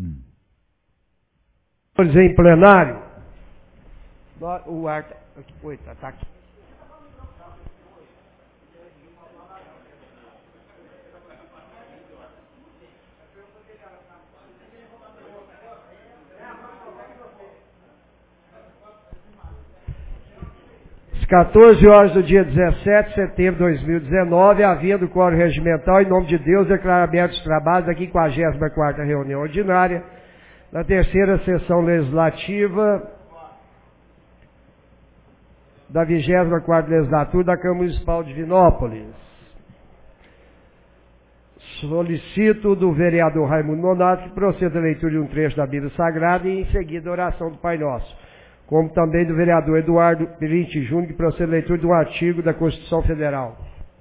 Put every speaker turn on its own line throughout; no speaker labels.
Em plenário. O ar tá aqui. Às 14 horas do dia 17 de setembro de 2019, havendo quórum regimental, em nome de Deus, declaro abertos os trabalhos da 54ª reunião ordinária, da terceira sessão legislativa da 24ª legislatura da Câmara Municipal de Divinópolis. Solicito do vereador Raimundo Nonato que proceda a leitura de um trecho da Bíblia Sagrada e em seguida a oração do Pai Nosso, como também do vereador Eduardo Pirinti Júnior que proceda a leitura de um artigo da Constituição Federal.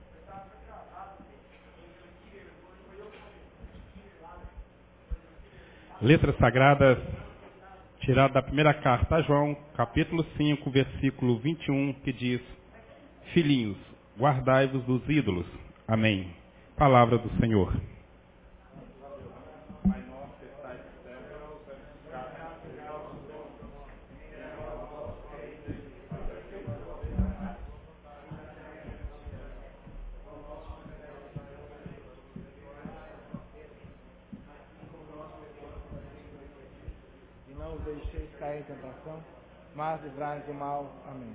Letras sagradas tirada da primeira carta a João, capítulo 5, versículo 21, que diz: Filhinhos, guardai-vos dos ídolos. Amém. Palavra do Senhor.
Não os deixeis cair em tentação, mas livrai-nos do mal. Amém.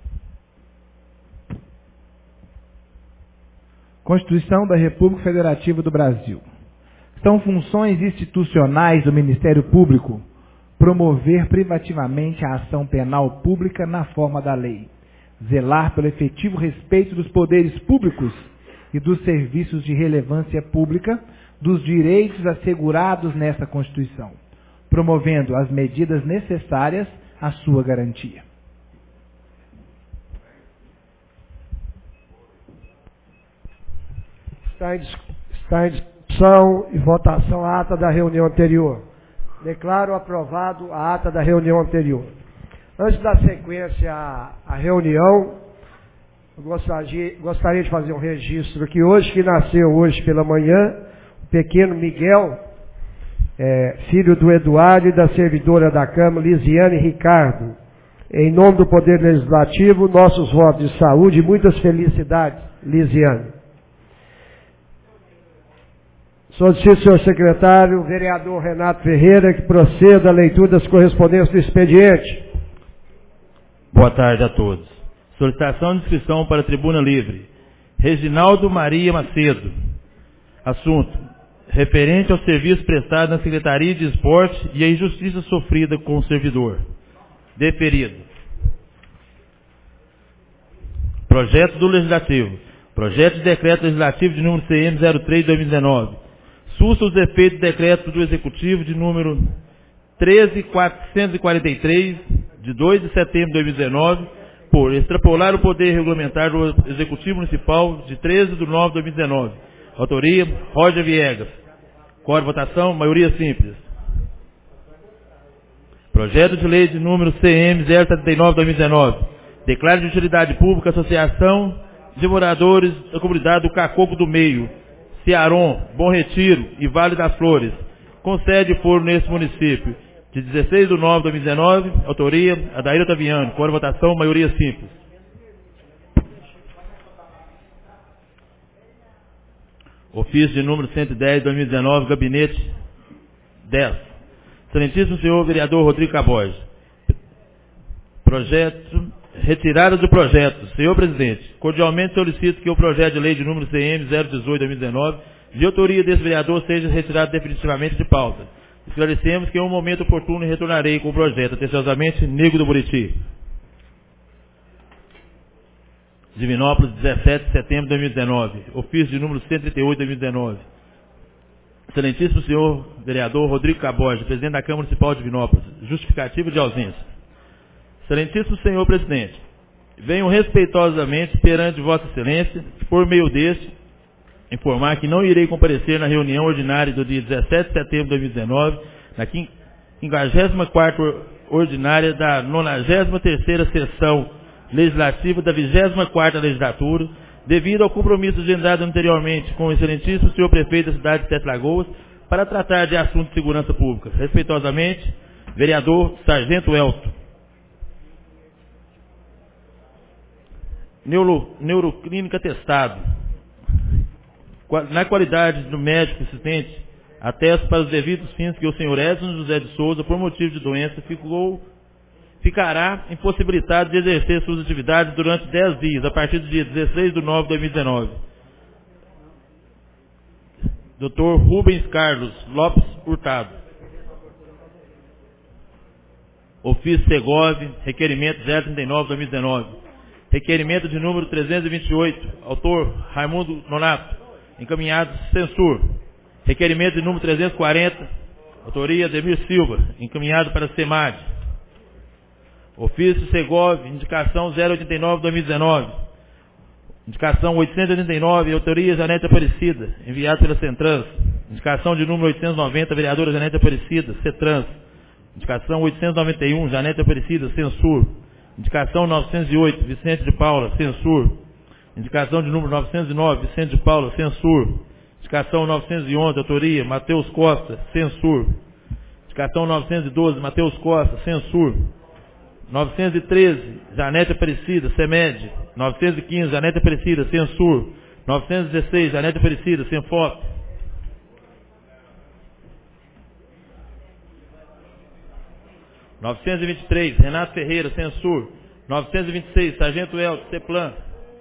Constituição da República Federativa do Brasil. São funções institucionais do Ministério Público promover privativamente a ação penal pública na forma da lei, zelar pelo efetivo respeito dos poderes públicos e dos serviços de relevância pública, dos direitos assegurados nesta Constituição, promovendo as medidas necessárias à sua garantia.
Está em discussão e votação a ata da reunião anterior. Declaro aprovado a ata da reunião anterior. Antes da sequência à reunião, eu gostaria de fazer um registro que hoje, que nasceu hoje pela manhã, o pequeno Miguel, filho do Eduardo e da servidora da Câmara, Lisiane Ricardo. Em nome do Poder Legislativo, nossos votos de saúde e muitas felicidades, Lisiane. Solicito, senhor secretário, o vereador Renato Ferreira, que proceda à leitura das correspondências do expediente.
Boa tarde a todos. Solicitação de inscrição para a tribuna livre. Reginaldo Maria Macedo. Assunto: referente ao serviço prestado na Secretaria de Esporte e a injustiça sofrida com o servidor. Deferido. Projeto do Legislativo. Projeto de Decreto Legislativo de número CM 03 de 2019. Susta os efeitos do Decreto do Executivo de número 13.443, de 2 de setembro de 2019, por extrapolar o poder regulamentar do Executivo Municipal de 13 de nove de 2019. Autoria: Roger Viegas. Quórum de votação: maioria simples. Projeto de Lei de número CM 079 de 2019. Declara de utilidade pública a Associação de Moradores da Comunidade do Cacoco do Meio, Cearon, Bom Retiro e Vale das Flores, com sede e foro nesse município, de 16 de nove de 2019. Autoria: Adair Otaviano. Quórum de votação: maioria simples. Ofício de número 110 de 2019, gabinete 10. Excelentíssimo senhor vereador Rodrigo Caboge. Retirada do projeto. Senhor presidente, cordialmente solicito que o projeto de lei de número CM 018 de 2019, de autoria desse vereador, seja retirado definitivamente de pauta. Esclarecemos que em um momento oportuno retornarei com o projeto. Atenciosamente, Nego do Buriti. Divinópolis, 17 de setembro de 2019. Ofício de número 138 de 2019. Excelentíssimo senhor vereador Rodrigo Caboge, presidente da Câmara Municipal de Divinópolis. Justificativa de ausência. Excelentíssimo senhor presidente, venho respeitosamente perante vossa excelência, por meio deste, informar que não irei comparecer na reunião ordinária do dia 17 de setembro de 2019, na 54ª ordinária da 93ª sessão legislativa da 24ª legislatura, devido ao compromisso agendado anteriormente com o excelentíssimo senhor prefeito da cidade de Sete Lagoas, para tratar de assuntos de segurança pública. Respeitosamente, vereador Sargento Elton. Neuroclínica testado. Na qualidade do médico assistente, atesto para os devidos fins que o senhor Edson José de Souza, por motivo de doença, ficará impossibilitado de exercer suas atividades durante 10 dias, a partir do dia 16 de nove de 2019. Dr. Rubens Carlos Lopes Hurtado. Ofício Segov, requerimento 039/2019. Requerimento de número 328, autor Raimundo Nonato, encaminhado Censur. Requerimento de número 340, autoria Ademir Silva, encaminhado para SEMAD. Ofício Segov, indicação 089/2019. Indicação 889, autoria Janete Aparecida, enviado pela Centrans. Indicação de número 890, vereadora Janete Aparecida, CETRANS. Indicação 891, Janete Aparecida, Censur. Indicação 908, Vicente de Paula, Censur. Indicação de número 909, Vicente de Paula, Censur. Indicação 911, autoria Matheus Costa, Censur. Indicação 912, Matheus Costa, Censur. 913, Janete Aparecida, CEMED. 915, Janete Aparecida, Censur. 916, Janete Aparecida, Senfop. 923, Renato Ferreira, Censur. 926, Sargento Elton, CEPLAN.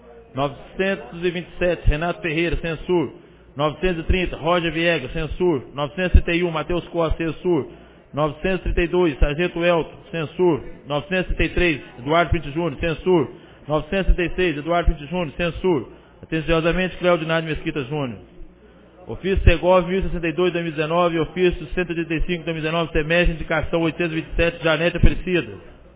927, Renato Ferreira, Censur. 930, Roger Viegas, Censur. 931, Matheus Costa, Censur. 932, Sargento Elton, Censur. 933, Eduardo Pinto Júnior, Censur. 936, Eduardo Pinto Júnior, Censur. Atenciosamente, Cleudinado Mesquita Júnior. Ofício Segov 1062/2019 e ofício 185/2019, SEMED, indicação 827, Janete Aparecida.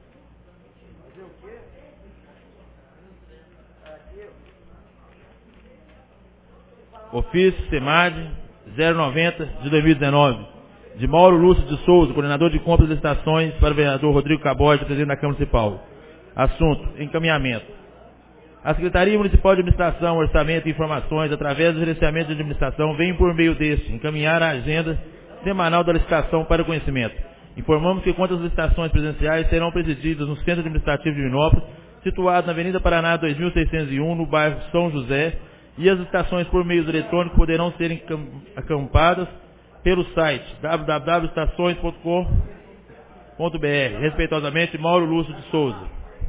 Ofício SEMAD 090 de 2019, de Mauro Lúcio de Souza, coordenador de compras e licitações, para o vereador Rodrigo Caboja, presidente da Câmara Municipal. Assunto: encaminhamento. A Secretaria Municipal de Administração, Orçamento e Informações, através do gerenciamento de administração, vem por meio deste encaminhar a agenda semanal da licitação para o conhecimento. Informamos que quanto às licitações presenciais serão presididas no Centro Administrativo de Divinópolis, situado na Avenida Paraná 2601, no bairro São José, e as licitações por meio eletrônico poderão ser acampadas pelo site www.estações.com.br. Respeitosamente, Mauro Lúcio de Souza.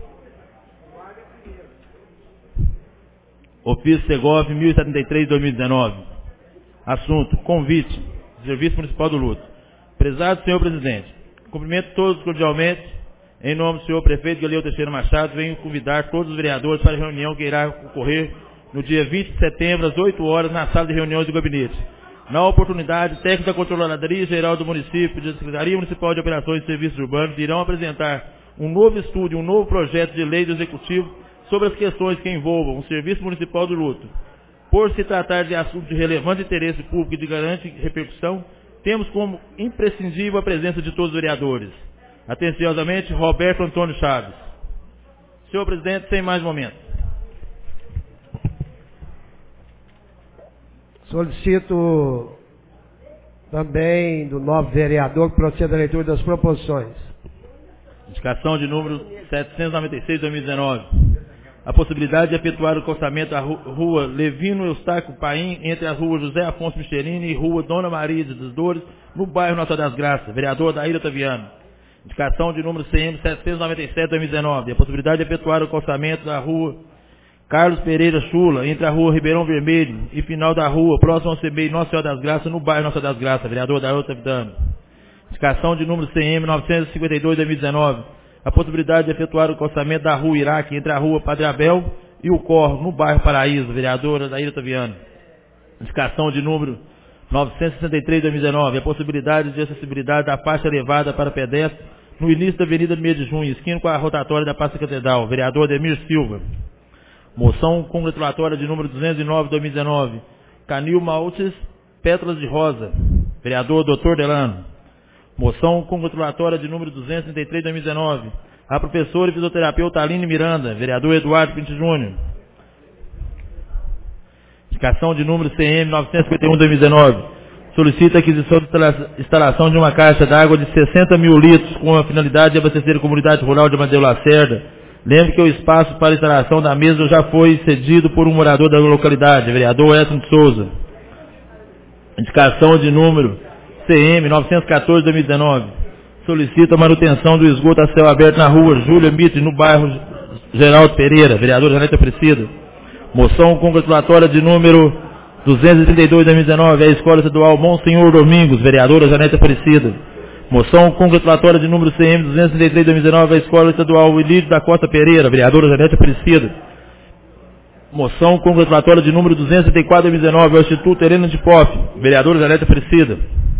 Ofício Segov 1073/2019. Assunto: convite. Serviço Municipal do Luto. Prezado senhor presidente, cumprimento todos cordialmente. Em nome do senhor prefeito Galileu Teixeira Machado, venho convidar todos os vereadores para a reunião que irá ocorrer no dia 20 de setembro, às 8 horas, na sala de reuniões do gabinete. Na oportunidade, técnicos da Controladoria Geral do Município e da Secretaria Municipal de Operações e Serviços Urbanos irão apresentar um novo estudo e um novo projeto de lei do Executivo sobre as questões que envolvam o Serviço Municipal do Luto. Por se tratar de assunto de relevante interesse público e de grande repercussão, temos como imprescindível a presença de todos os vereadores. Atenciosamente, Roberto Antônio Chaves. Senhor presidente, sem mais momentos.
Solicito também do novo vereador que proceda a leitura das proposições.
Indicação de número 796/2019. A possibilidade de efetuar o calçamento da rua Levino Eustáquio Paim, entre as ruas José Afonso Michelini e rua Dona Maria das Dores, no bairro Nossa das Graças. Vereador Daíra Taviano. Indicação de número CM 797/2019. A possibilidade de efetuar o calçamento da rua Carlos Pereira Chula, entre a rua Ribeirão Vermelho e final da rua, próximo ao CBI Nossa Senhora das Graças, no bairro Nossa das Graças. Vereador Daíra Taviano. Indicação de número CM 952/2019. A possibilidade de efetuar o calçamento da rua Iraque, entre a rua Padre Abel e o Corro, no bairro Paraíso. Vereadora Daíra Taviano. Indicação de número 963/2019. A possibilidade de acessibilidade da faixa elevada para pedestres no início da Avenida 1 de Junho, esquina com a rotatória da Praça Catedral. Vereador Ademir Silva. Moção congratulatória de número 209/2019. Canil Maltes, Pétalas de Rosa. Vereador Dr. Delano. Moção congratulatória de número 233/2019. A professora e fisioterapeuta Aline Miranda. Vereador Eduardo Pinto Júnior. Indicação de número CM 951/2019. solicita a aquisição de instalação de uma caixa d'água de 60 mil litros com a finalidade de abastecer a comunidade rural de Amadeu Lacerda. Lembre que o espaço para a instalação da mesa já foi cedido por um morador da localidade, vereador Edson de Souza. Indicação de número CM 914-2019. Solicita a manutenção do esgoto a céu aberto na rua Júlia Mitre, no bairro Geraldo Pereira, vereador Janete Aparecida. Moção congratulatória de número 232-2019, a Escola Estadual Monsenhor Domingos, vereadora Janete Aparecida. Moção congratulatória de número CM 233-2019, a Escola Estadual Ilídio da Costa Pereira, vereadora Janete Aparecida. Moção congratulatória de número 234-2019, ao Instituto Helena de Pop, vereadora Janete Aparecida.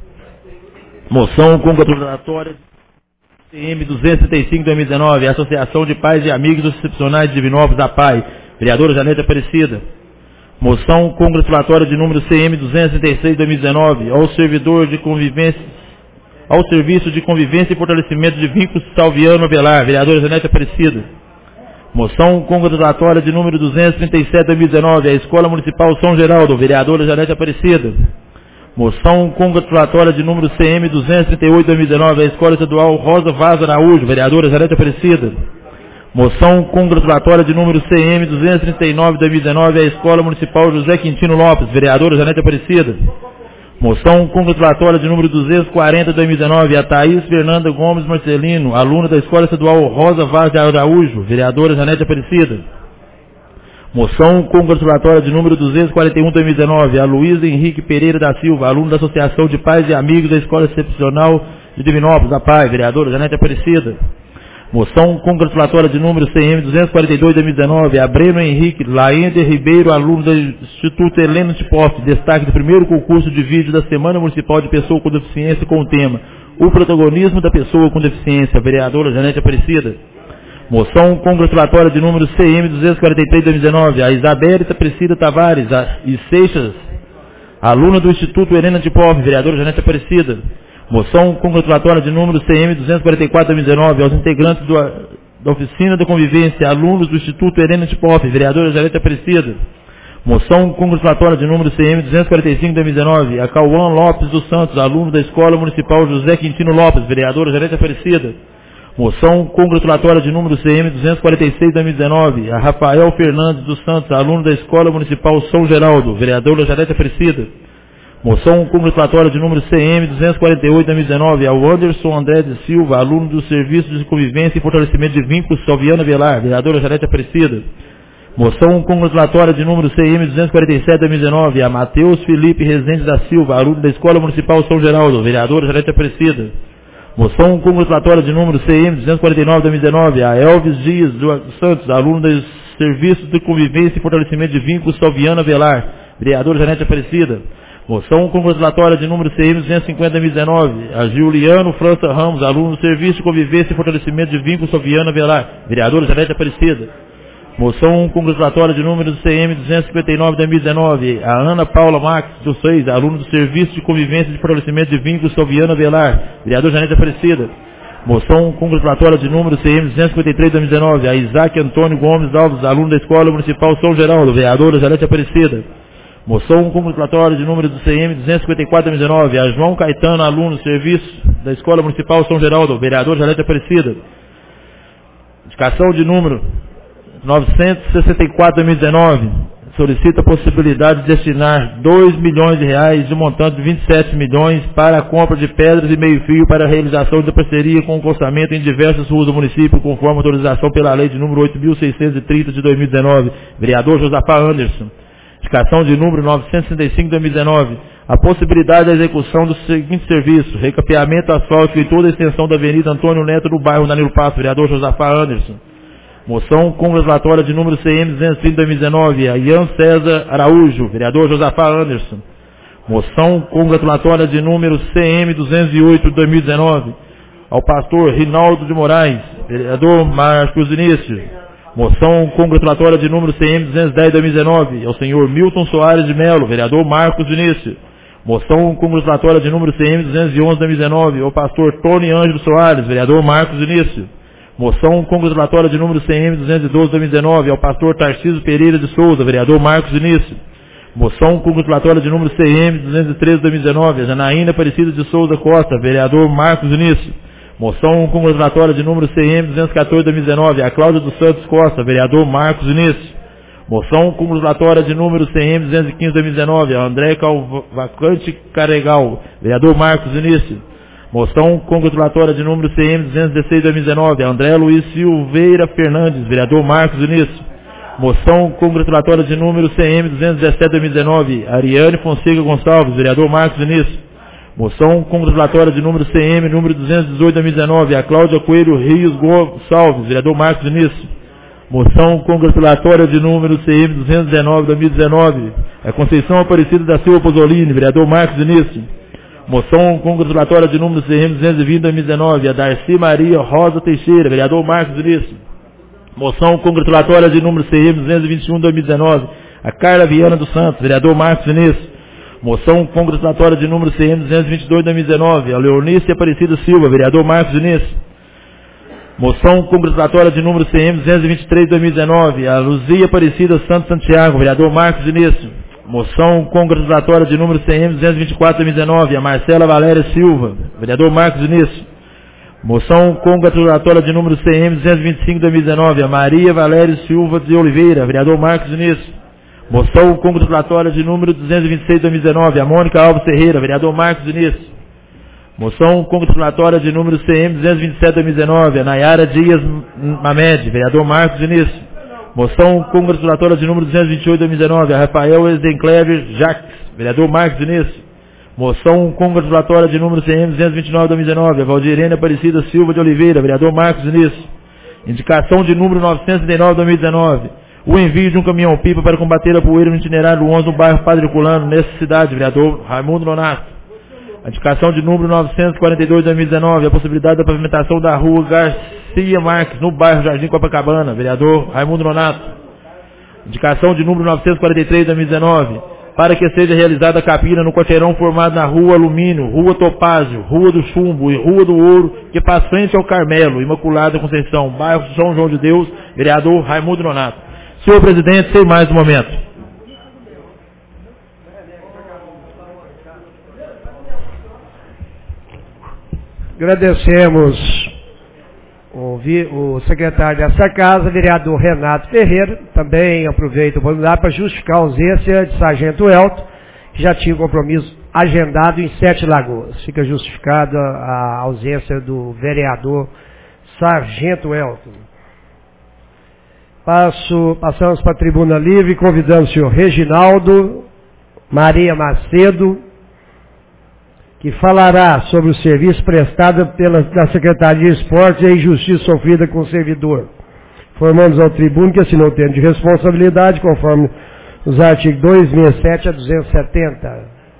Moção congratulatória CM 235-2019, a Associação de Pais e Amigos dos Excepcionais de Divinópolis, da PAI, vereadora Janete Aparecida. Moção congratulatória de número CM 236-2019, ao servidor de convivência, ao Serviço de Convivência e Fortalecimento de Vínculos Salviano Avelar, vereadora Janete Aparecida. Moção congratulatória de número 237-2019, a Escola Municipal São Geraldo, vereadora Janete Aparecida. Moção congratulatória de número CM 238-2019, a Escola Estadual Rosa Vaz Araújo, vereadora Janete Aparecida. Moção congratulatória de número CM 239-2019, a Escola Municipal José Quintino Lopes, vereadora Janete Aparecida. Moção congratulatória de número 240-2019, a Thaís Fernanda Gomes Marcelino, aluna da Escola Estadual Rosa Vaz de Araújo, vereadora Janete Aparecida. Moção congratulatória de número 241-2019, a Luísa Henrique Pereira da Silva, aluno da Associação de Pais e Amigos da Escola Excepcional de Divinópolis, da PAI, vereadora Janete Aparecida. Moção congratulatória de número CM 242-2019, a Breno Henrique Laender Ribeiro, aluno do Instituto Helena de Pop, destaque do primeiro concurso de vídeo da Semana Municipal de Pessoa com Deficiência com o tema O Protagonismo da Pessoa com Deficiência, vereadora Janete Aparecida. Moção congratulatória de número CM 243-2019, a Isabelita Aparecida Tavares e Seixas, aluna do Instituto Helena de Pop, vereadora Janete Aparecida. Moção congratulatória de número CM 244-2019, aos integrantes da Oficina de Convivência, alunos do Instituto Helena de Pop, vereadora Janete Aparecida. Moção congratulatória de número CM 245-2019, a Cauã Lopes dos Santos, aluno da Escola Municipal José Quintino Lopes, vereadora Janete Aparecida. Moção congratulatória de número CM 246-2019, a Rafael Fernandes dos Santos, aluno da Escola Municipal São Geraldo, vereadora Janete Aparecida. Moção congratulatória de número CM 248-2019, ao Anderson André de Silva, aluno do Serviço de Convivência e Fortalecimento de Vínculos Salviano Avelar, vereadora Janete Aparecida. Moção congratulatória de número CM 247-2019, a Matheus Felipe Rezende da Silva, aluno da Escola Municipal São Geraldo, vereadora Janete Aparecida. Moção congratulatória de número CM 249-2019, a Elvis Dias dos Santos, aluno do Serviço de Convivência e Fortalecimento de Vínculos Salviano Avelar, vereadora Janete Aparecida. Moção congratulatória de número CM 250-2019, a Juliano França Ramos, aluno do Serviço de Convivência e Fortalecimento de Vínculos Salviano Avelar, vereadora Janete Aparecida. Moção congratulatória de número CM 259-2019, a Ana Paula Max dos Seis, aluno do Serviço de Convivência e Fortalecimento de Vínculos Salviano Avelar, vereador Janete Aparecida. Moção congratulatória de número CM 253-2019, a Isaac Antônio Gomes Alves, aluno da Escola Municipal São Geraldo, vereadora Janete Aparecida. Moção congratulatória de número do CM 254-2019, a João Caetano, aluno do Serviço da Escola Municipal São Geraldo, vereador Janete Aparecida. Indicação de número 964-2019, solicita a possibilidade de destinar R$2 milhões de um montante de 27 milhões para a compra de pedras e meio-fio para a realização de parceria com o calçamento em diversas ruas do município, conforme autorização pela lei de número 8.630 de 2019, vereador Josafá Anderson. Indicação de número 965-2019, a possibilidade da execução dos seguintes serviços: recapeamento asfáltico em toda a extensão da Avenida Antônio Neto no bairro Danilo Passo, vereador Josafá Anderson. Moção congratulatória de número CM 230-2019, a Ian César Araújo, vereador Josafá Anderson. Moção congratulatória de número CM 208-2019, ao pastor Rinaldo de Moraes, vereador Marcos Início. Moção congratulatória de número CM 210-2019, ao senhor Milton Soares de Melo, vereador Marcos Início. Moção congratulatória de número CM 211-2019, ao pastor Tony Ângelo Soares, vereador Marcos Início. Moção congratulatória de número CM 212-2019, ao pastor Tarcísio Pereira de Souza, vereador Marcos Início. Moção congratulatória de número CM 213/2019, a Janaína Aparecida de Souza Costa, vereador Marcos Vinícius. Moção congratulatória de número CM 214/2019, a Cláudia dos Santos Costa, vereador Marcos Vinícius. Moção congratulatória de número CM 215/2019, a André Calvacante Caregal, vereador Marcos Vinícius. Moção congratulatória de número CM 216/2019, a André Luiz Silveira Fernandes, vereador Marcos Vinícius. Moção congratulatória de número CM 217/2019, Ariane Fonseca Gonçalves, vereador Marcos Vinícius. Moção congratulatória de número CM número 218/2019, a Cláudia Coelho Rios Gonçalves, vereador Marcos Vinícius. Moção congratulatória de número CM 219/2019, a Conceição Aparecida da Silva Pozzolini, vereador Marcos Vinícius. Moção congratulatória de número CM 220/2019, a Darcy Maria Rosa Teixeira, vereador Marcos Vinícius. Moção congratulatória de número CM 221/2019, a Carla Viana dos Santos, vereador Marcos Vinícius. Moção congratulatória de número CM 222/2019, a Leonice Aparecida Silva, vereador Marcos Vinícius. Moção congratulatória de número CM 223/2019, a Luzia Aparecida Santos Santiago, vereador Marcos Vinícius. Moção congratulatória de número CM 224/2019, a Marcela Valéria Silva, vereador Marcos Vinícius. Moção congratulatória de número CM 225/2019, a Maria Valéria Silva de Oliveira, vereador Marcos Vinícius. Moção congratulatória de número 226/2019, a Mônica Alves Ferreira, vereador Marcos Vinícius. Moção congratulatória de número CM 227/2019, a Nayara Dias Mamed, vereador Marcos Vinícius. Moção congratulatória de número 228/2019, a Rafael Ezenclever Jacques, vereador Marcos Vinícius. Moção congratulatória de número CM 229/2019, a Valdirene Aparecida Silva de Oliveira, vereador Marcos Vinícius. Indicação de número 939/2019, o envio de um caminhão-pipa para combater a poeira no itinerário 11 no bairro Padre Herculano, nessa cidade, vereador Raimundo Nonato. Indicação de número 942/2019, a possibilidade da pavimentação da rua Garcia Marques, no bairro Jardim Copacabana, vereador Raimundo Nonato. Indicação de número 943/2019, para que seja realizada a capina no quarteirão formado na Rua Alumínio, Rua Topázio, Rua do Chumbo e Rua do Ouro, que faz frente ao Carmelo, Imaculada Conceição, bairro São João de Deus, vereador Raimundo Nonato. Senhor presidente, sem mais um momento.
Agradecemos o secretário dessa casa, vereador Renato Ferreira. Também aproveito a oportunidade para justificar a ausência de Sargento Elton, que já tinha compromisso agendado em Sete Lagoas. Fica justificada a ausência do vereador Sargento Elton. Passamos para a tribuna livre, convidando o senhor Reginaldo Maria Macedo, que falará sobre o serviço prestado da Secretaria de Esportes e a injustiça sofrida com o servidor. Formamos ao tribuno que assinou o termo de responsabilidade, conforme os artigos 267 a 270.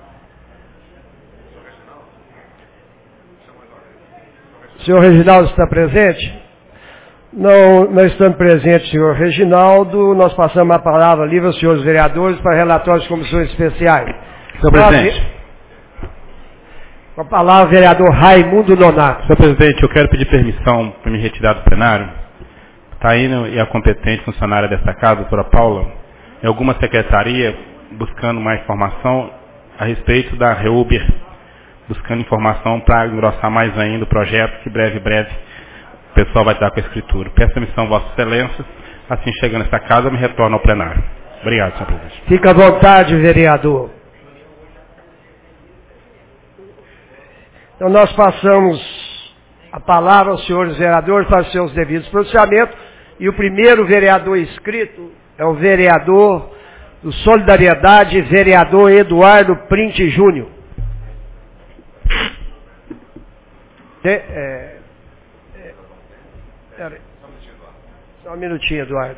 O senhor Reginaldo está presente? Não estando presente, senhor Reginaldo, nós passamos a palavra livre aos senhores vereadores para relatórios de comissões especiais.
Senhor presidente.
Com a palavra, vereador Raimundo Nonato.
Senhor presidente, eu quero pedir permissão para me retirar do plenário. Está indo e a competente funcionária desta casa, a doutora Paula, em alguma secretaria, buscando mais informação a respeito da Reuber, buscando informação para engrossar mais ainda o projeto, que breve o pessoal vai estar com a escritura. Peço permissão, Vossa Excelência, assim chegando nesta casa, me retorno ao plenário. Obrigado, senhor presidente.
Fica à vontade, vereador. Então nós passamos a palavra aos senhores vereadores para os seus devidos pronunciamentos, e o primeiro vereador inscrito é o vereador do Solidariedade, vereador Eduardo Printe Júnior. Só um minutinho, Eduardo.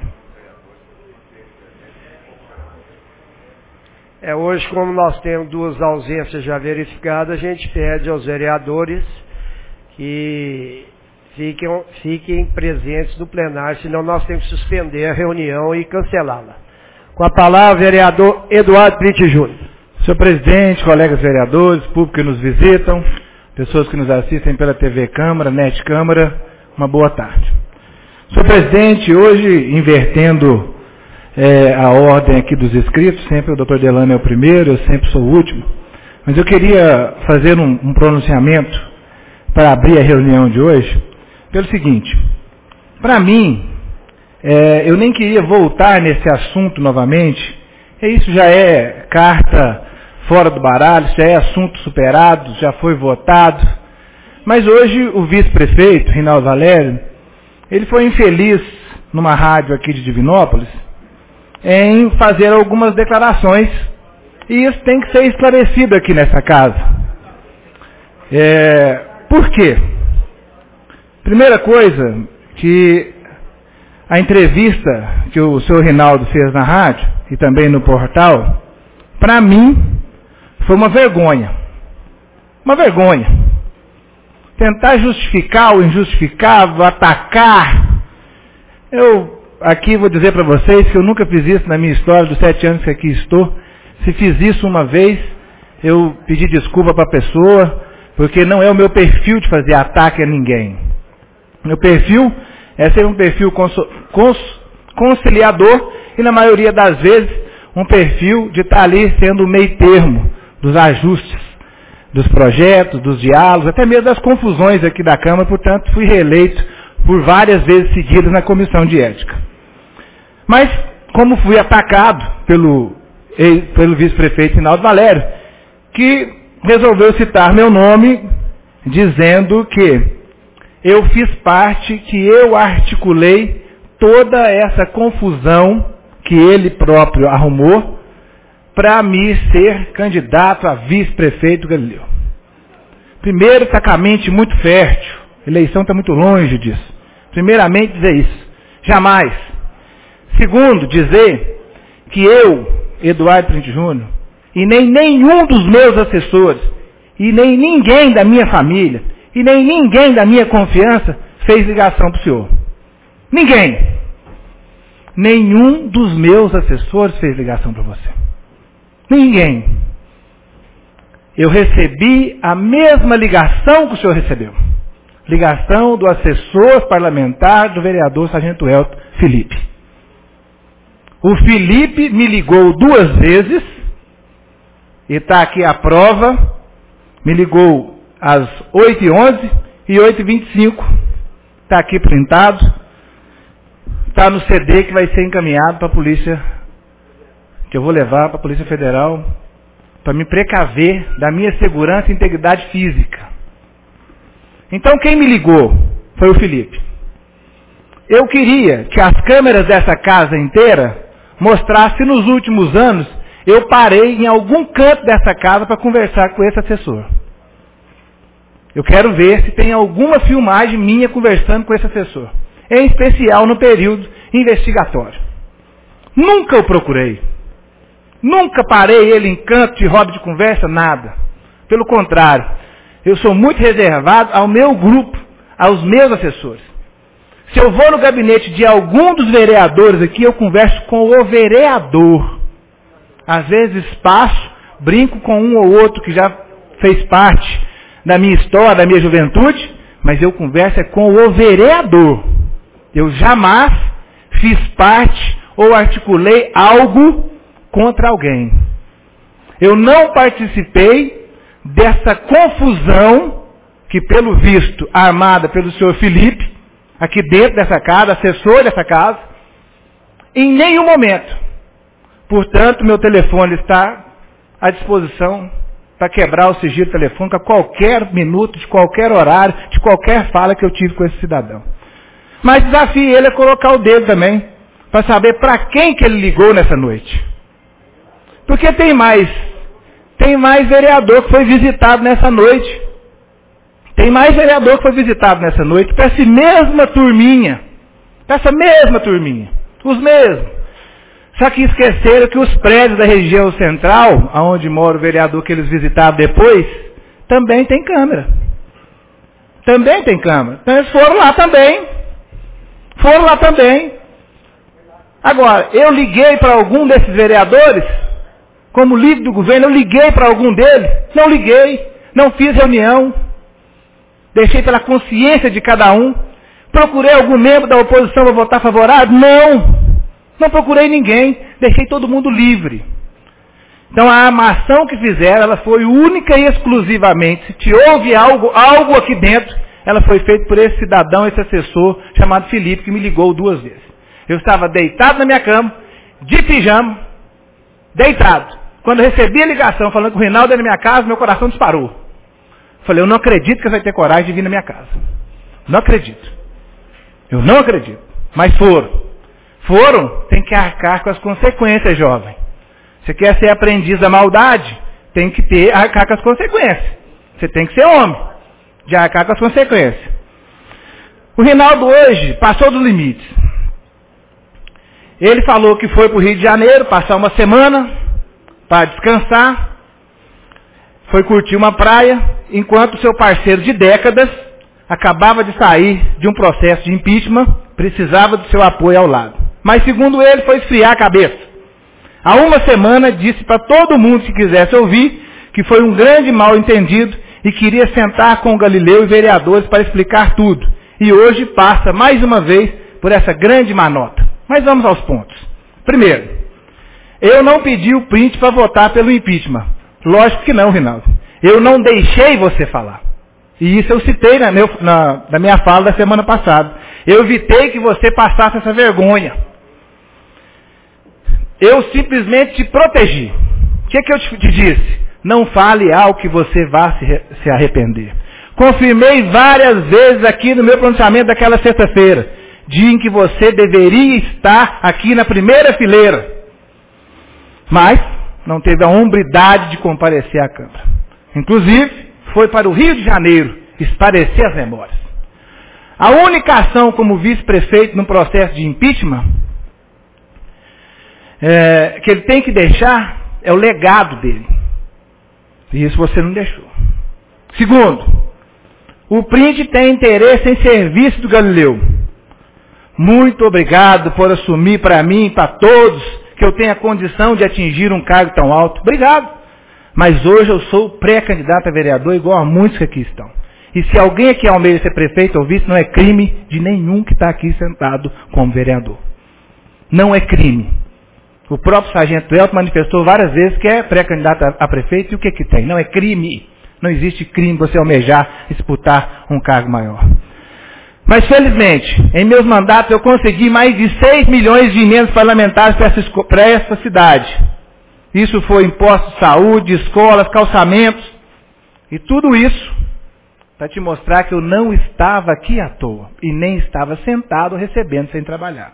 Hoje, como nós temos duas ausências já verificadas, a gente pede aos vereadores que fiquem presentes no plenário, senão nós temos que suspender a reunião e cancelá-la. Com a palavra, vereador Eduardo Printe Júnior.
Senhor presidente, colegas vereadores, público que nos visitam, pessoas que nos assistem pela TV Câmara, NET Câmara, uma boa tarde. Senhor presidente, hoje, invertendo a ordem aqui dos inscritos, sempre o doutor Delano é o primeiro, eu sempre sou o último, mas eu queria fazer um pronunciamento para abrir a reunião de hoje, pelo seguinte, para mim, eu nem queria voltar nesse assunto novamente, isso já é carta fora do baralho, isso já é assunto superado, já foi votado, mas hoje o vice-prefeito, Rinaldo Valério, ele foi infeliz numa rádio aqui de Divinópolis, em fazer algumas declarações, e isso tem que ser esclarecido aqui nessa casa. Por quê? Primeira coisa, que a entrevista que o senhor Rinaldo fez na rádio, e também no portal, para mim, foi uma vergonha. Uma vergonha. Tentar justificar o injustificável, atacar. Eu aqui vou dizer para vocês que eu nunca fiz isso na minha história dos 7 anos que aqui estou. Se fiz isso uma vez, eu pedi desculpa para a pessoa, porque não é o meu perfil de fazer ataque a ninguém. Meu perfil é ser um perfil conciliador e, na maioria das vezes, um perfil de estar ali sendo o meio termo dos ajustes, dos projetos, dos diálogos, até mesmo das confusões aqui da Câmara. Portanto, fui reeleito por várias vezes seguidas na Comissão de Ética. Mas, como fui atacado pelo vice-prefeito Rinaldo Valério, que resolveu citar meu nome, dizendo que eu fiz parte, que eu articulei toda essa confusão que ele próprio arrumou para me ser candidato a vice-prefeito Galileu. Primeiro, está com a mente muito fértil, a eleição está muito longe disso. Primeiramente, dizer isso. Jamais. Segundo, dizer que eu, Eduardo Print Júnior, e nem nenhum dos meus assessores, e nem ninguém da minha família, e nem ninguém da minha confiança fez ligação para o senhor. Ninguém. Nenhum dos meus assessores fez ligação para você. Ninguém. Eu recebi a mesma ligação que o senhor recebeu. Ligação do assessor parlamentar do vereador Sargento Elton Felipe. O Felipe me ligou 2 vezes, e está aqui a prova, me ligou às 8h11 e 8h25, está aqui printado, está no CD que vai ser encaminhado para a polícia, que eu vou levar para a Polícia Federal, para me precaver da minha segurança e integridade física. Então quem me ligou foi o Felipe. Eu queria que as câmeras dessa casa inteira mostrassem se nos últimos anos eu parei em algum canto dessa casa para conversar com esse assessor. Eu quero ver se tem alguma filmagem minha conversando com esse assessor. Em especial no período investigatório. Nunca o procurei. Nunca parei ele em canto de roda de conversa, nada. Pelo contrário, eu sou muito reservado ao meu grupo, aos meus assessores. Se eu vou no gabinete de algum dos vereadores aqui, eu converso com o vereador. Às vezes passo, brinco com um ou outro que já fez parte da minha história, da minha juventude, mas eu converso com o vereador. Eu jamais fiz parte ou articulei algo contra alguém. Eu não participei dessa confusão que, pelo visto, armada pelo senhor Felipe, aqui dentro dessa casa, assessor dessa casa, em nenhum momento. Portanto, meu telefone está à disposição para quebrar o sigilo telefônico a qualquer minuto, de qualquer horário, de qualquer fala que eu tive com esse cidadão. Mas desafio ele a colocar o dedo também, para saber para quem que ele ligou nessa noite. Porque tem mais vereador que foi visitado nessa noite. Tem mais vereador que foi visitado nessa noite, para essa mesma turminha. Os mesmos. Só que esqueceram que os prédios da região central, onde mora o vereador que eles visitaram depois, também tem câmera. Também tem câmera. Então eles foram lá também. Agora, eu liguei para algum desses vereadores, como líder do governo, eu liguei para algum deles? Não liguei, não fiz reunião, deixei pela consciência de cada um, procurei algum membro da oposição para votar favorável? Não procurei ninguém, deixei todo mundo livre. Então a armação que fizeram, ela foi única e exclusivamente, se houve algo aqui dentro, ela foi feita por esse cidadão, esse assessor, chamado Felipe, que me ligou 2 vezes. Eu estava deitado na minha cama, de pijama, deitado. Quando eu recebi a ligação falando que o Reinaldo é na minha casa, meu coração disparou. Falei, eu não acredito que você vai ter coragem de vir na minha casa. Não acredito. Eu não acredito. Mas foram. Foram, tem que arcar com as consequências, jovem. Você quer ser aprendiz da maldade? Tem que arcar com as consequências. Você tem que ser homem de arcar com as consequências. O Reinaldo hoje passou dos limites. Ele falou que foi para o Rio de Janeiro passar uma semana para descansar. Foi curtir uma praia, enquanto seu parceiro de décadas acabava de sair de um processo de impeachment, precisava do seu apoio ao lado. Mas segundo ele, foi esfriar a cabeça. Há uma semana disse para todo mundo que quisesse ouvir que foi um grande mal-entendido e queria sentar com o Galileu e vereadores para explicar tudo. E hoje passa mais uma vez por essa grande manota. Mas vamos aos pontos. Primeiro, eu não pedi o print para votar pelo impeachment. Lógico que não, Reinaldo. Eu não deixei você falar. E isso eu citei na minha fala da semana passada. Eu evitei que você passasse essa vergonha. Eu simplesmente te protegi. O que eu te disse? Não fale algo que você vá se arrepender. Confirmei várias vezes aqui no meu pronunciamento daquela sexta-feira, dia em que você deveria estar aqui na primeira fileira. Mas não teve a hombridade de comparecer à Câmara. Inclusive, foi para o Rio de Janeiro esclarecer as memórias. A única ação como vice-prefeito no processo de impeachment que ele tem que deixar é o legado dele. E isso você não deixou. Segundo, o print tem interesse em serviço do Galileu. Muito obrigado por assumir para mim e para todos que eu tenho a condição de atingir um cargo tão alto. Obrigado. Mas hoje eu sou pré-candidato a vereador igual a muitos que aqui estão. E se alguém aqui almeja ser prefeito ou vice, não é crime de nenhum que está aqui sentado como vereador. Não é crime. O próprio sargento Elton manifestou várias vezes que é pré-candidato a prefeito e o que tem? Não é crime. Não existe crime você almejar disputar um cargo maior. Mas felizmente, em meus mandatos eu consegui mais de 6 milhões de emendas parlamentares para essa cidade. Isso foi impostos de saúde, escolas, calçamentos. E tudo isso para te mostrar que eu não estava aqui à toa. E nem estava sentado recebendo sem trabalhar.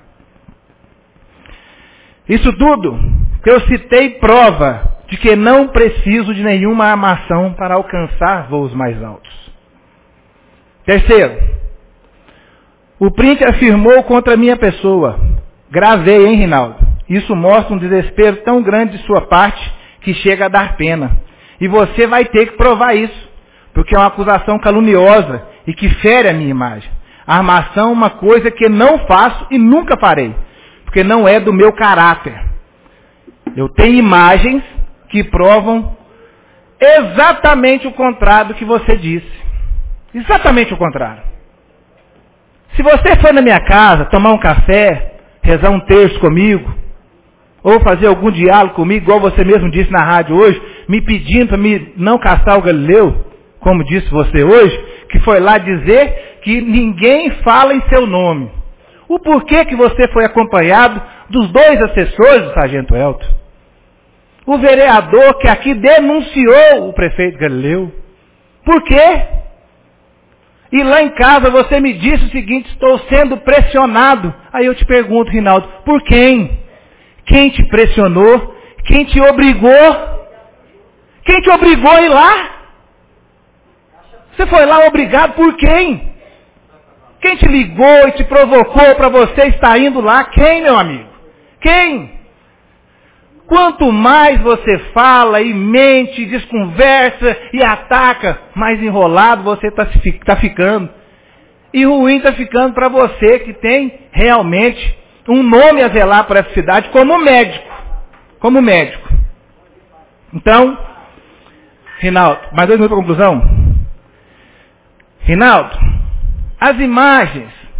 Isso tudo que eu citei prova de que não preciso de nenhuma armação para alcançar voos mais altos. Terceiro, o print afirmou contra a minha pessoa. Gravei, hein, Reinaldo? Isso mostra um desespero tão grande de sua parte que chega a dar pena. E você vai ter que provar isso, porque é uma acusação caluniosa e que fere a minha imagem. A armação é uma coisa que não faço e nunca farei, porque não é do meu caráter. Eu tenho imagens que provam exatamente o contrário do que você disse. Exatamente o contrário. Se você for na minha casa, tomar um café, rezar um terço comigo, ou fazer algum diálogo comigo, igual você mesmo disse na rádio hoje, me pedindo para me não caçar o Galileu, como disse você hoje, que foi lá dizer que ninguém fala em seu nome. O porquê que você foi acompanhado dos 2 assessores do sargento Elton? O vereador que aqui denunciou o prefeito Galileu. Por quê? E lá em casa você me disse o seguinte: estou sendo pressionado. Aí eu te pergunto, Reinaldo, por quem? Quem te pressionou? Quem te obrigou? Quem te obrigou a ir lá? Você foi lá obrigado por quem? Quem te ligou e te provocou para você estar indo lá? Quem, meu amigo? Quem? Quanto mais você fala e mente, desconversa e ataca, mais enrolado você está ficando. E ruim está ficando para você que tem realmente um nome a zelar por essa cidade como médico. Como médico. Então, Reinaldo, mais 2 minutos para a conclusão. Reinaldo, as imagens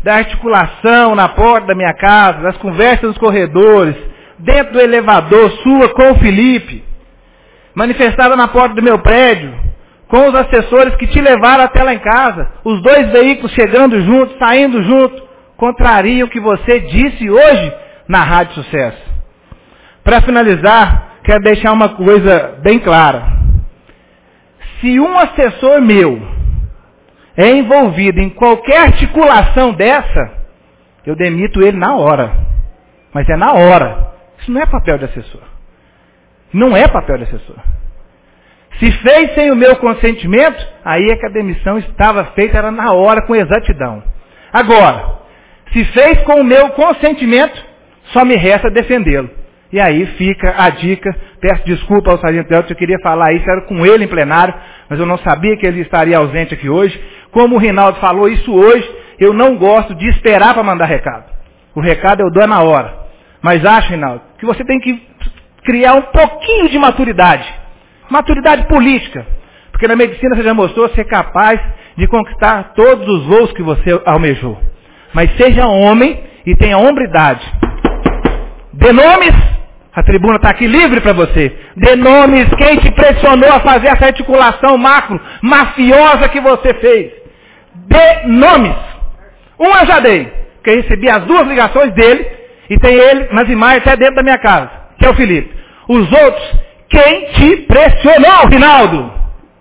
da articulação na porta da minha casa, das conversas nos corredores, dentro do elevador sua com o Felipe, manifestada na porta do meu prédio, com os assessores que te levaram até lá em casa, os dois veículos chegando juntos, saindo juntos, contrariam o que você disse hoje na Rádio Sucesso. Para finalizar, quero deixar uma coisa bem clara. Se um assessor meu é envolvido em qualquer articulação dessa, eu demito ele na hora. Mas é na hora. Isso não é papel de assessor. Não é papel de assessor. Se fez sem o meu consentimento, aí é que a demissão estava feita, era na hora, com exatidão. Agora, se fez com o meu consentimento, só me resta defendê-lo. E aí fica a dica. Peço desculpa ao Sargento Elton, eu queria falar isso, era com ele em plenário, mas eu não sabia que ele estaria ausente aqui hoje. Como o Rinaldo falou isso hoje, eu não gosto de esperar para mandar recado. O recado eu dou na hora. Mas acho, Rinaldo, que você tem que criar um pouquinho de maturidade. Maturidade política. Porque na medicina você já mostrou ser capaz de conquistar todos os voos que você almejou. Mas seja homem e tenha hombridade. Dê nomes, a tribuna está aqui livre para você. Dê nomes quem te pressionou a fazer essa articulação macro, mafiosa que você fez. Dê nomes. Um eu já dei, porque eu recebi as 2 ligações dele, e tem ele nas imagens até dentro da minha casa, que é o Felipe. Os outros, quem te pressionou, Rinaldo?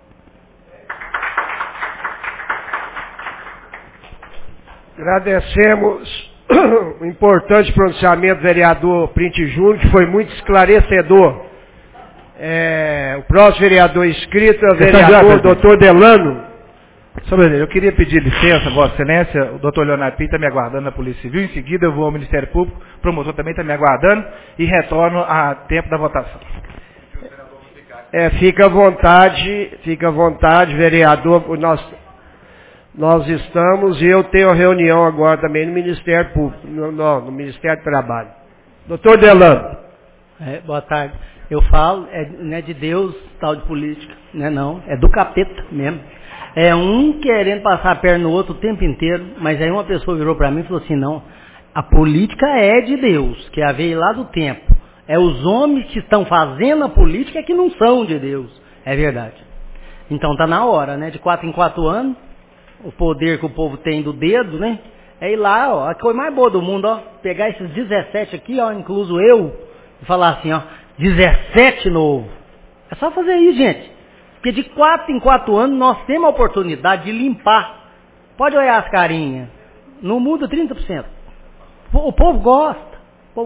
Agradecemos o importante pronunciamento do vereador Print Júnior, que foi muito esclarecedor. O próximo vereador inscrito é o vereador Dr. Delano.
Eu queria pedir licença, Vossa Excelência, o doutor Leonardo Pinto está me aguardando na Polícia Civil, em seguida eu vou ao Ministério Público, o promotor também está me aguardando e retorno a tempo da votação.
Fica à vontade, vereador, nós estamos, e eu tenho reunião agora também no Ministério Público, no Ministério do Trabalho. Doutor Delano.
Boa tarde. Eu falo, não é de Deus, tal de política, não, é do capeta mesmo. É um querendo passar a perna no outro o tempo inteiro, mas aí uma pessoa virou para mim e falou assim, não, a política é de Deus, que veio lá do tempo. É os homens que estão fazendo a política que não são de Deus. É verdade. Então está na hora, de 4 em 4 anos, o poder que o povo tem do dedo, é ir lá, a coisa mais boa do mundo, pegar esses 17 aqui, incluso eu, e falar assim, 17 novo. É só fazer isso, gente. Porque de 4 em 4 anos nós temos a oportunidade de limpar. Pode olhar as carinhas. Não muda 30%. O povo gosta.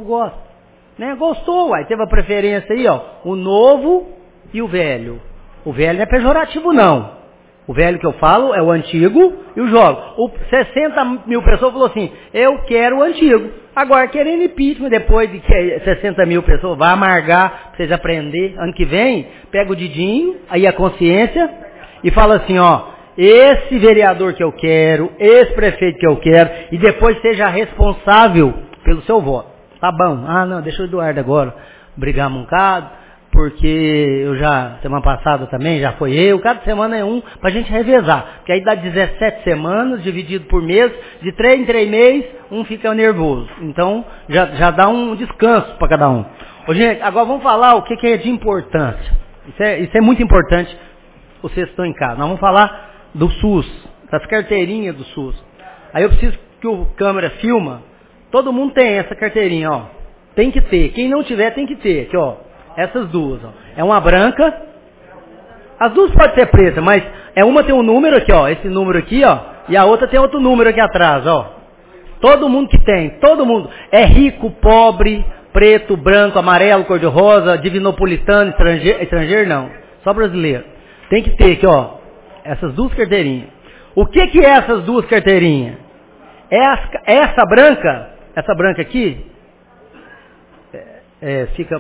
Gostou, teve a preferência aí, o novo e o velho. O velho não é pejorativo, não. O velho que eu falo é o antigo e o jovem. 60 mil pessoas falou assim, eu quero o antigo. Agora, querendo impeachment, depois de que 60 mil pessoas, vai amargar pra vocês aprenderem. Ano que vem, pega o dedinho, aí a consciência, e fala assim, esse vereador que eu quero, esse prefeito que eu quero, e depois seja responsável pelo seu voto. Tá bom. Não, deixa o Eduardo agora brigar um bocado, porque semana passada também, já foi eu, cada semana é um, pra gente revezar. Porque aí dá 17 semanas, dividido por mês, de 3 em 3 meses, um fica nervoso. Então, já dá um descanso para cada um. Gente, agora vamos falar o que é de importância. Isso é muito importante, vocês estão em casa. Nós vamos falar do SUS, das carteirinhas do SUS. Aí eu preciso que o câmera filma, todo mundo tem essa carteirinha, Tem que ter. Quem não tiver, tem que ter. Aqui, essas duas, É uma branca. As duas podem ser pretas, mas uma tem um número aqui, esse número aqui, e a outra tem outro número aqui atrás, Todo mundo que tem, todo mundo. É rico, pobre, preto, branco, amarelo, cor-de-rosa, divinopolitano, estrangeiro não. Só brasileiro. Tem que ter aqui, essas duas carteirinhas. O que é essas duas carteirinhas? Essa branca aqui, fica...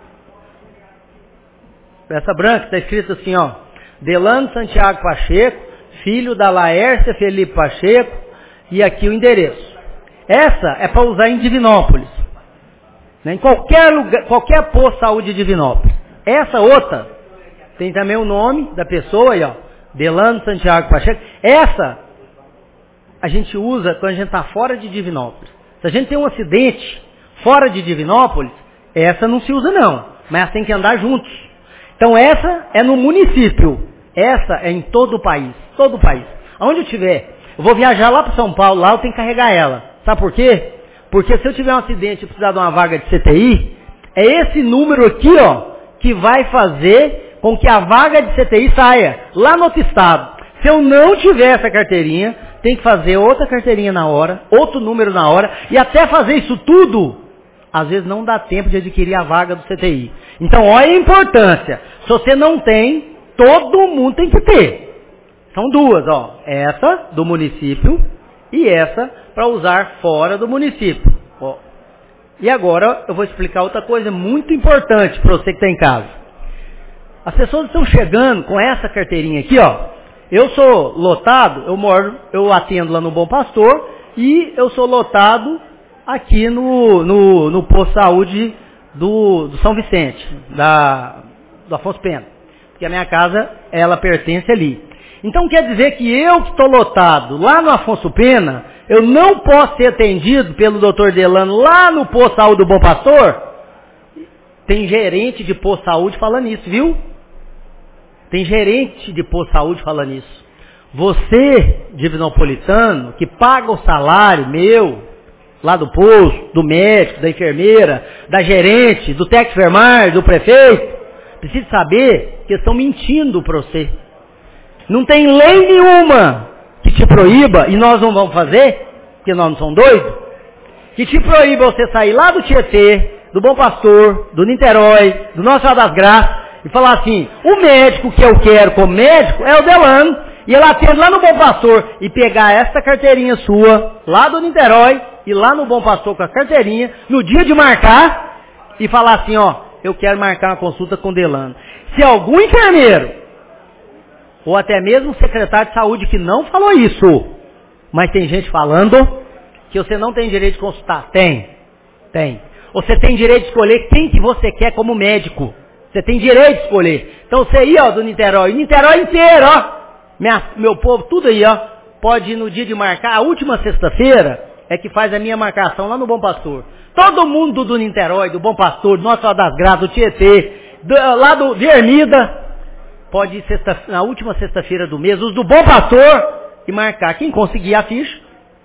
Essa branca está escrito assim, Delano Santiago Pacheco, filho da Laércia Felipe Pacheco, e aqui o endereço. Essa é para usar em Divinópolis. Em qualquer lugar, qualquer posto de saúde de Divinópolis. Essa outra tem também o nome da pessoa aí, Delano Santiago Pacheco. Essa a gente usa quando a gente está fora de Divinópolis. Se a gente tem um acidente fora de Divinópolis, essa não se usa não, mas tem que andar juntos. Então essa é no município, essa é em todo o país, Aonde eu estiver, eu vou viajar lá para São Paulo, lá eu tenho que carregar ela. Sabe por quê? Porque se eu tiver um acidente e precisar de uma vaga de CTI, é esse número aqui, ó, que vai fazer com que a vaga de CTI saia lá no outro estado. Se eu não tiver essa carteirinha, tem que fazer outra carteirinha na hora, outro número na hora, e até fazer isso tudo, às vezes não dá tempo de adquirir a vaga do CTI. Então, olha a importância. Se você não tem, todo mundo tem que ter. São duas, ó. Essa do município e essa para usar fora do município. Ó. E agora eu vou explicar outra coisa muito importante para você que está em casa. As pessoas estão chegando com essa carteirinha aqui, ó. Eu sou lotado, eu atendo lá no Bom Pastor e eu sou lotado aqui no posto de saúde do São Vicente, do Afonso Pena. Porque a minha casa, ela pertence ali. Então quer dizer que eu que estou lotado lá no Afonso Pena, eu não posso ser atendido pelo Dr. Delano lá no posto de saúde do Bom Pastor? Tem gerente de posto de saúde falando isso, viu? Tem gerente de posto de saúde falando isso. Você, divinopolitano, que paga o salário meu, lá do posto, do médico, da enfermeira, da gerente, do técnico enfermeiro, do prefeito, precisa saber que estão mentindo para você. Não tem lei nenhuma que te proíba, e nós não vamos fazer, porque nós não somos doidos, que te proíba você sair lá do Tietê, do Bom Pastor, do Niterói, do Nossa Senhora das Graças, e falar assim, o médico que eu quero como médico é o Delano, e ele atende lá no Bom Pastor, e pegar essa carteirinha sua, lá do Niterói, e lá no Bom Pastor com a carteirinha, no dia de marcar, e falar assim, ó, eu quero marcar uma consulta com o Delano. Se algum enfermeiro, ou até mesmo o secretário de saúde que não falou isso, mas tem gente falando que você não tem direito de consultar. Tem. Você tem direito de escolher quem que você quer como médico. Você tem direito de escolher. Então você aí, ó, do Niterói inteiro, ó, meu povo, tudo aí, ó, pode ir no dia de marcar, a última sexta-feira é que faz a minha marcação lá no Bom Pastor. Todo mundo do Niterói, do Bom Pastor, do Nossa Senhora das Graças, do Tietê, lá de Ermida, pode ir na última sexta-feira do mês, os do Bom Pastor, e marcar. Quem conseguir a ficha,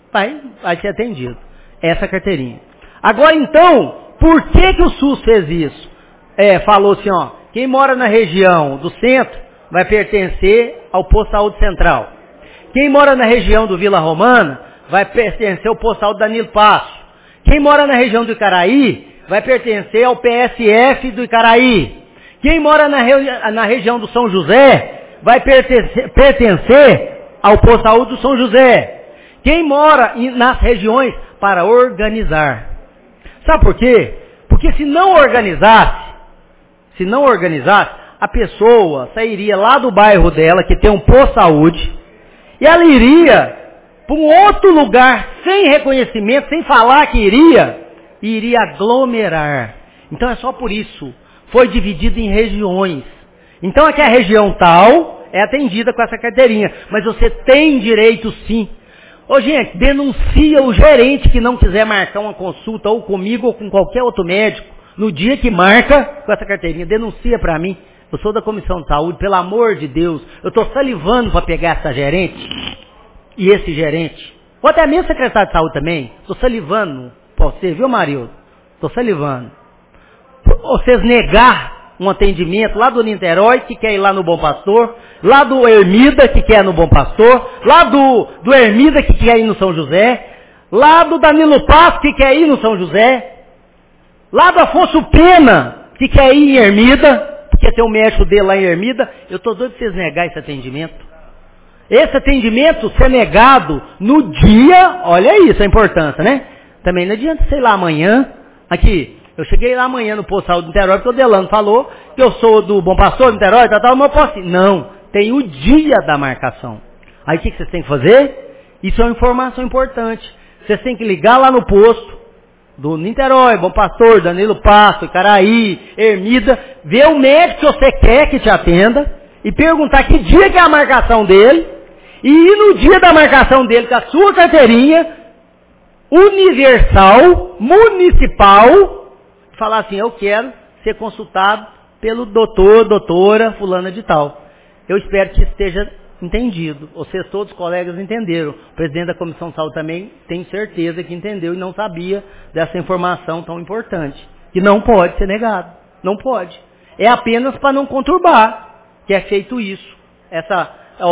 vai ser atendido. Essa carteirinha. Agora então, por que o SUS fez isso? Falou assim, ó, quem mora na região do centro vai pertencer ao posto de saúde central. Quem mora na região do Vila Romana vai pertencer ao posto de saúde Danilo Passo. Quem mora na região do Icaraí vai pertencer ao PSF do Icaraí. Quem mora na região do São José vai pertencer ao posto de saúde do São José. Quem mora nas regiões para organizar. Sabe por quê? Porque se não organizasse, a pessoa sairia lá do bairro dela, que tem um posto de saúde, e ela iria para um outro lugar, sem reconhecimento, sem falar que iria aglomerar. Então é só por isso. Foi dividido em regiões. Então aqui a região tal é atendida com essa carteirinha. Mas você tem direito sim. Ô gente, denuncia o gerente que não quiser marcar uma consulta ou comigo ou com qualquer outro médico no dia que marca com essa carteirinha. Denuncia pra mim. Eu sou da Comissão de Saúde, pelo amor de Deus. Eu estou salivando para pegar essa gerente e esse gerente. Ou até mesmo secretário de saúde também. Estou salivando pra você, viu, Marildo? Estou salivando. Vocês negar um atendimento lá do Niterói, que quer ir lá no Bom Pastor, lá do Ermida, que quer ir no Bom Pastor, lá do Ermida, que quer ir no São José, lá do Danilo Passo, que quer ir no São José, lá do Afonso Pena, que quer ir em Ermida, porque tem um médico dele lá em Ermida. Eu estou doido de vocês negar esse atendimento. Esse atendimento ser negado no dia, olha isso, a importância, né? Também não adianta, sei lá, amanhã, aqui, eu cheguei lá amanhã no posto de saúde do Niterói, porque o Delano falou que eu sou do Bom Pastor, do Niterói, mas eu posso ir. Não, tem o dia da marcação. Aí o que vocês têm que fazer? Isso é uma informação importante. Vocês têm que ligar lá no posto do Niterói, Bom Pastor, Danilo Passo, Icaraí, Ermida, ver o médico que você quer que te atenda e perguntar que dia que é a marcação dele e ir no dia da marcação dele com a sua carteirinha universal, municipal, falar assim, eu quero ser consultado pelo doutora fulana de tal. Eu espero que esteja entendido. Vocês todos, colegas, entenderam. O presidente da Comissão de Saúde também tem certeza que entendeu e não sabia dessa informação tão importante. Que não pode ser negado. Não pode. É apenas para não conturbar que é feito isso. Essa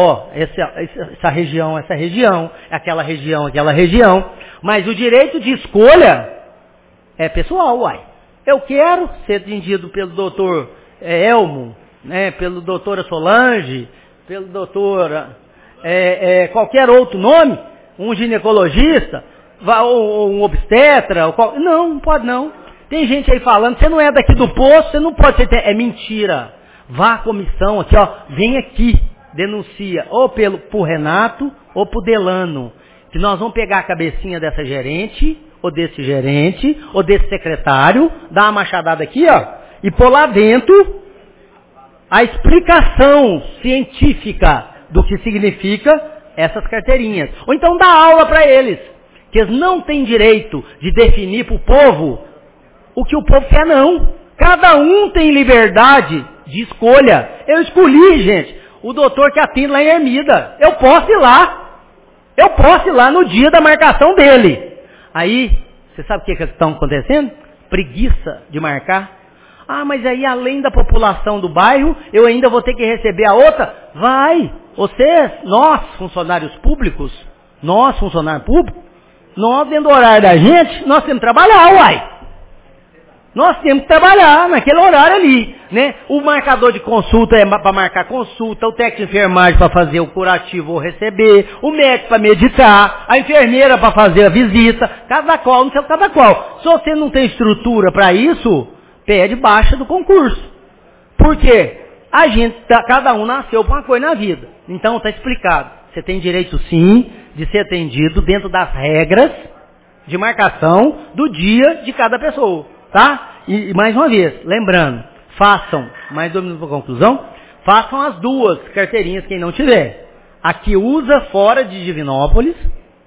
região, aquela região. Mas o direito de escolha é pessoal, uai. Eu quero ser atendido pelo doutor Elmo, né, pelo doutora Solange, pelo doutora qualquer outro nome, um ginecologista, ou um obstetra, não pode não. Tem gente aí falando, você não é daqui do posto, você não pode ser, é mentira. Vá à comissão aqui, ó, vem aqui, denuncia, ou pro Renato, ou pro Delano, que nós vamos pegar a cabecinha dessa gerente, ou desse secretário, dar uma machadada aqui, ó, e pôr lá dentro a explicação científica do que significa essas carteirinhas. Ou então dar aula para eles, que eles não têm direito de definir para o povo o que o povo quer, não. Cada um tem liberdade de escolha. Eu escolhi, gente, o doutor que atende lá em Ermida. Eu posso ir lá no dia da marcação dele. Aí, você sabe o que está acontecendo? Preguiça de marcar. Ah, mas aí além da população do bairro, eu ainda vou ter que receber a outra? Vai! Nós funcionários públicos, nós dentro do horário da gente, nós temos que trabalhar, uai! Nós temos que trabalhar naquele horário ali, né? O marcador de consulta é para marcar consulta, o técnico de enfermagem para fazer o curativo ou receber, o médico para medicar, a enfermeira para fazer a visita, cada qual. Se você não tem estrutura para isso, pede baixa do concurso. Por quê? Cada um nasceu para uma coisa na vida. Então está explicado. Você tem direito sim de ser atendido dentro das regras de marcação do dia de cada pessoa. Tá? E mais uma vez, lembrando, façam, mais 2 minutos para conclusão, façam as 2 carteirinhas quem não tiver. A que usa fora de Divinópolis,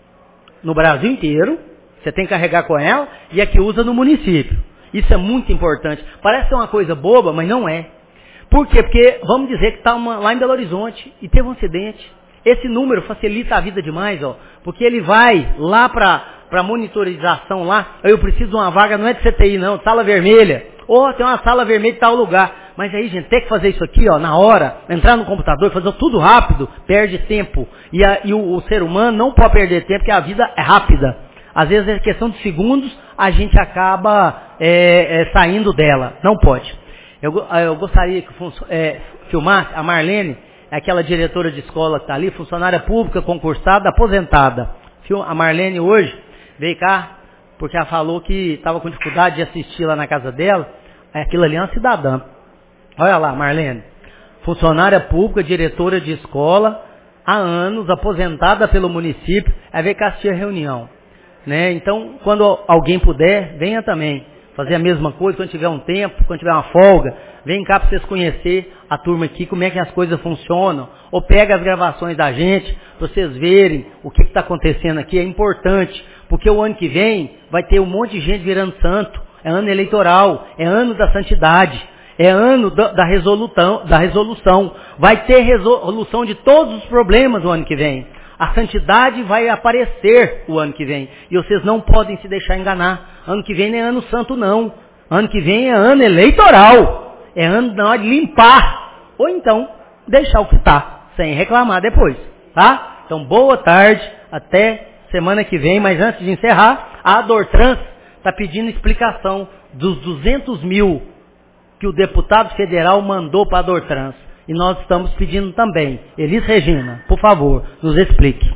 no Brasil inteiro, você tem que carregar com ela, e a que usa no município. Isso é muito importante. Parece ser uma coisa boba, mas não é. Por quê? Porque vamos dizer que está lá em Belo Horizonte e teve um acidente. Esse número facilita a vida demais, ó, porque ele vai lá para monitorização lá. Eu preciso de uma vaga, não é de CTI não, sala vermelha. Tem uma sala vermelha em tal lugar. Mas aí, gente, tem que fazer isso aqui, ó, na hora, entrar no computador, fazer tudo rápido, perde tempo. E o ser humano não pode perder tempo, porque a vida é rápida. Às vezes é questão de segundos, a gente acaba saindo dela. Não pode. Eu gostaria que filmasse a Marlene, aquela diretora de escola que está ali, funcionária pública, concursada, aposentada. A Marlene hoje veio cá, porque ela falou que estava com dificuldade de assistir lá na casa dela. Aquilo ali é uma cidadã. Olha lá, Marlene. Funcionária pública, diretora de escola, há anos, aposentada pelo município, ela veio cá assistir a reunião. Né? Então, quando alguém puder, venha também. Fazer a mesma coisa, quando tiver um tempo, quando tiver uma folga, vem cá para vocês conhecerem a turma aqui, como é que as coisas funcionam. Ou pega as gravações da gente, para vocês verem o que está acontecendo aqui. É importante, porque o ano que vem vai ter um monte de gente virando santo. É ano eleitoral, é ano da santidade, é ano da resolução. Vai ter resolução de todos os problemas o ano que vem. A santidade vai aparecer o ano que vem. E vocês não podem se deixar enganar. Ano que vem não é ano santo, não. Ano que vem é ano eleitoral. É ano na hora de limpar. Ou então, deixar o que está, sem reclamar depois. Tá? Então, boa tarde. Até semana que vem. Mas antes de encerrar, a Adortrans está pedindo explicação dos 200 mil que o deputado federal mandou para a Adortrans. E nós estamos pedindo também. Elis Regina, por favor, nos explique.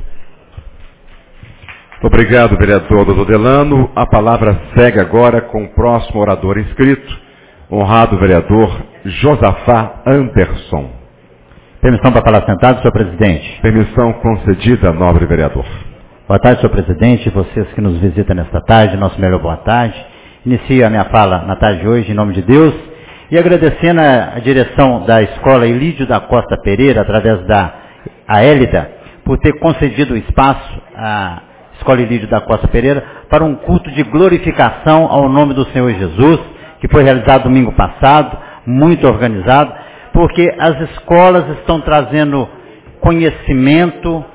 Obrigado, vereador Dr. Delano. A palavra segue agora com o próximo orador inscrito, honrado vereador Josafá Anderson.
Permissão para falar sentado, senhor presidente.
Permissão concedida, nobre vereador.
Boa tarde, senhor presidente, vocês que nos visitam nesta tarde, nosso melhor boa tarde. Inicio a minha fala na tarde de hoje, em nome de Deus. E agradecendo a direção da escola Elídio da Costa Pereira, através da Aélida, por ter concedido o espaço à Escola Elídio da Costa Pereira para um culto de glorificação ao nome do Senhor Jesus, que foi realizado domingo passado, muito organizado, porque as escolas estão trazendo conhecimento.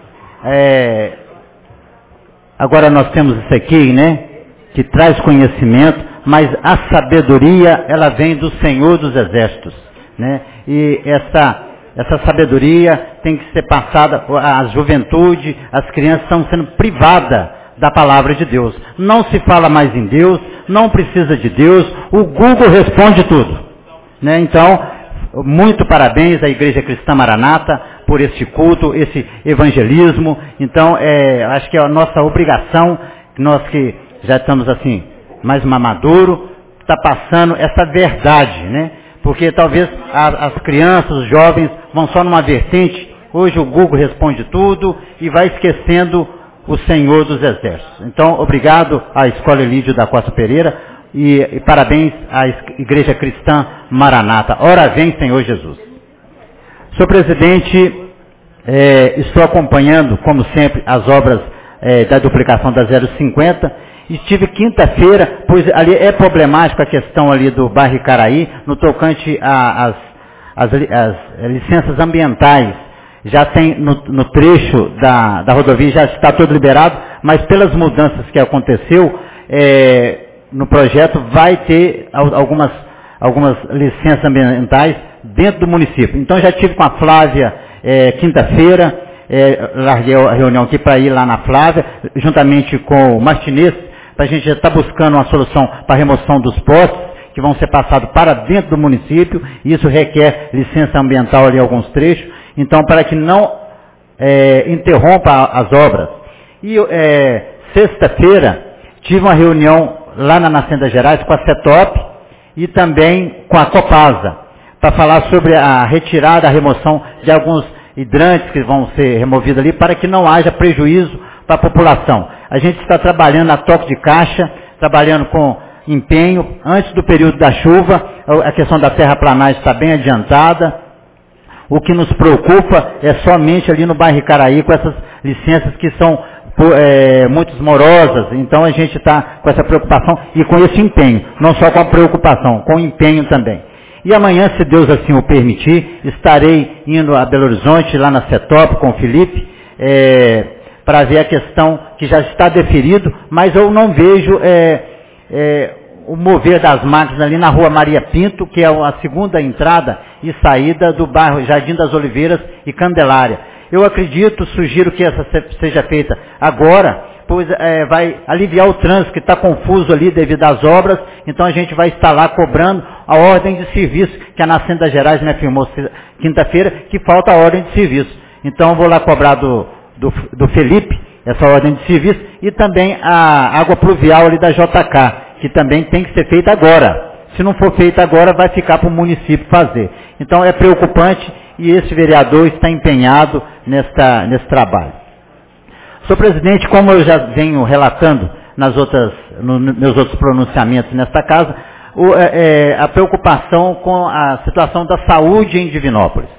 Agora nós temos isso aqui, né? Que traz conhecimento, mas a sabedoria, ela vem do Senhor dos Exércitos, né? E essa sabedoria tem que ser passada, a juventude, as crianças estão sendo privadas da palavra de Deus. Não se fala mais em Deus, não precisa de Deus, o Google responde tudo, né? Então, muito parabéns à Igreja Cristã Maranata por este culto, esse evangelismo. Então, acho que é a nossa obrigação, nós que já estamos assim, mais maduro, está passando essa verdade, né? Porque talvez as crianças, os jovens vão só numa vertente, hoje o Google responde tudo e vai esquecendo o Senhor dos Exércitos. Então, obrigado à Escola Elídio da Costa Pereira e parabéns à Igreja Cristã Maranata. Ora vem, Senhor Jesus. Senhor presidente, estou acompanhando, como sempre, as obras da duplicação da 050. Estive quinta-feira, pois ali é problemática a questão ali do bairro Icaraí, no tocante às licenças ambientais. Já tem no trecho da rodovia, já está todo liberado, mas pelas mudanças que aconteceu, no projeto vai ter algumas licenças ambientais dentro do município. Então já estive com a Flávia quinta-feira, larguei a reunião aqui para ir lá na Flávia, juntamente com o Martinez, para a gente já estar buscando uma solução para a remoção dos postes, que vão ser passados para dentro do município, e isso requer licença ambiental ali em alguns trechos, então para que não interrompa as obras. E sexta-feira tive uma reunião lá na Nascenda Gerais com a CETOP e também com a Copasa, para falar sobre a retirada, a remoção de alguns hidrantes que vão ser removidos ali, para que não haja prejuízo para a população. A gente está trabalhando a toque de caixa, trabalhando com empenho, antes do período da chuva, a questão da terraplanagem está bem adiantada. O que nos preocupa é somente ali no bairro Icaraí, com essas licenças que são muito morosas. Então a gente está com essa preocupação e com esse empenho, não só com a preocupação, com o empenho também. E amanhã, se Deus assim o permitir, estarei indo a Belo Horizonte, lá na CETOP, com o Felipe, para ver a questão que já está deferido, mas eu não vejo o mover das máquinas ali na rua Maria Pinto, que é a segunda entrada e saída do bairro Jardim das Oliveiras e Candelária. Eu acredito, sugiro que essa seja feita agora, pois vai aliviar o trânsito que está confuso ali devido às obras, então a gente vai estar lá cobrando a ordem de serviço, que a Nascenda Gerais me afirmou quinta-feira, que falta a ordem de serviço. Então eu vou lá cobrar do Felipe essa ordem de serviço e também a água pluvial ali da JK, que também tem que ser feita agora. Se não for feita agora, vai ficar para o município fazer. Então é preocupante e esse vereador está empenhado nesse trabalho. Senhor presidente, como eu já venho relatando nos meus outros pronunciamentos nesta casa, a preocupação com a situação da saúde em Divinópolis.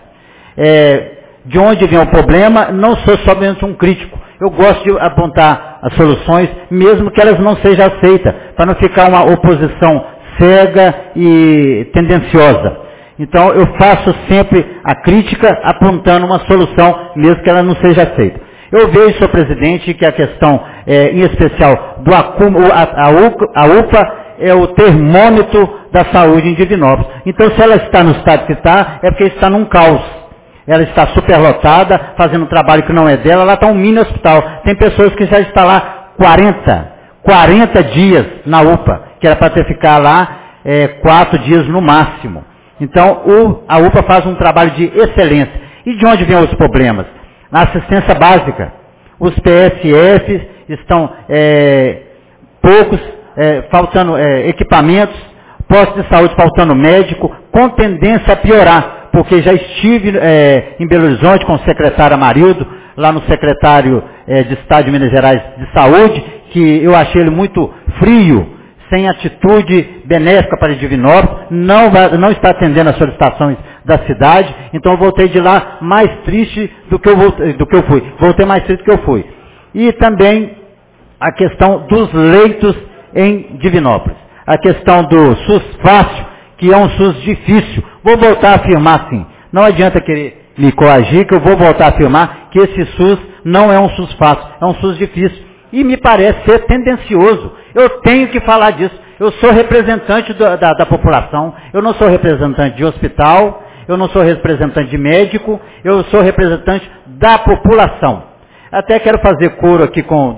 De onde vem o problema, não sou somente um crítico. Eu gosto de apontar as soluções, mesmo que elas não sejam aceitas, para não ficar uma oposição cega e tendenciosa. Então, eu faço sempre a crítica apontando uma solução, mesmo que ela não seja aceita. Eu vejo, senhor presidente, que a questão, em especial, a UPA é o termômetro da saúde em Divinópolis. Então, se ela está no estado que está, é porque está num caos. Ela está superlotada, fazendo um trabalho que não é dela, ela está um mini hospital. Tem pessoas que já estão lá 40 dias na UPA, que era para ter ficar lá 4 dias no máximo. Então, a UPA faz um trabalho de excelência. E de onde vêm os problemas? Na assistência básica. Os PSFs estão poucos, faltando equipamentos, postos de saúde faltando médico, com tendência a piorar. Porque já estive em Belo Horizonte com o secretário Amarildo, lá no secretário de Estado de Minas Gerais de Saúde, que eu achei ele muito frio, sem atitude benéfica para Divinópolis, não está atendendo as solicitações da cidade, então eu voltei de lá mais triste do que eu fui. Voltei mais triste do que eu fui. E também a questão dos leitos em Divinópolis. A questão do SUS fácil, que é um SUS difícil. Vou voltar a afirmar sim. Não adianta querer me coagir, que eu vou voltar a afirmar que esse SUS não é um SUS fácil, é um SUS difícil. E me parece ser tendencioso. Eu tenho que falar disso. Eu sou representante da população, eu não sou representante de hospital, eu não sou representante de médico, eu sou representante da população. Até quero fazer coro aqui com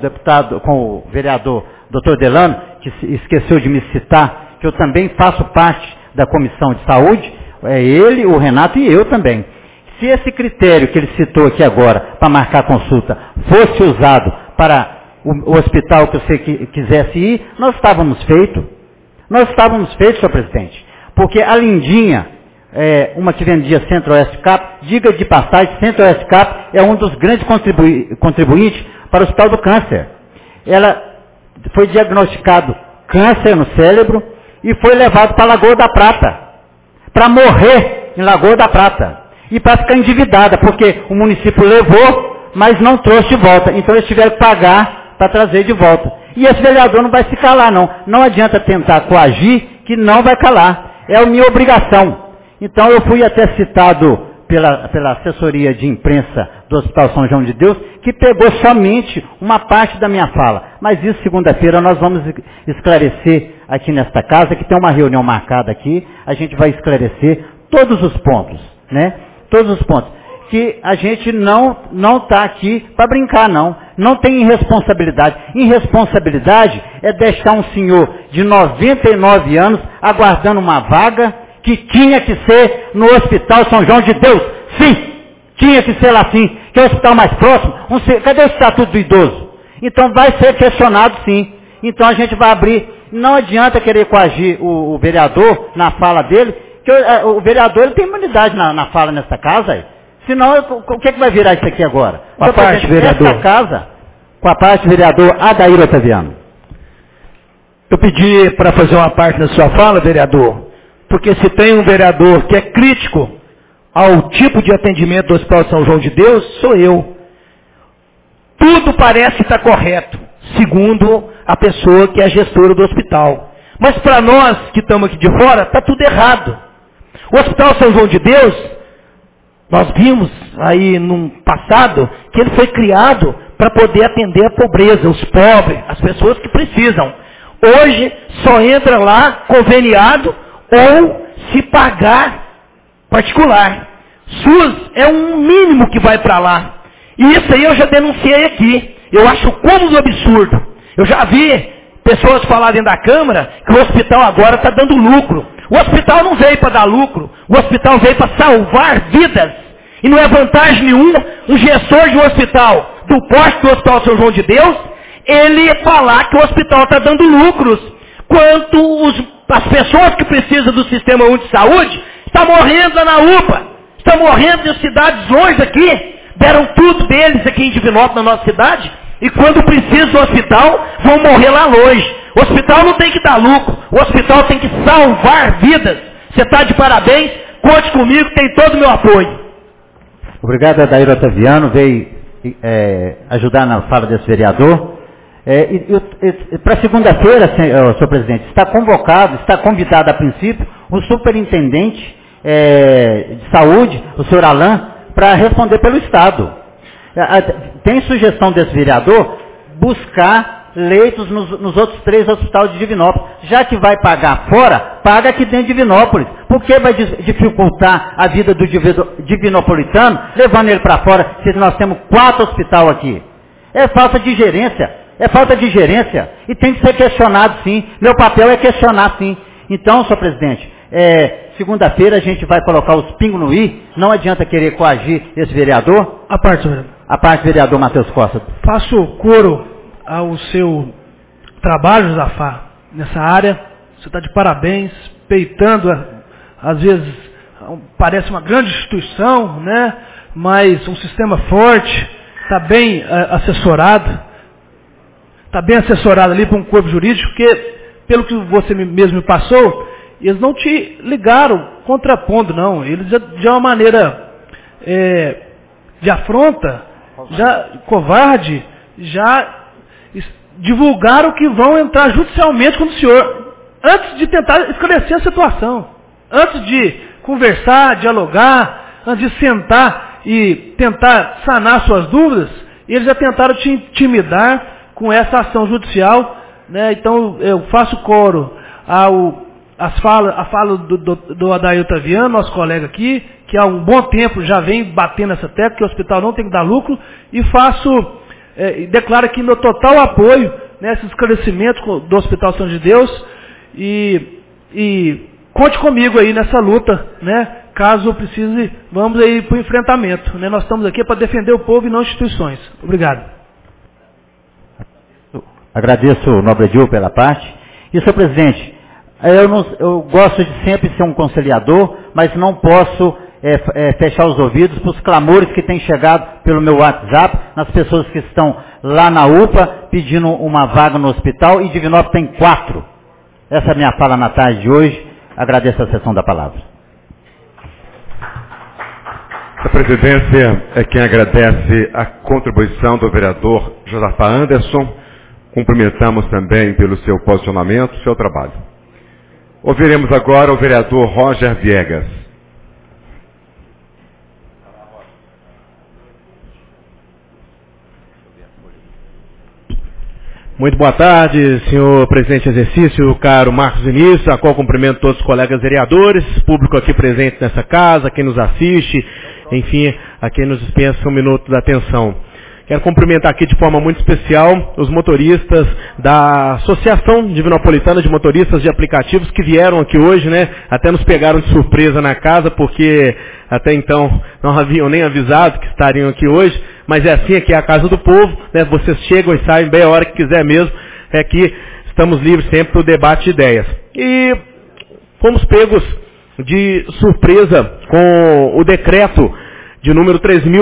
o vereador Dr. Delano, que esqueceu de me citar, que eu também faço parte da Comissão de Saúde, ele, o Renato e eu também. Se esse critério que ele citou aqui agora, para marcar consulta, fosse usado para o hospital que você quisesse ir, nós estávamos feitos. Nós estávamos feitos, senhor presidente. Porque a Lindinha, uma que vendia Centro-Oeste Cap, diga de passagem, Centro-Oeste Cap é um dos grandes contribuintes para o Hospital do Câncer. Ela foi diagnosticado câncer no cérebro e foi levado para a Lagoa da Prata, para morrer em Lagoa da Prata. E para ficar endividada, porque o município levou, mas não trouxe de volta. Então eles tiveram que pagar para trazer de volta. E esse vereador não vai se calar, não. Não adianta tentar coagir, que não vai calar. É a minha obrigação. Então eu fui até citado pela assessoria de imprensa do Hospital São João de Deus, que pegou somente uma parte da minha fala. Mas isso, segunda-feira, nós vamos esclarecer aqui nesta casa, que tem uma reunião marcada aqui, a gente vai esclarecer todos os pontos, né? Todos os pontos. Que a gente não está aqui para brincar, não. Não tem irresponsabilidade. Irresponsabilidade é deixar um senhor de 99 anos aguardando uma vaga que tinha que ser no Hospital São João de Deus. Sim, tinha que ser lá sim, que é o hospital mais próximo. Cadê o Estatuto do Idoso? Então vai ser questionado sim. Então a gente vai abrir. Não adianta querer coagir o vereador na fala dele, que o vereador ele tem imunidade na fala nesta casa aí. Senão, o que vai virar isso aqui agora?
Com a parte, vereador.
Esta casa, com a parte, vereador Adair Otaviano.
Eu pedi para fazer uma parte na sua fala, vereador, porque se tem um vereador que é crítico ao tipo de atendimento do Hospital São João de Deus, sou eu. Tudo parece estar correto, segundo a pessoa que é gestora do hospital. Mas para nós que estamos aqui de fora, está tudo errado. O Hospital São João de Deus, nós vimos aí no passado que ele foi criado para poder atender a pobreza, os pobres, as pessoas que precisam. Hoje só entra lá conveniado ou se pagar particular. SUS é um mínimo que vai para lá. E isso aí eu já denunciei aqui. Eu acho o cômodo absurdo. Eu já vi pessoas falarem da Câmara que o hospital agora está dando lucro. O hospital não veio para dar lucro. O hospital veio para salvar vidas. E não é vantagem nenhuma um gestor de um hospital, do posto do Hospital São João de Deus, ele falar que o hospital está dando lucros, quanto as pessoas que precisam do Sistema Único de Saúde estão morrendo lá na UPA, estão morrendo em cidades longe daqui, deram tudo deles aqui em Divinópolis, na nossa cidade, e quando precisam do hospital, vão morrer lá longe. O hospital não tem que dar lucro, o hospital tem que salvar vidas. Você está de parabéns, conte comigo, tem todo o meu apoio.
Obrigado, Adair Otaviano, veio ajudar na fala desse vereador. Para segunda-feira, senhor presidente, está convidado a princípio, o superintendente de saúde, o senhor Alain, para responder pelo Estado. Tem sugestão desse vereador buscar leitos nos outros 3 hospitais de Divinópolis. Já que vai pagar fora, paga aqui dentro de Divinópolis. Por que vai dificultar a vida do divinopolitano, levando ele para fora, se nós temos 4 hospitais aqui? É falta de gerência. E tem que ser questionado sim. Meu papel é questionar sim. Então, senhor presidente, segunda-feira a gente vai colocar os pingos no i. Não adianta querer coagir esse vereador.
A parte, vereador.
A parte, vereador Matheus Costa.
Faço coro ao seu trabalho, Josafá, nessa área. Você está de parabéns, peitando, às vezes parece uma grande instituição, né? Mas um sistema forte, está bem assessorado. Está bem assessorado ali por um corpo jurídico, porque, pelo que você mesmo me passou, eles não te ligaram
contrapondo, não. Eles, de uma maneira de afronta, já covarde, já divulgaram que vão entrar judicialmente com o senhor, antes de tentar esclarecer a situação, antes de conversar, dialogar, antes de sentar e tentar sanar suas dúvidas, eles já tentaram te intimidar com essa ação judicial, né? Então eu faço coro a fala do Adailton Viana, nosso colega aqui, que há um bom tempo já vem batendo essa tecla, que o hospital não tem que dar lucro, e declaro aqui meu total apoio nesse esclarecimento do Hospital São de Deus, e conte comigo aí nessa luta, né? Caso precise, vamos aí para o enfrentamento, né? Nós estamos aqui para defender o povo e não instituições. Obrigado.
Agradeço o nobre Edil pela parte. E, senhor presidente, eu gosto de sempre ser um conciliador, mas não posso fechar os ouvidos para os clamores que têm chegado pelo meu WhatsApp, nas pessoas que estão lá na UPA pedindo uma vaga no hospital, e Divinópolis tem 4. Essa é a minha fala na tarde de hoje. Agradeço a sessão da palavra.
A presidência é quem agradece a contribuição do vereador Josafá Anderson. Cumprimentamos também pelo seu posicionamento, seu trabalho. Ouviremos agora o vereador Roger Viegas.
Muito boa tarde, senhor presidente em exercício, caro Marcos Vinícius, a qual cumprimento todos os colegas vereadores, público aqui presente nessa casa, quem nos assiste, enfim, a quem nos dispensa um minuto da atenção. Quero cumprimentar aqui de forma muito especial os motoristas da Associação Divinopolitana de Motoristas de Aplicativos que vieram aqui hoje, né? Até nos pegaram de surpresa na casa, porque até então não haviam nem avisado que estariam aqui hoje, mas é assim, aqui é a casa do povo, né? Vocês chegam e saem bem a hora que quiser mesmo, é que estamos livres sempre para o debate de ideias. E fomos pegos de surpresa com o decreto de número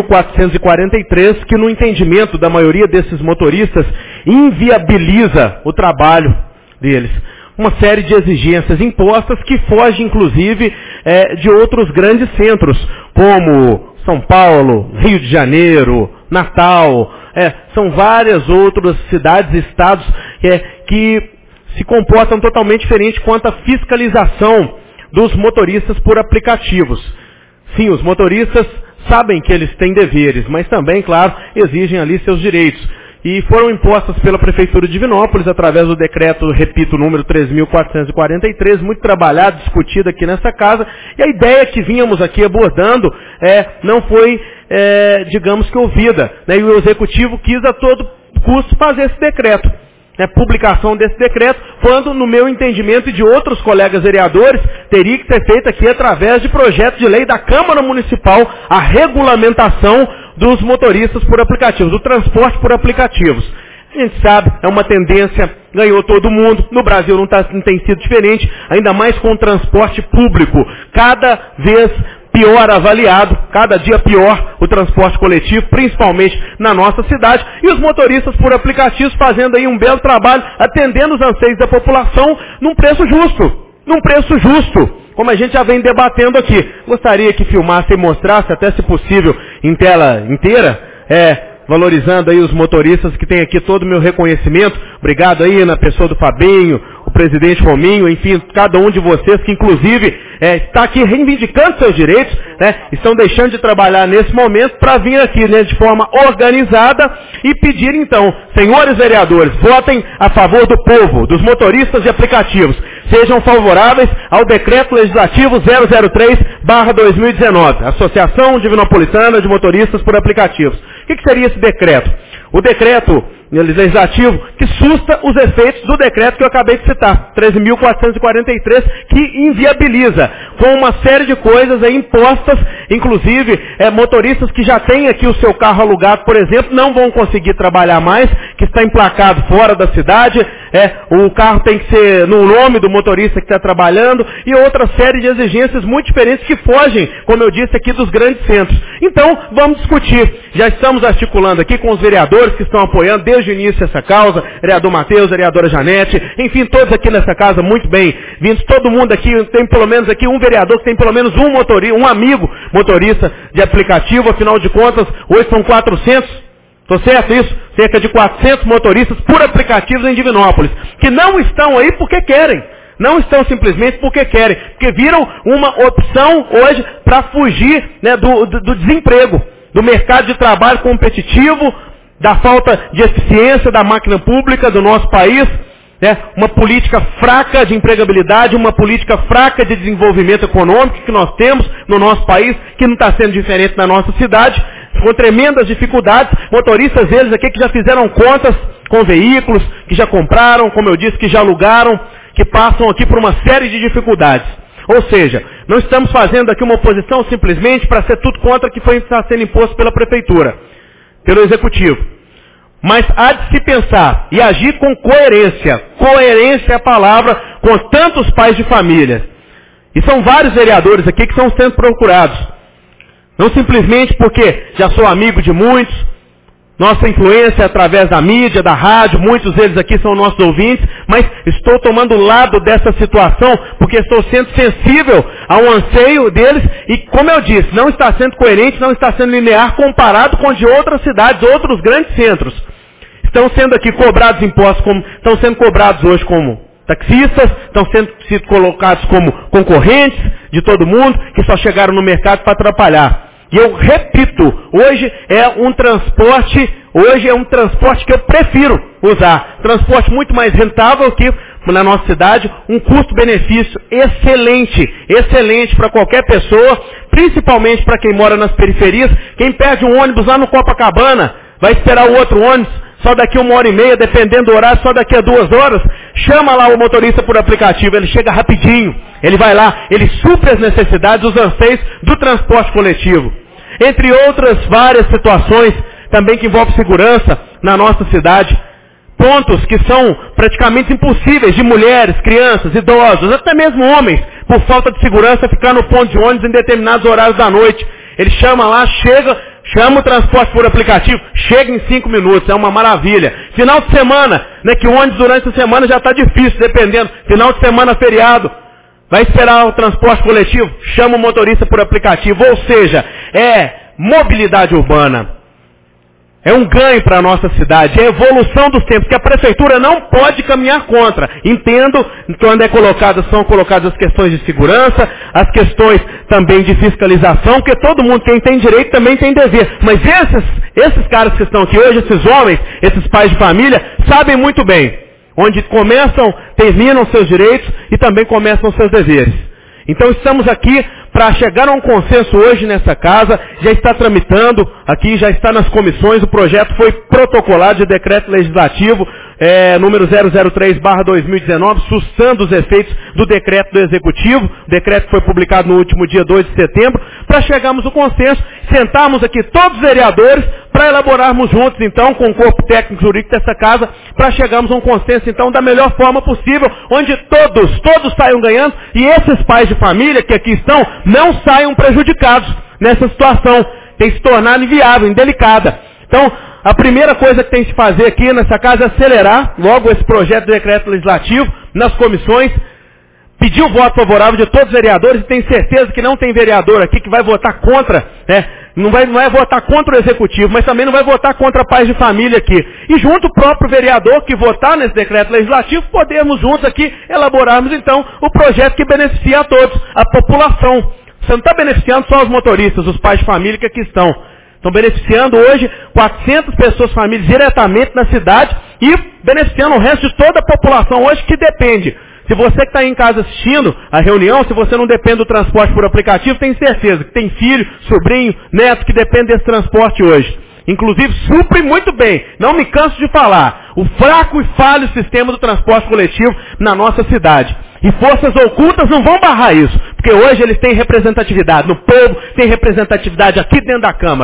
3.443, que no entendimento da maioria desses motoristas inviabiliza o trabalho deles. Uma série de exigências impostas que foge inclusive de outros grandes centros, como São Paulo, Rio de Janeiro, Natal, são várias outras cidades e estados que se comportam totalmente diferente quanto à fiscalização dos motoristas por aplicativos. Sim, os motoristas sabem que eles têm deveres, mas também, claro, exigem ali seus direitos. E foram impostas pela Prefeitura de Divinópolis, através do decreto, repito, número 3.443, muito trabalhado, discutido aqui nessa casa, e a ideia que vínhamos aqui abordando não foi, digamos que ouvida, né? E o Executivo quis a todo custo fazer esse decreto. Publicação desse decreto, quando, no meu entendimento e de outros colegas vereadores, teria que ser feita aqui através de projeto de lei da Câmara Municipal a regulamentação dos motoristas por aplicativos, do transporte por aplicativos. A gente sabe, é uma tendência, ganhou todo mundo, no Brasil não tem sido diferente, ainda mais com o transporte público, cada vez pior avaliado, cada dia pior o transporte coletivo, principalmente na nossa cidade, e os motoristas por aplicativos fazendo aí um belo trabalho, atendendo os anseios da população num preço justo, como a gente já vem debatendo aqui. Gostaria que filmasse e mostrasse, até se possível, em tela inteira, valorizando aí os motoristas, que tem aqui todo o meu reconhecimento. Obrigado aí na pessoa do Fabinho, o presidente Rominho, enfim, cada um de vocês que inclusive está aqui reivindicando seus direitos, né? Estão deixando de trabalhar nesse momento para vir aqui, né, de forma organizada e pedir então, senhores vereadores, votem a favor do povo, dos motoristas de aplicativos. Sejam favoráveis ao decreto legislativo 003/2019, Associação Divinopolitana de Motoristas por Aplicativos. O que seria esse decreto? O decreto legislativo que susta os efeitos do decreto que eu acabei de citar, 13.443, que inviabiliza, com uma série de coisas aí impostas, inclusive motoristas que já têm aqui o seu carro alugado, por exemplo, não vão conseguir trabalhar mais, que está emplacado fora da cidade, o carro tem que ser no nome do motorista que está trabalhando e outra série de exigências muito diferentes que fogem, como eu disse aqui, dos grandes centros. Então, vamos discutir. Já estamos articulando aqui com os vereadores que estão apoiando desde o início essa causa, vereador Matheus, vereadora Janete, enfim, todos aqui nessa casa muito bem-vindos, todo mundo aqui, tem pelo menos aqui um vereador que tem pelo menos um motorista, um amigo motorista de aplicativo, afinal de contas, hoje são 400, estou certo isso? Cerca de 400 motoristas por aplicativos em Divinópolis, que não estão aí porque querem. Não estão simplesmente porque querem, porque viram uma opção hoje para fugir, né, do desemprego, do mercado de trabalho competitivo, da falta de eficiência da máquina pública do nosso país, né, uma política fraca de empregabilidade, uma política fraca de desenvolvimento econômico que nós temos no nosso país, que não está sendo diferente na nossa cidade, com tremendas dificuldades, motoristas eles aqui que já fizeram contas com veículos, que já compraram, como eu disse, que já alugaram, que passam aqui por uma série de dificuldades. Ou seja, não estamos fazendo aqui uma oposição simplesmente para ser tudo contra o que está sendo imposto pela prefeitura, pelo executivo. Mas há de se pensar e agir com coerência. Coerência é a palavra com tantos pais de família. E são vários vereadores aqui que estão sendo procurados. Não simplesmente porque já sou amigo de muitos, nossa influência é através da mídia, da rádio, muitos deles aqui são nossos ouvintes, mas estou tomando lado dessa situação porque estou sendo sensível ao anseio deles e, como eu disse, não está sendo coerente, não está sendo linear comparado com de outras cidades, outros grandes centros. Estão sendo aqui cobrados impostos, estão sendo cobrados hoje como taxistas, estão sendo colocados como concorrentes de todo mundo, que só chegaram no mercado para atrapalhar. E eu repito, hoje é um transporte que eu prefiro usar. Transporte muito mais rentável que na nossa cidade, um custo-benefício excelente para qualquer pessoa, principalmente para quem mora nas periferias. Quem perde um ônibus lá no Copacabana, vai esperar o outro ônibus, só daqui 1h30, dependendo do horário, só daqui a 2 horas, chama lá o motorista por aplicativo, ele chega rapidinho, ele vai lá, ele supre as necessidades, os anseios do transporte coletivo. Entre outras várias situações, também que envolvem segurança na nossa cidade, pontos que são praticamente impossíveis de mulheres, crianças, idosos, até mesmo homens, por falta de segurança, ficar no ponto de ônibus em determinados horários da noite. Ele chama lá, chama o transporte por aplicativo, chega em 5 minutos, é uma maravilha. Final de semana, né, que o ônibus durante a semana já está difícil, dependendo. Final de semana, feriado, vai esperar o transporte coletivo, chama o motorista por aplicativo. Ou seja, é mobilidade urbana. É um ganho para a nossa cidade, é a evolução dos tempos, que a prefeitura não pode caminhar contra. Entendo quando são colocadas as questões de segurança, as questões também de fiscalização, porque todo mundo, quem tem direito, também tem dever. Mas esses caras que estão aqui hoje, esses homens, esses pais de família, sabem muito bem onde terminam seus direitos e também começam seus deveres. Então estamos aqui para chegar a um consenso hoje nessa casa, já está tramitando aqui, já está nas comissões, o projeto foi protocolado de decreto legislativo número 003/2019, sustando os efeitos do decreto do Executivo, o decreto foi publicado no último dia 2 de setembro, para chegarmos ao consenso, sentarmos aqui todos os vereadores, para elaborarmos juntos, então, com o corpo técnico jurídico dessa casa, para chegarmos a um consenso, então, da melhor forma possível, onde todos saiam ganhando, e esses pais de família que aqui estão, não saiam prejudicados nessa situação, tem se tornado inviável, indelicada. Então, a primeira coisa que tem que se fazer aqui nessa casa é acelerar logo esse projeto de decreto legislativo nas comissões, pedir o voto favorável de todos os vereadores, e tenho certeza que não tem vereador aqui que vai votar contra, né? Não vai votar contra o Executivo, mas também não vai votar contra pais de família aqui. E junto o próprio vereador que votar nesse decreto legislativo, podemos juntos aqui elaborarmos então o projeto que beneficia a todos, a população. Você não está beneficiando só os motoristas, os pais de família que aqui estão. Estão beneficiando hoje 400 pessoas, famílias, diretamente na cidade e beneficiando o resto de toda a população hoje que depende. Se você que está em casa assistindo a reunião, se você não depende do transporte por aplicativo, tem certeza que tem filho, sobrinho, neto que depende desse transporte hoje. Inclusive, supre muito bem, não me canso de falar, o fraco e falho sistema do transporte coletivo na nossa cidade. E forças ocultas não vão barrar isso, porque hoje eles têm representatividade no povo, têm representatividade aqui dentro da Câmara.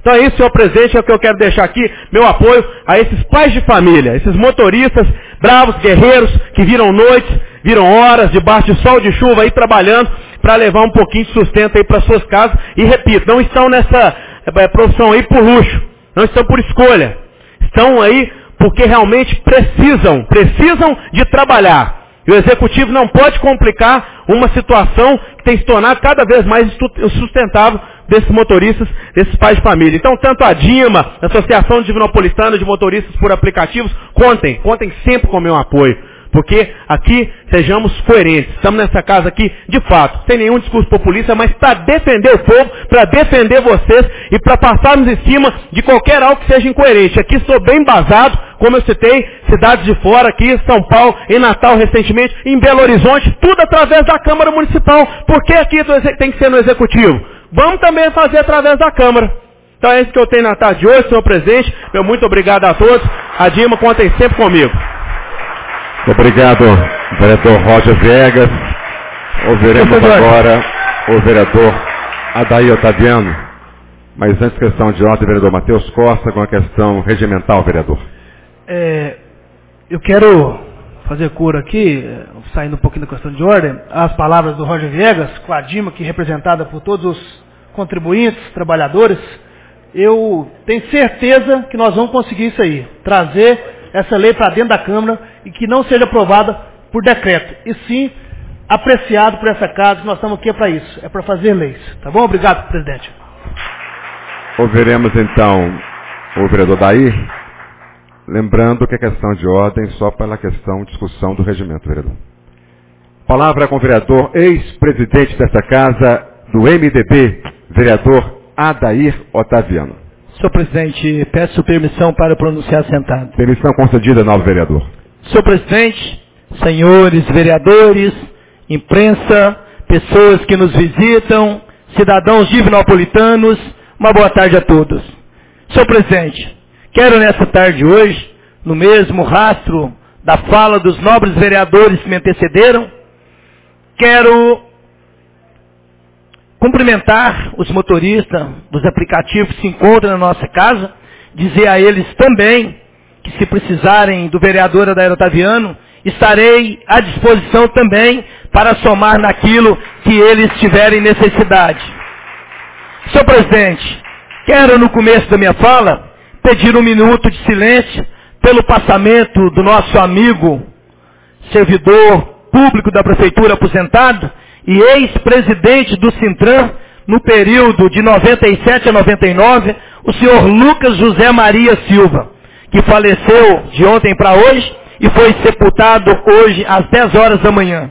Então é isso, senhor presidente, é o que eu quero deixar aqui, meu apoio a esses pais de família, esses motoristas bravos, guerreiros, que viram noites, viram horas, debaixo de sol, de chuva, aí trabalhando, para levar um pouquinho de sustento aí para suas casas. E repito, não estão nessa profissão aí por luxo, não estão por escolha, estão aí porque realmente precisam de trabalhar. E o executivo não pode complicar uma situação que tem se tornado cada vez mais sustentável desses motoristas, desses pais de família. Então, tanto a DIMA, a Associação Divinopolitana de Motoristas por Aplicativos, contem sempre com o meu apoio. Porque aqui sejamos coerentes. Estamos nessa casa aqui, de fato, sem nenhum discurso populista, mas para defender o povo, para defender vocês e para passarmos em cima de qualquer algo que seja incoerente. Aqui estou bem embasado, como eu citei, cidades de fora aqui, São Paulo, em Natal recentemente, em Belo Horizonte, tudo através da Câmara Municipal. Por que aqui tem que ser no Executivo? Vamos também fazer através da Câmara. Então é isso que eu tenho na tarde de hoje, senhor presidente. Meu muito obrigado a todos. A DIMA, contem sempre comigo.
Obrigado, vereador Roger Viegas. Ouviremos agora o vereador Adair Otaviano. Mas antes, questão de ordem, vereador Matheus Costa, com a questão regimental, vereador.
Eu quero fazer coro aqui, saindo um pouquinho da questão de ordem, as palavras do Roger Viegas, com a DIMA, aqui representada por todos os contribuintes, trabalhadores. Eu tenho certeza que nós vamos conseguir isso aí, trazer essa lei para dentro da Câmara e que não seja aprovada por decreto, e sim apreciado por essa casa, que nós estamos aqui para isso, é para fazer leis. Tá bom? Obrigado, presidente.
Ouviremos então o vereador Daí, lembrando que a questão de ordem só pela questão de discussão do regimento, vereador. Palavra com o vereador, ex-presidente desta casa, do MDB, vereador Adair Otaviano.
Senhor presidente, peço permissão para pronunciar sentado.
Permissão concedida, novo vereador.
Senhor presidente, senhores vereadores, imprensa, pessoas que nos visitam, cidadãos divinopolitanos, uma boa tarde a todos. Senhor presidente, quero nessa tarde hoje, no mesmo rastro da fala dos nobres vereadores que me antecederam, quero cumprimentar os motoristas dos aplicativos que se encontram na nossa casa, dizer a eles também que se precisarem do vereador Adair Otaviano, estarei à disposição também para somar naquilo que eles tiverem necessidade. Senhor presidente, quero no começo da minha fala pedir um minuto de silêncio pelo passamento do nosso amigo, servidor público da Prefeitura aposentado, e ex-presidente do Sintran, no período de 97 a 99, o senhor Lucas José Maria Silva, que faleceu de ontem para hoje e foi sepultado hoje às 10 horas da manhã.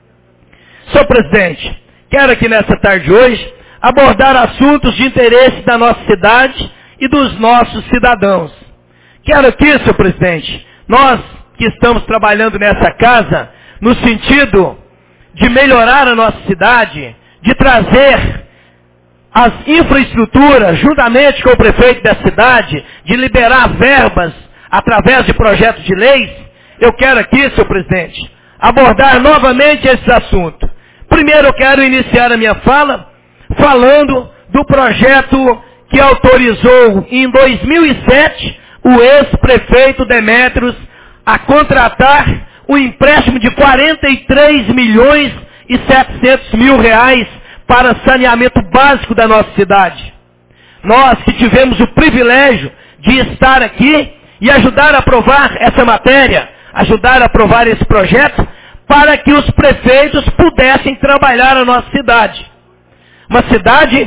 Senhor presidente, quero aqui nessa tarde de hoje abordar assuntos de interesse da nossa cidade e dos nossos cidadãos. Quero aqui, senhor presidente, nós que estamos trabalhando nessa casa, no sentido de melhorar a nossa cidade, de trazer as infraestruturas, juntamente com o prefeito da cidade, de liberar verbas através de projetos de leis, eu quero aqui, senhor presidente, abordar novamente esse assunto. Primeiro eu quero iniciar a minha fala falando do projeto que autorizou em 2007 o ex-prefeito Demétrios a contratar um empréstimo de 43 milhões e 700 mil reais para saneamento básico da nossa cidade. Nós que tivemos o privilégio de estar aqui e ajudar a aprovar essa matéria, ajudar a aprovar esse projeto, para que os prefeitos pudessem trabalhar a nossa cidade. Uma cidade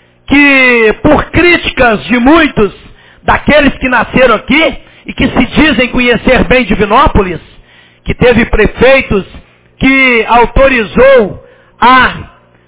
que, por críticas de muitos daqueles que nasceram aqui e que se dizem conhecer bem Divinópolis, que teve prefeitos que autorizou a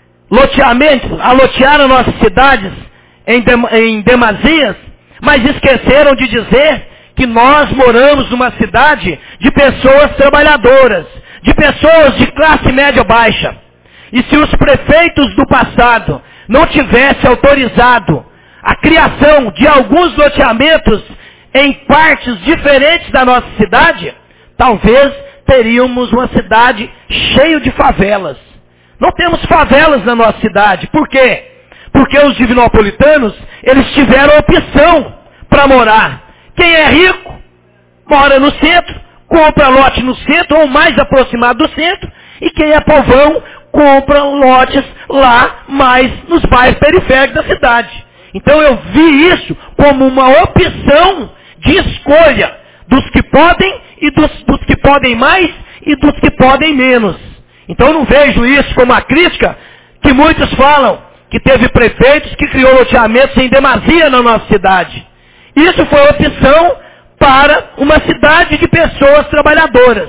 lotear as nossas cidades em demasias, mas esqueceram de dizer que nós moramos numa cidade de pessoas trabalhadoras, de pessoas de classe média baixa. E se os prefeitos do passado não tivessem autorizado a criação de alguns loteamentos em partes diferentes da nossa cidade, talvez teríamos uma cidade cheia de favelas. Não temos favelas na nossa cidade. Por quê? Porque os divinopolitanos, eles tiveram opção para morar. Quem é rico, mora no centro, compra lote no centro ou mais aproximado do centro, e quem é povão, compra lotes lá mais nos bairros periféricos da cidade. Então eu vi isso como uma opção de escolha dos que podem e dos que podem mais e dos que podem menos. Então eu não vejo isso como uma crítica que muitos falam, que teve prefeitos que criou loteamentos em demasia na nossa cidade. Isso foi opção para uma cidade de pessoas trabalhadoras,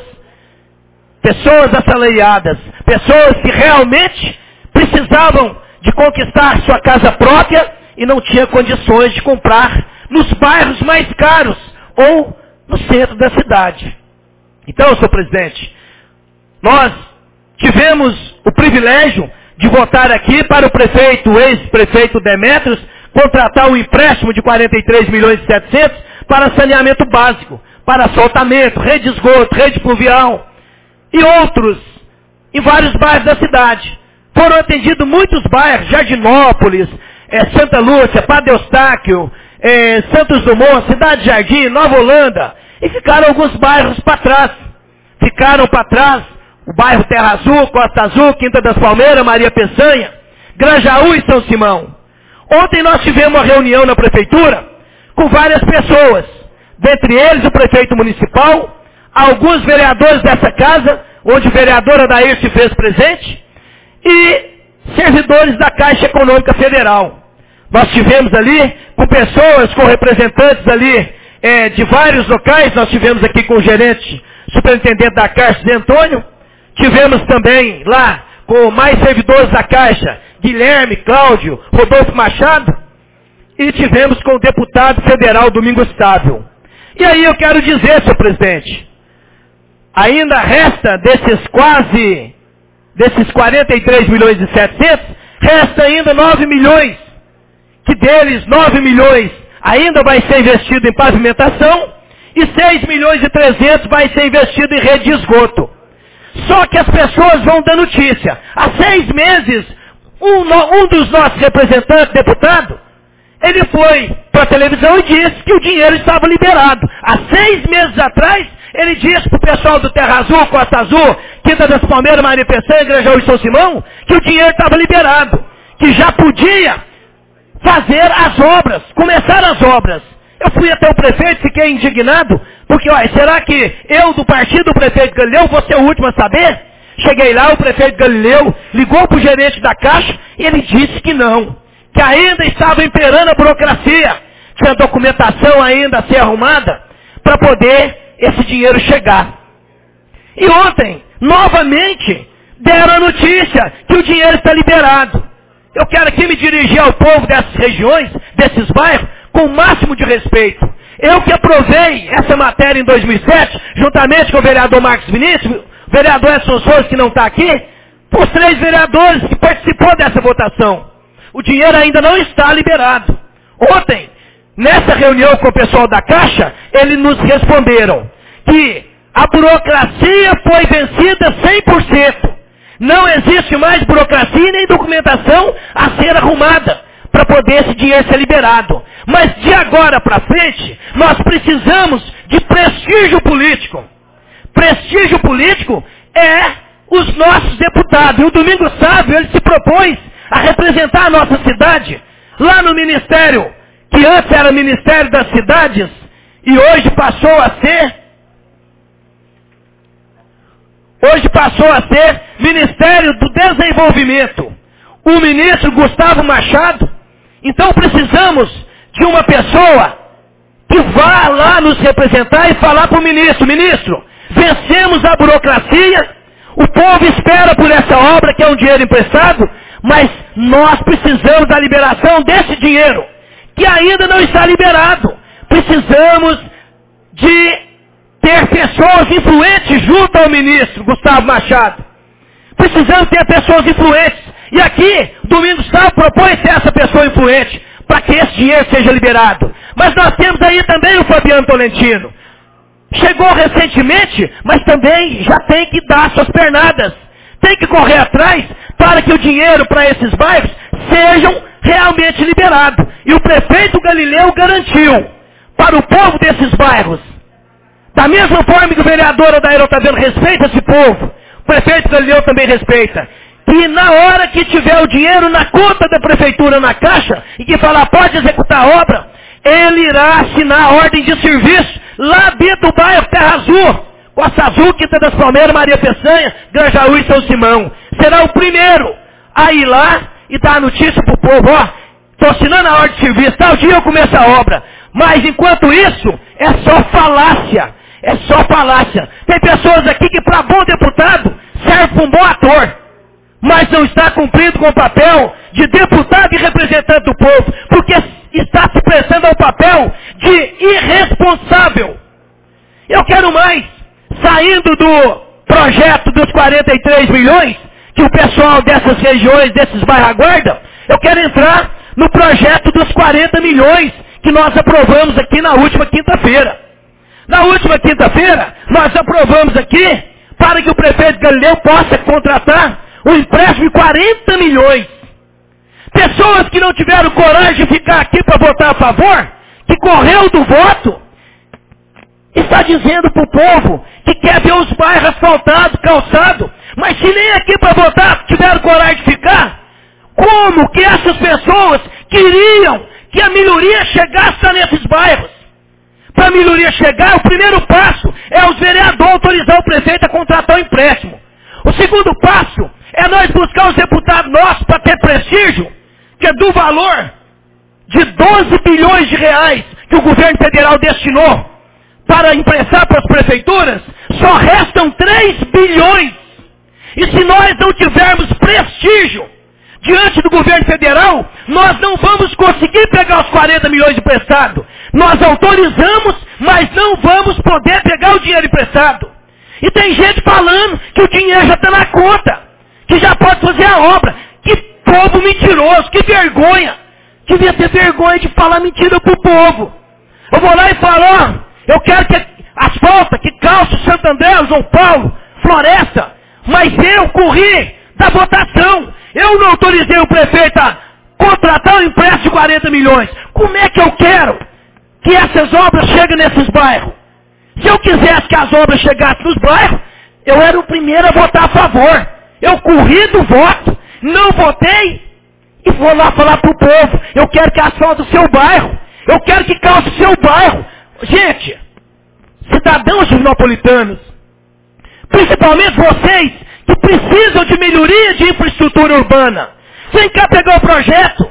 pessoas assalariadas, pessoas que realmente precisavam de conquistar sua casa própria e não tinham condições de comprar nos bairros mais caros ou no centro da cidade. Então, senhor presidente, nós tivemos o privilégio de votar aqui para o ex-prefeito Demétrios, contratar um empréstimo de 43 milhões e 700 para saneamento básico, para asfaltamento, rede de esgoto, rede pluvial e outros em vários bairros da cidade. Foram atendidos muitos bairros, Jardinópolis, Santa Lúcia, Padre Eustáquio, Santos Dumont, Cidade Jardim, Nova Holanda, e ficaram alguns bairros para trás. Ficaram para trás o bairro Terra Azul, Costa Azul, Quinta das Palmeiras, Maria Peçanha, Grajaú e São Simão. Ontem nós tivemos uma reunião na prefeitura com várias pessoas, dentre eles o prefeito municipal, alguns vereadores dessa casa, onde o vereador Adair se fez presente, e servidores da Caixa Econômica Federal. Nós tivemos ali com pessoas, com representantes ali de vários locais, nós tivemos aqui com o gerente, superintendente da Caixa, Zé Antônio, tivemos também lá com mais servidores da Caixa, Guilherme, Cláudio, Rodolfo Machado, e tivemos com o deputado federal Domingos Sávio. E aí eu quero dizer, senhor presidente, ainda resta desses 43 milhões e 700, resta ainda 9 milhões, que deles 9 milhões ainda vai ser investido em pavimentação e 6 milhões e 300 vai ser investido em rede de esgoto. Só que as pessoas vão dar notícia. Há 6 meses, um dos nossos representantes, deputado, ele foi para a televisão e disse que o dinheiro estava liberado. Há 6 meses atrás, ele disse para o pessoal do Terra Azul, Costa Azul, Quinta das Palmeiras, Maria Peçanha, Grajaú e São Simão, que o dinheiro estava liberado, que já podia fazer as obras, começar as obras. Eu fui até o prefeito, fiquei indignado, porque, será que eu, do partido do prefeito Galileu, vou ser o último a saber? Cheguei lá, o prefeito Galileu ligou para o gerente da Caixa e ele disse que não, que ainda estava imperando a burocracia, tinha documentação ainda a ser arrumada para poder esse dinheiro chegar. E ontem, novamente, deram a notícia que o dinheiro está liberado. Eu quero aqui me dirigir ao povo dessas regiões, desses bairros, com o máximo de respeito. Eu que aprovei essa matéria em 2007, juntamente com o vereador Marcos Vinícius, o vereador Edson Souza, que não está aqui, os 3 vereadores que participou dessa votação. O dinheiro ainda não está liberado. Ontem, nessa reunião com o pessoal da Caixa, eles nos responderam que a burocracia foi vencida 100%. Não existe mais burocracia nem documentação a ser arrumada para poder esse dinheiro ser liberado. Mas de agora para frente, nós precisamos de prestígio político. Prestígio político é os nossos deputados. E o Domingos Sávio, ele se propôs a representar a nossa cidade lá no Ministério, que antes era Ministério das Cidades, e hoje passou a ser Ministério do Desenvolvimento. O ministro Gustavo Machado. Então precisamos de uma pessoa que vá lá nos representar e falar para o ministro: ministro, vencemos a burocracia, o povo espera por essa obra que é um dinheiro emprestado, mas nós precisamos da liberação desse dinheiro, que ainda não está liberado. Precisamos de ter pessoas influentes junto ao ministro Gustavo Machado. Precisamos ter pessoas influentes. E aqui, Domingos Sávio propõe ser essa pessoa influente, para que esse dinheiro seja liberado. Mas nós temos aí também o Fabiano Tolentino. Chegou recentemente, mas também já tem que dar suas pernadas. Tem que correr atrás para que o dinheiro para esses bairros sejam realmente liberado. E o prefeito Galileu garantiu para o povo desses bairros, da mesma forma que o vereador Adair Otaviano respeita esse povo, o prefeito Galileu também respeita, que na hora que tiver o dinheiro na conta da prefeitura, na caixa, e que falar pode executar a obra, ele irá assinar a ordem de serviço lá dentro do bairro Terra Azul, Costa Azul, Quinta das Palmeiras, Maria Peçanha, Grajaú e São Simão. Será o primeiro a ir lá e dar a notícia para o povo, ó, estou assinando a ordem de serviço, tal dia eu começo a obra. Mas enquanto isso, é só falácia. É só falácia. Tem pessoas aqui que para bom deputado serve para um bom ator, mas não está cumprindo com o papel de deputado e representante do povo, porque está se prestando ao papel de irresponsável. Eu quero mais, saindo do projeto dos 43 milhões, que o pessoal dessas regiões, desses bairros aguarda, eu quero entrar no projeto dos 40 milhões que nós aprovamos aqui na última quinta-feira. Na última quinta-feira, nós aprovamos aqui para que o prefeito Galileu possa contratar um empréstimo de 40 milhões. Pessoas que não tiveram coragem de ficar aqui para votar a favor, que correu do voto, está dizendo para o povo que quer ver os bairros asfaltados, calçados, mas se nem aqui para votar tiveram coragem de ficar, como que essas pessoas queriam que a melhoria chegasse nesses bairros? Para a melhoria chegar, o primeiro passo é os vereadores autorizar o prefeito a contratar o empréstimo. O segundo passo é nós buscar os deputados nossos para ter prestígio, que é do valor de 12 bilhões de reais que o governo federal destinou para emprestar para as prefeituras, só restam 3 bilhões. E se nós não tivermos prestígio diante do governo federal, nós não vamos conseguir pegar os 40 milhões emprestados. Nós autorizamos, mas não vamos poder pegar o dinheiro emprestado. E tem gente falando que o dinheiro já está na conta, que já pode fazer a obra. Que povo mentiroso, que vergonha. Devia ter vergonha de falar mentira para o povo. Eu vou lá e falo, ó, eu quero que asfalta, que calça Santo André, João Paulo, Floresta, mas eu corri da votação. Eu não autorizei o prefeito a contratar um empréstimo de 40 milhões. Como é que eu quero que essas obras cheguem nesses bairros? Se eu quisesse que as obras chegassem nos bairros, eu era o primeiro a votar a favor. Eu corri do voto, não votei e vou lá falar para o povo. Eu quero que asfalte o seu bairro. Eu quero que calce o seu bairro. Gente, cidadãos divinopolitanos, principalmente vocês que precisam de melhoria de infraestrutura urbana, vem cá pegar o projeto.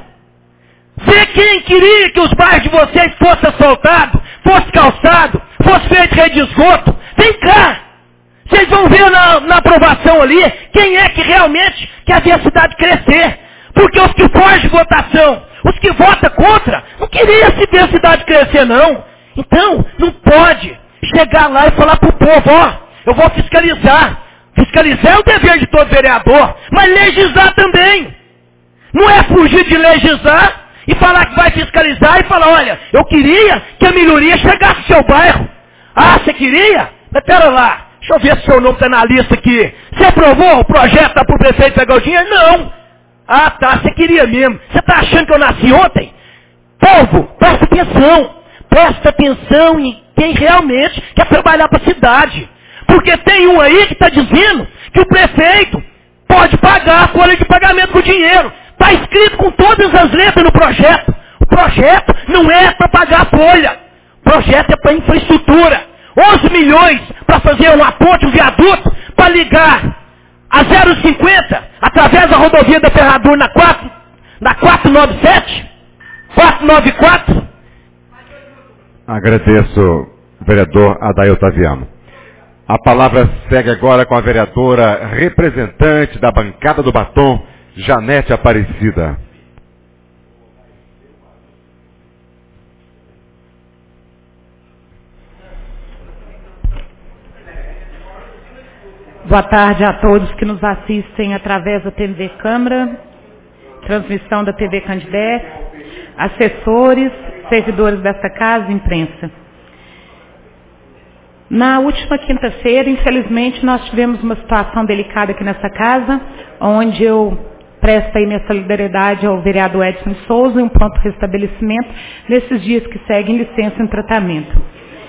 Vê quem queria que os bairros de vocês fossem asfaltados, fosse calçado, fosse feito rede de esgoto. Vem cá. Vocês vão ver na aprovação ali quem é que realmente quer ver a cidade crescer. Porque os que fogem votação, os que votam contra, não queriam se ver a cidade crescer não. Então, não pode chegar lá e falar para o povo, ó, eu vou fiscalizar. Fiscalizar é o dever de todo vereador, mas legislar também. Não é fugir de legislar e falar que vai fiscalizar e falar, olha, eu queria que a melhoria chegasse no seu bairro. Ah, você queria? Mas pera lá, deixa eu ver se o seu nome está na lista aqui. Você aprovou o projeto para o prefeito pegar o dinheiro? Não. Ah, tá, você queria mesmo. Você está achando que eu nasci ontem? Povo, presta atenção. Presta atenção em quem realmente quer trabalhar para a cidade. Porque tem um aí que está dizendo que o prefeito pode pagar a folha de pagamento com dinheiro. Está escrito com todas as letras no projeto. O projeto não é para pagar a folha. O projeto é para infraestrutura. 11 milhões para fazer uma ponte, um viaduto, para ligar a 050 através da rodovia da Ferradura na 497, 494.
Agradeço, vereador Adair Otaviano. A palavra segue agora com a vereadora representante da bancada do Batom, Janete Aparecida.
Boa tarde a todos que nos assistem através da TV Câmara, transmissão da TV Candidez, assessores, servidores desta casa, imprensa. Na última quinta-feira, infelizmente, nós tivemos uma situação delicada aqui nessa casa, onde eu presto aí minha solidariedade ao vereador Edson Souza e um pronto restabelecimento nesses dias que seguem licença em tratamento.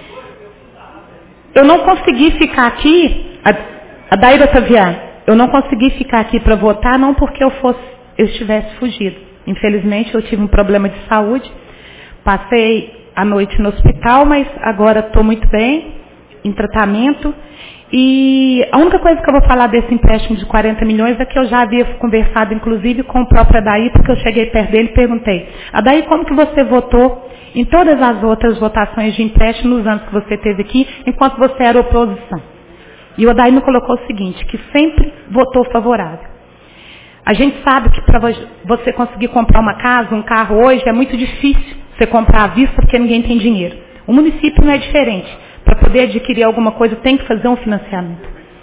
Eu não consegui ficar aqui, a Daíra Taviar, eu não consegui ficar aqui para votar, não porque eu estivesse fugido. Infelizmente eu tive um problema de saúde, passei a noite no hospital, mas agora estou muito bem, em tratamento. E a única coisa que eu vou falar desse empréstimo de 40 milhões é que eu já havia conversado, inclusive, com o próprio Adair, porque eu cheguei perto dele e perguntei: Adair, como que você votou em todas as outras votações de empréstimo nos anos que você teve aqui, enquanto você era oposição? E o Adair me colocou o seguinte, que sempre votou favorável. A gente sabe que para você conseguir comprar uma casa, um carro hoje, é muito difícil você comprar à vista porque ninguém tem dinheiro. O município não é diferente. Para poder adquirir alguma coisa, tem que fazer um financiamento.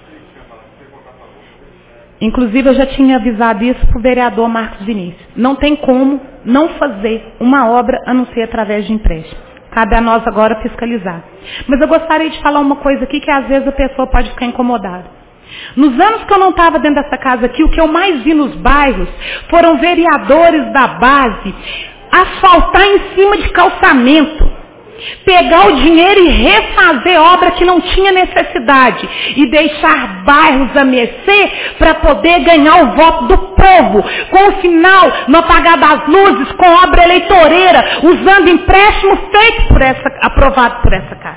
Inclusive, eu já tinha avisado isso para o vereador Marcos Vinícius. Não tem como não fazer uma obra a não ser através de empréstimo. Cabe a nós agora fiscalizar. Mas eu gostaria de falar uma coisa aqui que às vezes a pessoa pode ficar incomodada. Nos anos que eu não estava dentro dessa casa aqui, o que eu mais vi nos bairros foram vereadores da base asfaltar em cima de calçamento. Pegar o dinheiro e refazer obra que não tinha necessidade e deixar bairros a mercê para poder ganhar o voto do povo, com o final no apagar das luzes, com obra eleitoreira, usando empréstimo feito aprovado por essa casa.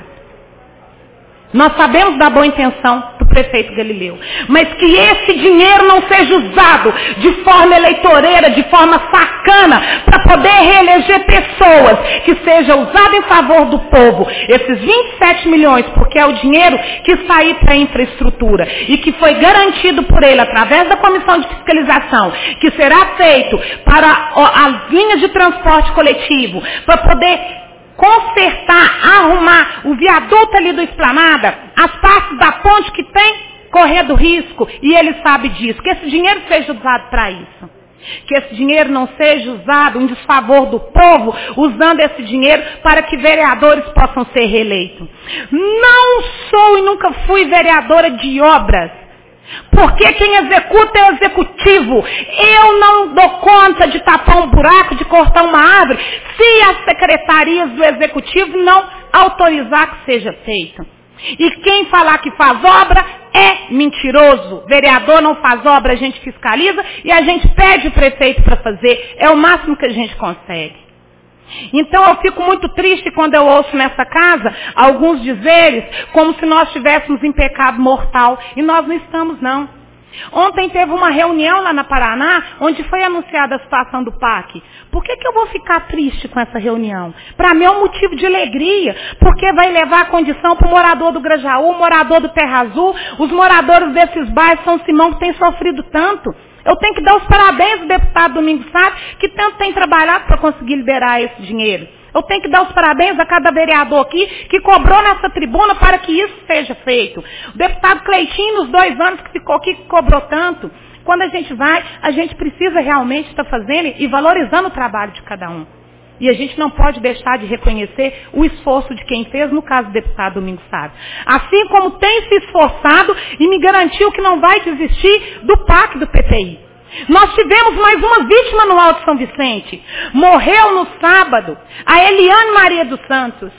Nós sabemos da boa intenção do prefeito Galileu, mas que esse dinheiro não seja usado de forma eleitoreira, de forma sacana, para poder reeleger pessoas, que seja usado em favor do povo. Esses 27 milhões, porque é o dinheiro que saiu para a infraestrutura e que foi garantido por ele através da comissão de fiscalização, que será feito para as linhas de transporte coletivo, para poder consertar, arrumar o viaduto ali do Esplanada, as partes da ponte que tem correndo risco, e ele sabe disso, que esse dinheiro seja usado para isso. Que esse dinheiro não seja usado em desfavor do povo, usando esse dinheiro para que vereadores possam ser reeleitos. Não sou e nunca fui vereadora de obras. Porque quem executa é o executivo. Eu não dou conta de tapar um buraco, de cortar uma árvore, se as secretarias do executivo não autorizar que seja feito. E quem falar que faz obra é mentiroso. Vereador não faz obra, a gente fiscaliza e a gente pede o prefeito para fazer. É o máximo que a gente consegue. Então eu fico muito triste quando eu ouço nessa casa alguns dizeres como se nós estivéssemos em pecado mortal. E nós não estamos, não. Ontem teve uma reunião lá na Paraná, onde foi anunciada a situação do PAC. Por que eu vou ficar triste com essa reunião? Para mim é um motivo de alegria, porque vai levar a condição para o morador do Grajaú, o morador do Terra Azul, os moradores desses bairros São Simão que têm sofrido tanto. Eu tenho que dar os parabéns ao deputado Domingos Sá, que tanto tem trabalhado para conseguir liberar esse dinheiro. Eu tenho que dar os parabéns a cada vereador aqui que cobrou nessa tribuna para que isso seja feito. O deputado Cleitinho, nos 2 anos que ficou aqui, que cobrou tanto. Quando a gente vai, a gente precisa realmente estar fazendo e valorizando o trabalho de cada um. E a gente não pode deixar de reconhecer o esforço de quem fez, no caso do deputado Domingos Sá. Assim como tem se esforçado e me garantiu que não vai desistir do PAC do PTI. Nós tivemos mais uma vítima no Alto São Vicente. Morreu no sábado a Eliane Maria dos Santos,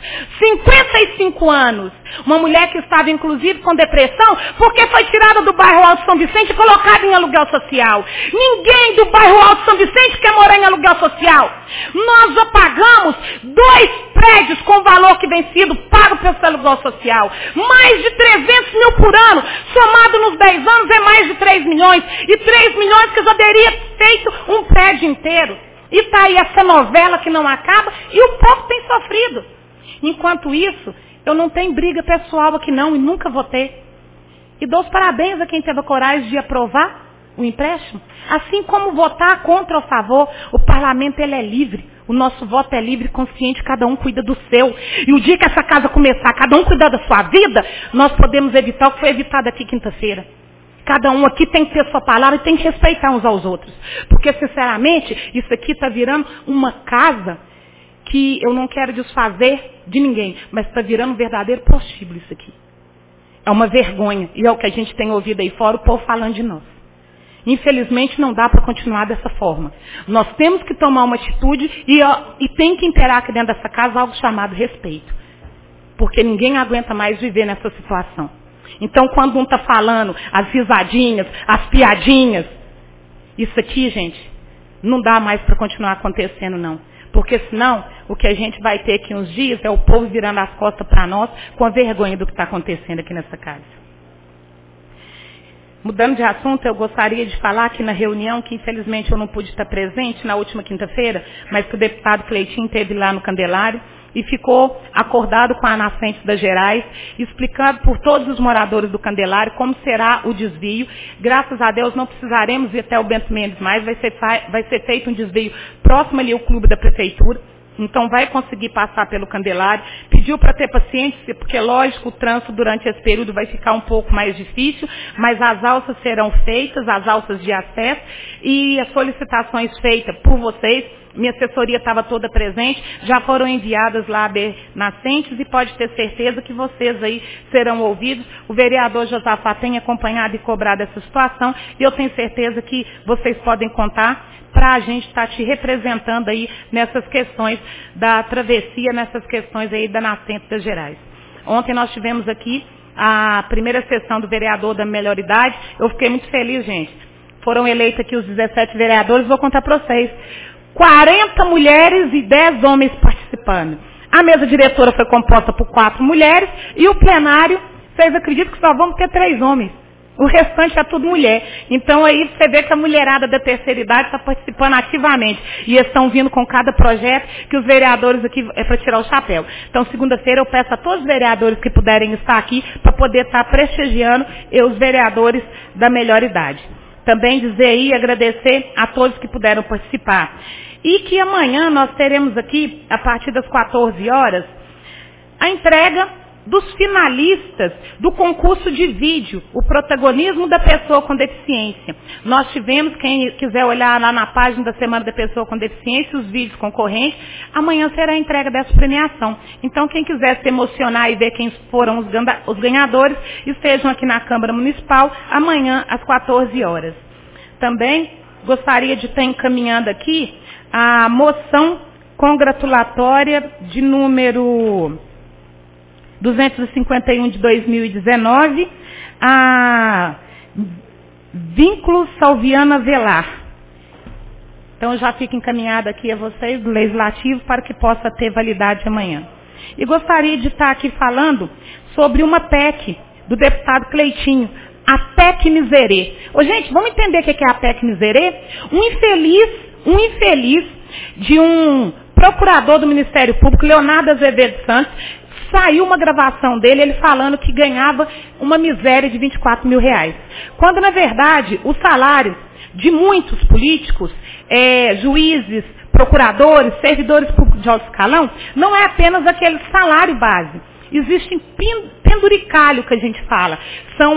55 anos. Uma mulher que estava inclusive com depressão porque foi tirada do bairro Alto São Vicente e colocada em aluguel social. Ninguém do bairro Alto São Vicente quer morar em aluguel social. Nós já pagamos 2 prédios com valor que vem sido pago pelo aluguel social. Mais de 300 mil por ano. Somado nos 10 anos é mais de 3 milhões. E 3 milhões que já teria feito um prédio inteiro. E está aí essa novela que não acaba e o povo tem sofrido. Enquanto isso, eu não tenho briga pessoal aqui não e nunca vou ter. E dou os parabéns a quem teve a coragem de aprovar o empréstimo. Assim como votar contra ou a favor, o parlamento ele é livre. O nosso voto é livre e consciente, cada um cuida do seu. E o dia que essa casa começar, cada um cuidar da sua vida, nós podemos evitar o que foi evitado aqui quinta-feira. Cada um aqui tem que ter sua palavra e tem que respeitar uns aos outros. Porque, sinceramente, isso aqui está virando uma casa que eu não quero desfazer de ninguém, mas está virando um verdadeiro prostíbulo isso aqui. É uma vergonha. E é o que a gente tem ouvido aí fora, o povo falando de nós. Infelizmente não dá para continuar dessa forma. Nós temos que tomar uma atitude e tem que imperar aqui dentro dessa casa algo chamado respeito. Porque ninguém aguenta mais viver nessa situação. Então quando um está falando as risadinhas, as piadinhas, isso aqui, gente, não dá mais para continuar acontecendo não. Porque senão, o que a gente vai ter aqui uns dias é o povo virando as costas para nós com a vergonha do que está acontecendo aqui nessa casa. Mudando de assunto, eu gostaria de falar que na reunião, que infelizmente eu não pude estar presente na última quinta-feira, mas que o deputado Cleitinho esteve lá no Candelário e ficou acordado com a Nascente das Gerais, explicando por todos os moradores do Candelário como será o desvio. Graças a Deus não precisaremos ir até o Bento Mendes mais, vai ser feito um desvio próximo ali ao clube da prefeitura. Então vai conseguir passar pelo Candelário. Pediu para ter paciência, porque lógico, o trânsito durante esse período vai ficar um pouco mais difícil, mas as alças serão feitas, as alças de acesso, e as solicitações feitas por vocês, minha assessoria estava toda presente, já foram enviadas lá a Nascentes, e pode ter certeza que vocês aí serão ouvidos. O vereador Josafá tem acompanhado e cobrado essa situação, e eu tenho certeza que vocês podem contar para a gente estar te representando aí nessas questões da travessia, nessas questões aí da Nascente das Gerais. Ontem nós tivemos aqui a primeira sessão do vereador da Melhor Idade. Eu fiquei muito feliz, gente. Foram eleitos aqui os 17 vereadores, vou contar para vocês. 40 mulheres e 10 homens participando. A mesa diretora foi composta por 4 mulheres e o plenário, vocês acreditam que só vamos ter 3 homens. O restante é tudo mulher. Então aí você vê que a mulherada da terceira idade está participando ativamente. E eles estão vindo com cada projeto que os vereadores aqui é para tirar o chapéu. Então segunda-feira eu peço a todos os vereadores que puderem estar aqui para poder estar prestigiando os vereadores da melhor idade. Também dizer aí, agradecer a todos que puderam participar. E que amanhã nós teremos aqui, a partir das 14 horas, a entrega dos finalistas do concurso de vídeo, o protagonismo da pessoa com deficiência. Nós tivemos, quem quiser olhar lá na página da Semana da Pessoa com Deficiência, os vídeos concorrentes, amanhã será a entrega dessa premiação. Então, quem quiser se emocionar e ver quem foram os ganhadores, estejam aqui na Câmara Municipal, amanhã às 14 horas. Também gostaria de estar encaminhando aqui a moção congratulatória de número 251 de 2019, a Vínculo Salviana Velar. Então já fica encaminhada aqui a vocês do Legislativo para que possa ter validade amanhã. E gostaria de estar aqui falando sobre uma PEC do deputado Cleitinho, a PEC Miserê. Ô, gente, vamos entender o que é a PEC Miserê? Um infeliz de um procurador do Ministério Público, Leonardo Azevedo Santos, saiu uma gravação dele, ele falando que ganhava uma miséria de R$24 mil. Quando, na verdade, o salário de muitos políticos, juízes, procuradores, servidores públicos de alto escalão, não é apenas aquele salário base. Existem penduricalho que a gente fala. São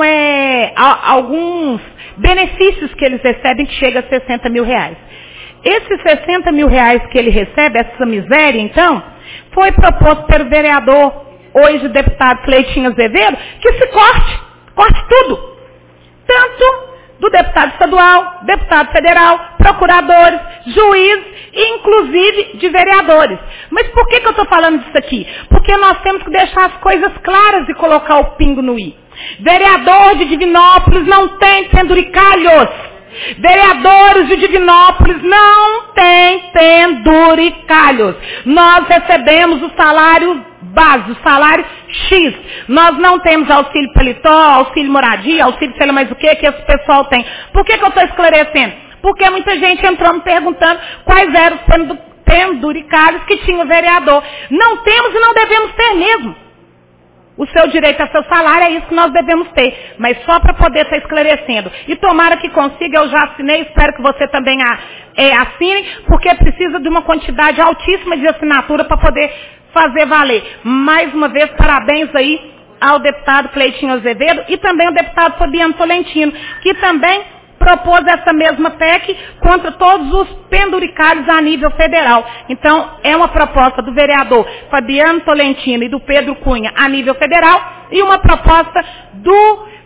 alguns benefícios que eles recebem que chega a R$60 mil. Esses R$60 mil que ele recebe, essa miséria, então, foi proposto pelo vereador, hoje deputado Cleitinho Azevedo, que se corte tudo. Tanto do deputado estadual, deputado federal, procuradores, juízes e inclusive de vereadores. Mas por que eu estou falando disso aqui? Porque nós temos que deixar as coisas claras e colocar o pingo no i. Vereador de Divinópolis não tem penduricalhos. Vereadores de Divinópolis não têm penduricalhos. Nós recebemos o salário base, o salário X. Nós não temos auxílio paletó, auxílio moradia, auxílio sei lá mais o que esse pessoal tem. Por que eu estou esclarecendo? Porque muita gente entrou me perguntando quais eram os penduricalhos que tinha o vereador. Não temos e não devemos ter mesmo. O seu direito a seu salário é isso que nós devemos ter. Mas só para poder estar esclarecendo. E tomara que consiga, eu já assinei, espero que você também assine, porque precisa de uma quantidade altíssima de assinatura para poder fazer valer. Mais uma vez, parabéns aí ao deputado Cleitinho Azevedo e também ao deputado Fabiano Tolentino, que também propôs essa mesma PEC contra todos os penduricalhos a nível federal. Então, é uma proposta do vereador Fabiano Tolentino e do Pedro Cunha a nível federal e uma proposta do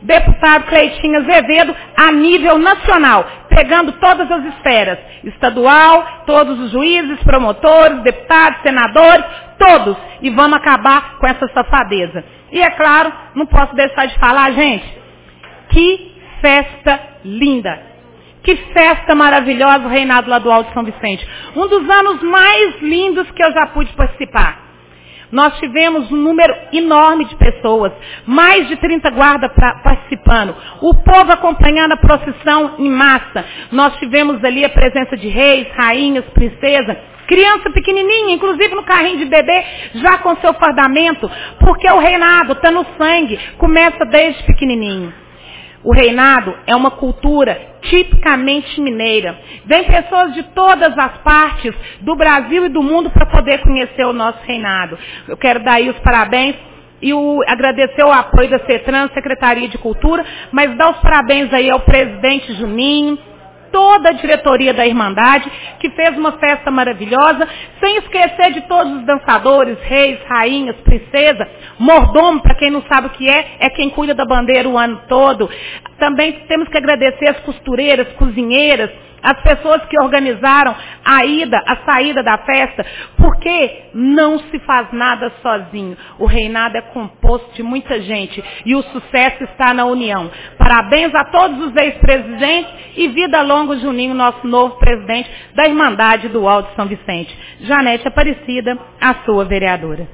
deputado Cleitinho Azevedo a nível nacional, pegando todas as esferas, estadual, todos os juízes, promotores, deputados, senadores, todos, e vamos acabar com essa safadeza. E é claro, não posso deixar de falar, gente, que festa linda, que festa maravilhosa o reinado lá do Alto São Vicente, um dos anos mais lindos que eu já pude participar. Nós tivemos um número enorme de pessoas, mais de 30 guardas participando, o povo acompanhando a procissão em massa. Nós tivemos ali a presença de reis, rainhas, princesas, criança pequenininha, inclusive no carrinho de bebê, já com seu fardamento, porque o reinado está no sangue, começa desde pequenininho. O reinado é uma cultura tipicamente mineira. Vem pessoas de todas as partes do Brasil e do mundo para poder conhecer o nosso reinado. Eu quero dar aí os parabéns e agradecer o apoio da CETRAN, Secretaria de Cultura, mas dar os parabéns aí ao presidente Juninho, toda a diretoria da Irmandade, que fez uma festa maravilhosa, sem esquecer de todos os dançadores, reis, rainhas, princesa, mordomo, para quem não sabe o que é quem cuida da bandeira o ano todo. Também temos que agradecer as costureiras, cozinheiras, as pessoas que organizaram a saída da festa, porque não se faz nada sozinho. O reinado é composto de muita gente e o sucesso está na união. Parabéns a todos os ex-presidentes e vida longa Juninho, nosso novo presidente da Irmandade do Alto São Vicente. Janete Aparecida, a sua vereadora.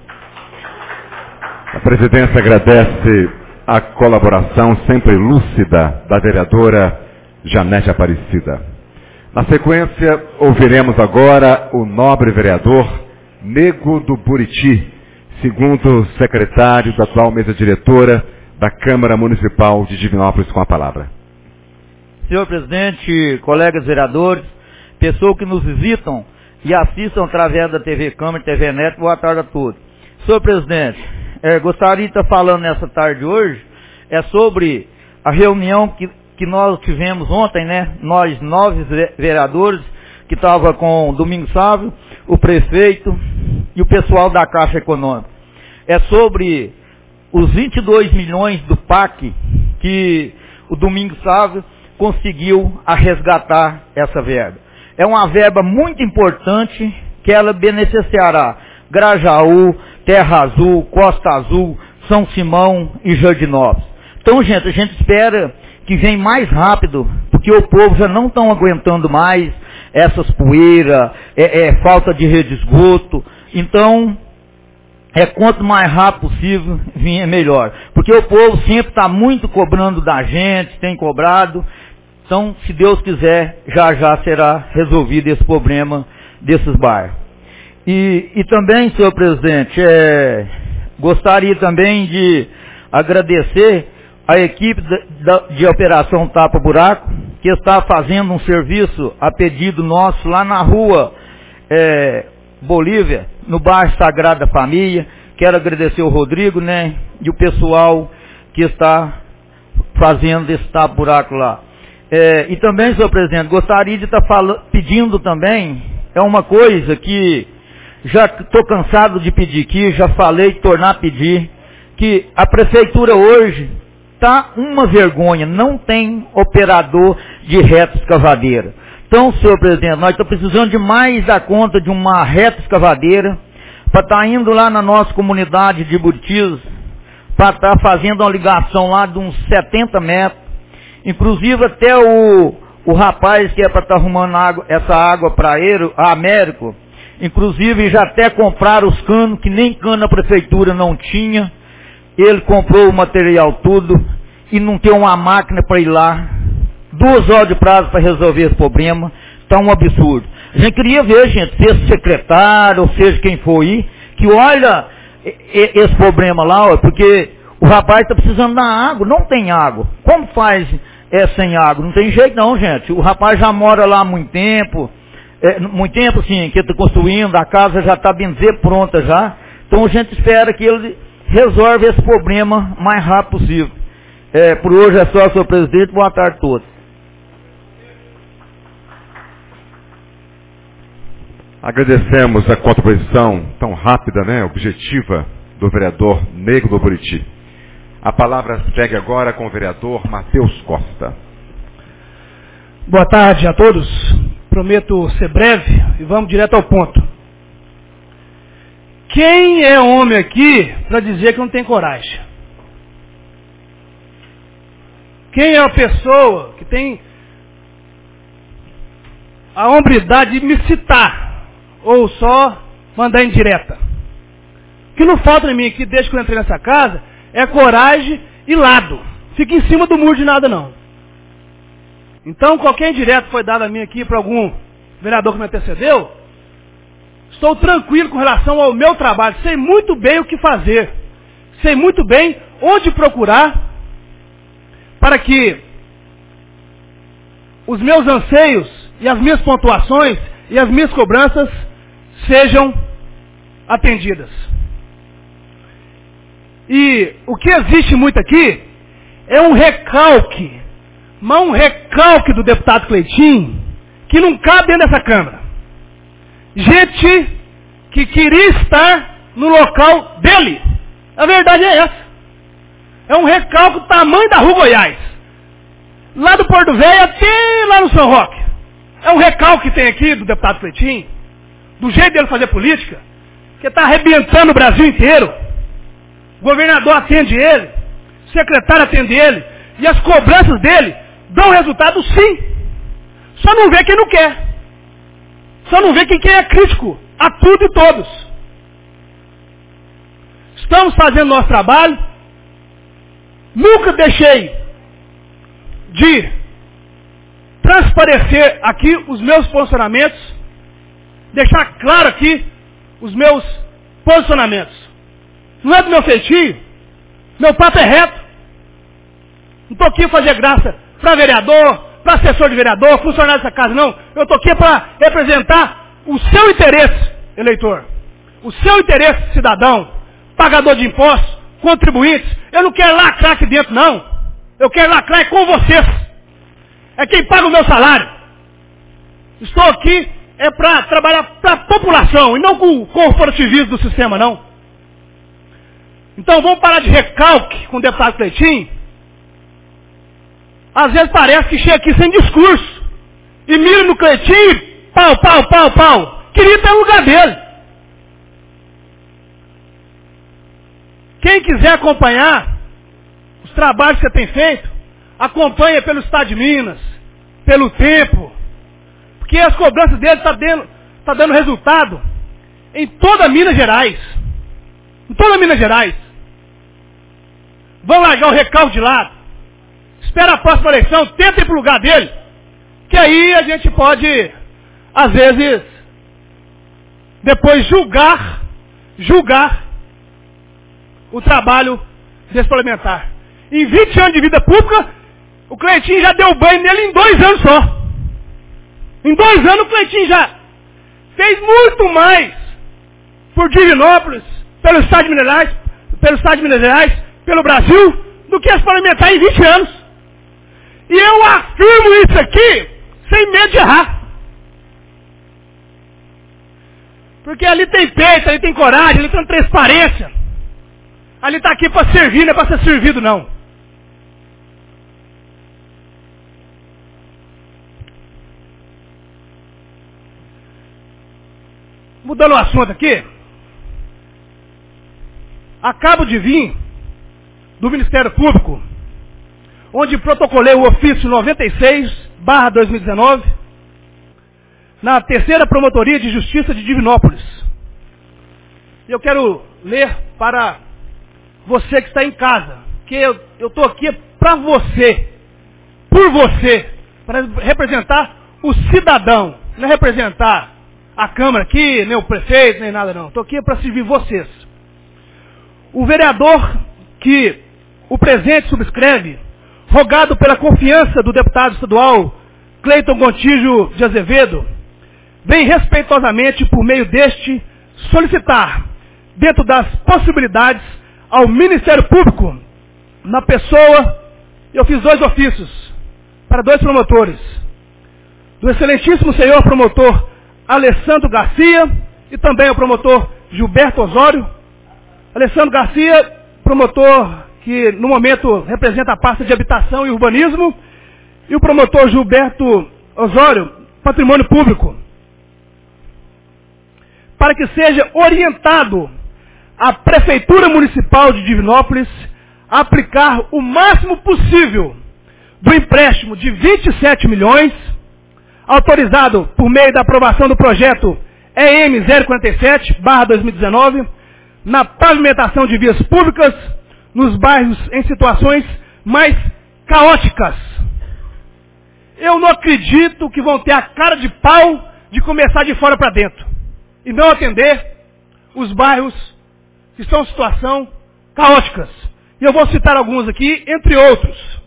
A presidência agradece a colaboração sempre lúcida da vereadora Janete Aparecida. Na sequência, ouviremos agora o nobre vereador Nego do Buriti, segundo secretário da atual mesa diretora da Câmara Municipal de Divinópolis, com a palavra.
Senhor presidente, colegas vereadores, pessoas que nos visitam e assistam através da TV Câmara e TV Net, boa tarde a todos. Senhor presidente, gostaria de estar falando nessa tarde de hoje, sobre a reunião que nós tivemos ontem, né? Nós 9 vereadores, que estava com o Domingos Sávio, o prefeito e o pessoal da Caixa Econômica. Sobre os 22 milhões do PAC que o Domingos Sávio conseguiu resgatar essa verba. É uma verba muito importante que ela beneficiará Grajaú, Terra Azul, Costa Azul, São Simão e Jardinópolis. Então, gente, a gente espera que venha mais rápido, porque o povo já não está aguentando mais essas poeiras, falta de rede de esgoto. Então, quanto mais rápido possível, vir melhor. Porque o povo sempre está muito cobrando da gente, tem cobrado. Então, se Deus quiser, já será resolvido esse problema desses bairros. E também, senhor presidente, gostaria também de agradecer a equipe de operação Tapa Buraco, que está fazendo um serviço a pedido nosso lá na rua Bolívia, no bairro Sagrada Família. Quero agradecer o Rodrigo, né, e o pessoal que está fazendo esse Tapa Buraco lá. E também, senhor presidente, gostaria de estar pedindo também, uma coisa que já estou cansado de pedir aqui, já falei, tornar a pedir, que a prefeitura hoje está uma vergonha, não tem operador de reta escavadeira. Então, senhor presidente, nós estamos precisando de mais da conta de uma reta escavadeira para estar indo lá na nossa comunidade de Buritis, para estar fazendo uma ligação lá de uns 70 metros. Inclusive até o rapaz que é para estar arrumando essa água para a Américo, inclusive já até compraram os canos, que nem cano a prefeitura não tinha. Ele comprou o material tudo e não tem uma máquina para ir lá. 2 horas de prazo para resolver esse problema. Está um absurdo. A gente queria ver, gente, seja secretário, ou seja quem for aí, que olha esse problema lá, porque o rapaz está precisando da água, não tem água. Como faz sem água? Não tem jeito não, gente. O rapaz já mora lá há muito tempo sim, que está construindo, a casa já está bem dizer pronta já. Então a gente espera que ele resolve esse problema o mais rápido possível. Por hoje é só, senhor presidente. Boa tarde a todos.
Agradecemos a contribuição tão rápida, né, objetiva, do vereador Nego do Buriti. A palavra segue agora com o vereador Matheus Costa.
Boa tarde a todos. Prometo ser breve e vamos direto ao ponto. Quem é homem aqui para dizer que não tem coragem? Quem é a pessoa que tem a hombridade de me citar ou só mandar indireta? O que não falta em mim aqui desde que eu entrei nessa casa é coragem e lado. Fica em cima do muro de nada não. Então qualquer indireta foi dada a mim aqui para algum vereador que me antecedeu, estou tranquilo com relação ao meu trabalho. Sei muito bem o que fazer. Sei muito bem onde procurar para que os meus anseios e as minhas pontuações e as minhas cobranças sejam atendidas. E o que existe muito aqui é um recalque, mas um recalque do deputado Cleitinho que não cabe dentro dessa Câmara. Gente que queria estar no local dele. A verdade é essa. É um recalque do tamanho da Rua Goiás. Lá do Porto Velho até lá no São Roque. É um recalque que tem aqui do deputado Cleitinho, do jeito dele fazer política, que está arrebentando o Brasil inteiro. O governador atende ele, o secretário atende ele, e as cobranças dele dão resultado sim. Só não vê quem não quer. Só não vê quem é crítico a tudo e todos. Estamos fazendo nosso trabalho. Nunca deixei de transparecer aqui os meus posicionamentos, deixar claro aqui os meus posicionamentos. Não é do meu feitio, meu papo é reto. Não estou aqui para fazer graça para vereador, para assessor de vereador, funcionário dessa casa, não. Eu estou aqui para representar o seu interesse, eleitor. O seu interesse, cidadão, pagador de impostos, contribuintes. Eu não quero lacrar aqui dentro, não. Eu quero lacrar com vocês. É quem paga o meu salário. Estou aqui para trabalhar para a população e não com o corporativismo do sistema, não. Então vamos parar de recalque com o deputado Cleitinho. Às vezes parece que chega aqui sem discurso. E mira no Cleitinho, pau, pau, pau, pau. Queria ter o lugar dele. Quem quiser acompanhar os trabalhos que você tem feito, acompanha pelo Estado de Minas, pelo Tempo, porque as cobranças dele tá dando resultado em toda Minas Gerais. Em toda Minas Gerais. Vão largar o recalque de lado. Espera a próxima eleição, tenta ir para o lugar dele, que aí a gente pode, às vezes, depois julgar o trabalho desse parlamentar. Em 20 anos de vida pública, o Cleitinho já deu banho nele em 2 anos só. Em 2 anos o Cleitinho já fez muito mais por Divinópolis, pelo Estado de Minas Gerais, pelo Brasil, do que as parlamentares em 20 anos. E eu afirmo isso aqui sem medo de errar. Porque ali tem peito, ali tem coragem, ali tem transparência. Ali está aqui para servir, não é para ser servido, não. Mudando o assunto aqui. Acabo de vir do Ministério Público, onde protocolei o ofício 96/2019, na 3ª Promotoria de Justiça de Divinópolis. E eu quero ler para você que está em casa, que eu estou aqui para você, por você, para representar o cidadão, não é representar a Câmara aqui, nem o prefeito, nem nada não. Estou aqui para servir vocês. O vereador que o presente subscreve, rogado pela confiança do deputado estadual Cleiton Gontijo de Azevedo, vem respeitosamente, por meio deste, solicitar, dentro das possibilidades, ao Ministério Público, na pessoa, eu fiz 2 ofícios, para 2 promotores, do excelentíssimo senhor promotor Alessandro Garcia, e também o promotor Gilberto Osório. Alessandro Garcia, promotor que no momento representa a pasta de habitação e urbanismo, e o promotor Gilberto Osório, patrimônio público, para que seja orientado a Prefeitura Municipal de Divinópolis a aplicar o máximo possível do empréstimo de 27 milhões, autorizado por meio da aprovação do projeto EM 047/2019, na pavimentação de vias públicas nos bairros em situações mais caóticas. Eu não acredito que vão ter a cara de pau de começar de fora para dentro e não atender os bairros que estão em situação caóticas. E eu vou citar alguns aqui, entre outros.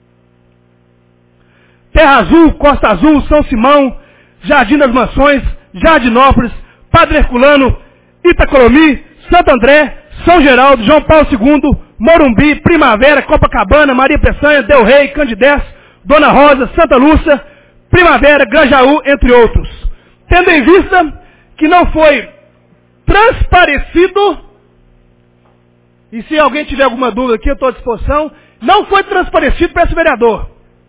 Terra Azul, Costa Azul, São Simão, Jardim das Mansões, Jardinópolis, Padre Herculano, Itacolomi, Santo André, São Geraldo, João Paulo II, Morumbi, Primavera, Copacabana, Maria Peçanha, Del Rey, Candidez, Dona Rosa, Santa Lúcia, Primavera, Grajaú, entre outros. Tendo em vista que não foi transparecido, e se alguém tiver alguma dúvida aqui, eu estou à disposição, não foi transparecido para esse vereador.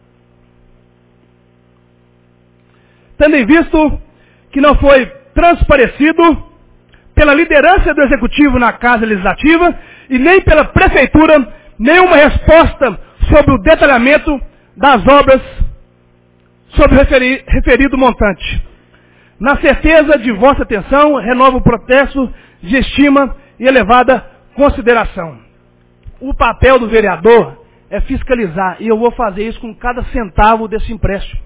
Tendo em visto que não foi transparecido pela liderança do Executivo na Casa Legislativa e nem pela Prefeitura nenhuma resposta sobre o detalhamento das obras sobre o referido montante. Na certeza de vossa atenção, renovo o protesto de estima e elevada consideração. O papel do vereador é fiscalizar, e eu vou fazer isso com cada centavo desse empréstimo.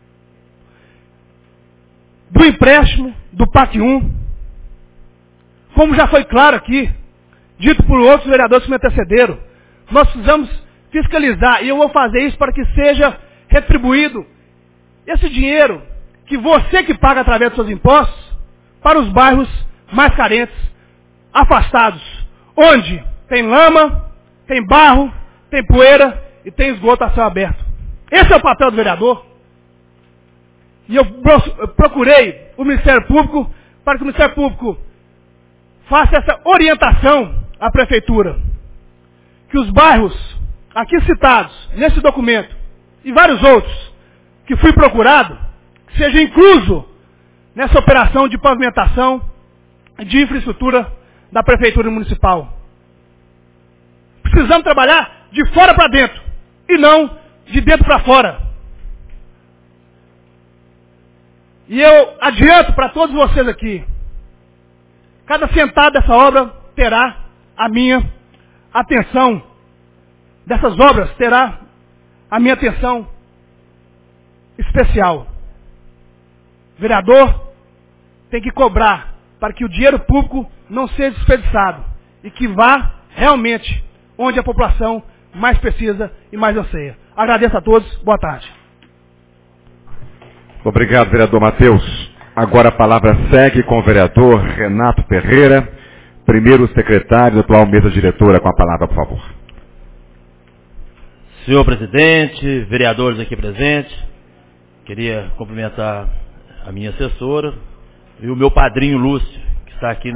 Do empréstimo, do PAC 1, como já foi claro aqui, dito por outros vereadores que me antecederam, nós precisamos fiscalizar, e eu vou fazer isso para que seja retribuído esse dinheiro que você que paga através dos seus impostos para os bairros mais carentes, afastados, onde tem lama, tem barro, tem poeira e tem esgoto a céu aberto. Esse é o papel do vereador. E eu procurei o Ministério Público para que o Ministério Público faça essa orientação à Prefeitura. Que os bairros aqui citados nesse documento e vários outros que fui procurado, seja incluso nessa operação de pavimentação de infraestrutura da Prefeitura Municipal. Precisamos trabalhar de fora para dentro e não de dentro para fora. E eu adianto para todos vocês aqui, cada centavo dessa obra terá a minha atenção. Dessas obras terá a minha atenção especial. O vereador tem que cobrar para que o dinheiro público não seja desperdiçado e que vá realmente onde a população mais precisa e mais anseia. Agradeço a todos. Boa tarde.
Obrigado, vereador Matheus. Agora a palavra segue com o vereador Renato Ferreira, primeiro secretário da atual mesa diretora, com a palavra, por favor.
Senhor presidente, vereadores aqui presentes, queria cumprimentar a minha assessora e o meu padrinho Lúcio, que está aqui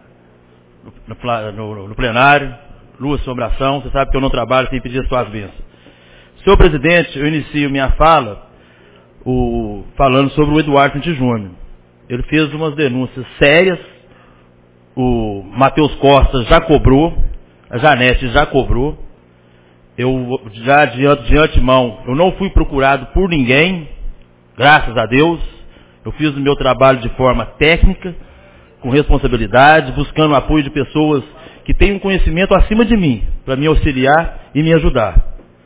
no plenário. Lúcio, um abração, você sabe que eu não trabalho sem pedir as suas bênçãos. Senhor presidente, eu inicio minha fala falando sobre o Eduardo Pinti Júnior. Ele fez umas denúncias sérias, o Matheus Costa já cobrou, a Janete já cobrou, eu já de antemão, eu não fui procurado por ninguém, graças a Deus, eu fiz o meu trabalho de forma técnica, com responsabilidade, buscando o apoio de pessoas que têm um conhecimento acima de mim, para me auxiliar e me ajudar.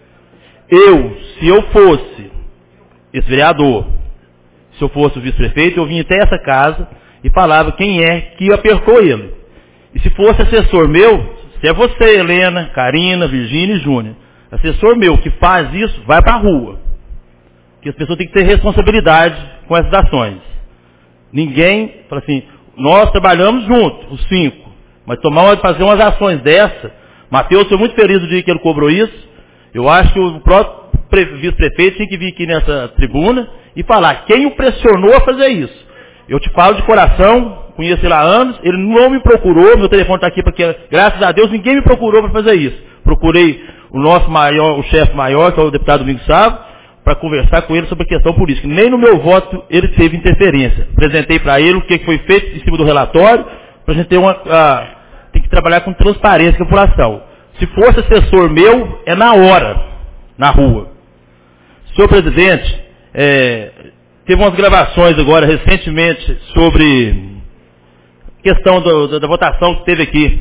Se eu fosse esse vereador, se eu fosse o vice-prefeito, eu vinha até essa casa e falava quem é que apertou ele. E se fosse assessor meu, se é você, Helena, Karina, Virgínia e Júnior, assessor meu que faz isso, vai para a rua. Porque as pessoas têm que ter responsabilidade com essas ações. Ninguém fala assim, nós trabalhamos juntos, os 5, mas fazer umas ações dessa, Matheus foi muito feliz no dia que ele cobrou isso, eu acho que o próprio vice-prefeito tinha que vir aqui nessa tribuna e falar quem o pressionou a fazer isso. Eu te falo de coração, conheço ele há anos, ele não me procurou, meu telefone está aqui porque, graças a Deus, ninguém me procurou para fazer isso. procurei o nosso maior, o chefe maior, que é o deputado Domingos Sávio, para conversar com ele sobre a questão política. Nem no meu voto ele teve interferência. Apresentei para ele o que foi feito em cima do relatório, para a gente ter tem que trabalhar com transparência com a população. Se fosse assessor meu, é na hora, na rua. Senhor presidente, teve umas gravações agora, recentemente, sobre questão da votação que teve aqui,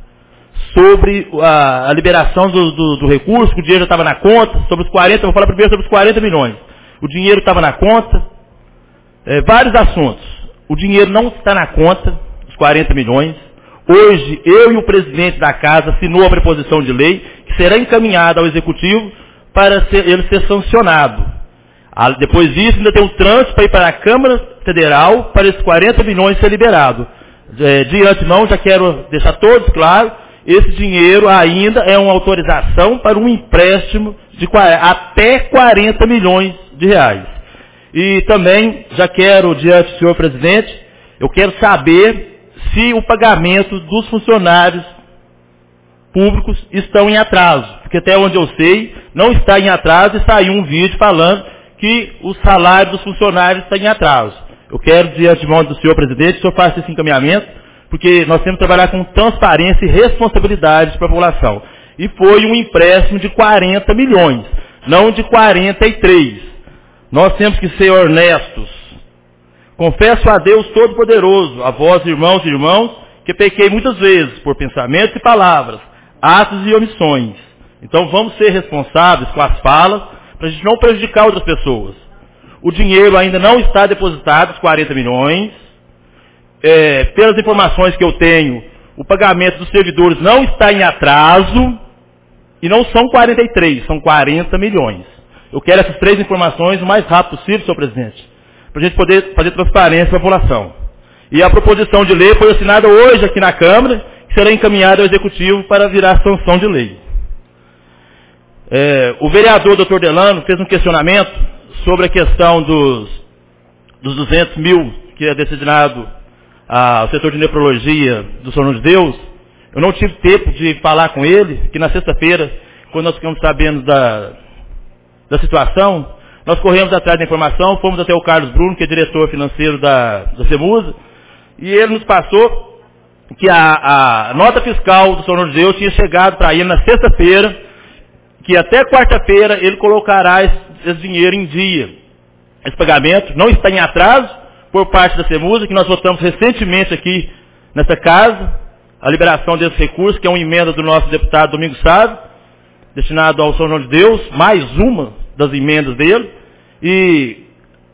sobre a liberação do recurso, que o dinheiro estava na conta, sobre os 40, vou falar primeiro sobre os 40 milhões. O dinheiro estava na conta, vários assuntos. O dinheiro não está na conta, os 40 milhões. Hoje, eu e o presidente da casa assinou a preposição de lei, que será encaminhada ao executivo para ele ser sancionado. Depois disso, ainda tem um trânsito para ir para a Câmara Federal para esses 40 milhões ser liberado. De antemão, já quero deixar todos claros, esse dinheiro ainda é uma autorização para um empréstimo de até 40 milhões de reais. E também, já quero, diante do senhor presidente, eu quero saber se o pagamento dos funcionários públicos estão em atraso. Porque até onde eu sei, não está em atraso e saiu um vídeo falando que o salário dos funcionários está em atraso. Eu quero, diante de mão do senhor presidente, que o senhor faça esse encaminhamento, porque nós temos que trabalhar com transparência e responsabilidade para a população. E foi um empréstimo de 40 milhões, não de 43. Nós temos que ser honestos. Confesso a Deus Todo-Poderoso, a vós, irmãos e irmãos, que pequei muitas vezes por pensamentos e palavras, atos e omissões. Então vamos ser responsáveis com as falas, para a gente não prejudicar outras pessoas. O dinheiro ainda não está depositado, os 40 milhões. Pelas informações que eu tenho, o pagamento dos servidores não está em atraso, e não são 43, são 40 milhões. Eu quero essas 3 informações o mais rápido possível, senhor presidente, para a gente poder fazer transparência para a população. E a proposição de lei foi assinada hoje aqui na Câmara, que será encaminhada ao Executivo para virar sanção de lei. O vereador Dr. Delano fez um questionamento sobre a questão dos 200 mil que é destinado ao setor de nefrologia do São João de Deus. Eu não tive tempo de falar com ele, que na sexta-feira, quando nós ficamos sabendo da situação, nós corremos atrás da informação, fomos até o Carlos Bruno, que é diretor financeiro da CEMUSA, e ele nos passou que a nota fiscal do São João de Deus tinha chegado para ele na sexta-feira, que até quarta-feira ele colocará esse dinheiro em dia. Esse pagamento não está em atraso por parte da CEMUSA, que nós votamos recentemente aqui nessa casa, a liberação desse recurso, que é uma emenda do nosso deputado Domingos Sávio, destinado ao São João de Deus, mais uma das emendas dele, e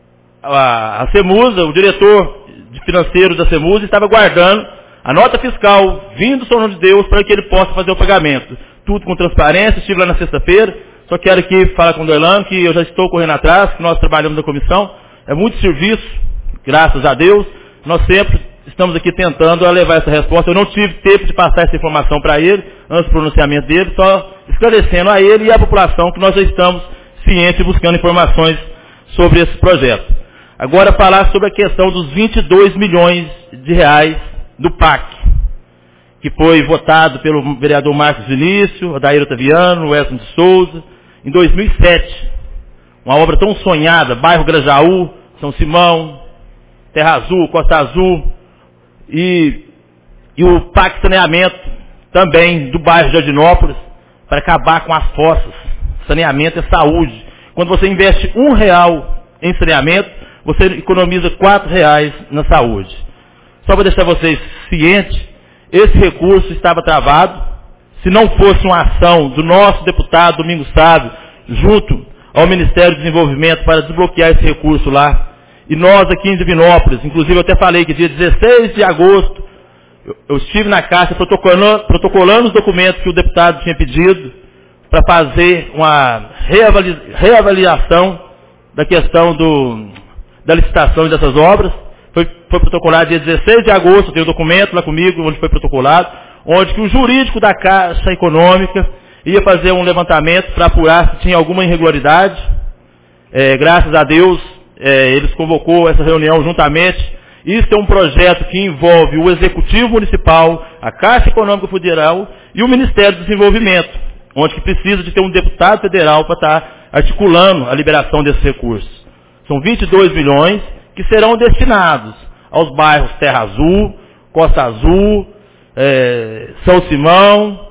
a CEMUSA, o diretor financeiro da CEMUSA, estava guardando a nota fiscal vindo do São João de Deus para que ele possa fazer o pagamento. Tudo com transparência, estive lá na sexta-feira, só quero aqui falar com o Dorlano, que eu já estou correndo atrás, que nós trabalhamos na comissão, é muito serviço, graças a Deus, nós sempre estamos aqui tentando levar essa resposta. Eu não tive tempo de passar essa informação para ele, antes do pronunciamento dele, só esclarecendo a ele e à população que nós já estamos cientes e buscando informações sobre esse projeto. Agora falar sobre a questão dos 22 milhões de reais do PAC, que foi votado pelo vereador Marcos Vinícius, Adair Otaviano, Wesley de Souza, em 2007. Uma obra tão sonhada, bairro Grajaú, São Simão, Terra Azul, Costa Azul, e o PAC Saneamento, também do bairro Jardinópolis, para acabar com as fossas. Saneamento é saúde. Quando você investe R$1 em saneamento, você economiza R$4 na saúde. Só para deixar vocês cientes, esse recurso estava travado. Se não fosse uma ação do nosso deputado Domingos Sávio, junto ao Ministério do Desenvolvimento, para desbloquear esse recurso lá, e nós aqui em Divinópolis, inclusive eu até falei que dia 16 de agosto, eu estive na Caixa protocolando os documentos que o deputado tinha pedido para fazer uma reavaliação da questão da licitação dessas obras. Foi protocolado dia 16 de agosto, tem o documento lá comigo, onde foi protocolado, onde que o jurídico da Caixa Econômica ia fazer um levantamento para apurar se tinha alguma irregularidade. Graças a Deus, eles convocou essa reunião juntamente. Isso é um projeto que envolve o Executivo Municipal, a Caixa Econômica Federal e o Ministério do Desenvolvimento. onde que precisa de ter um deputado federal para estar articulando a liberação desses recursos. São 22 milhões que serão destinados aos bairros Terra Azul, Costa Azul, São Simão,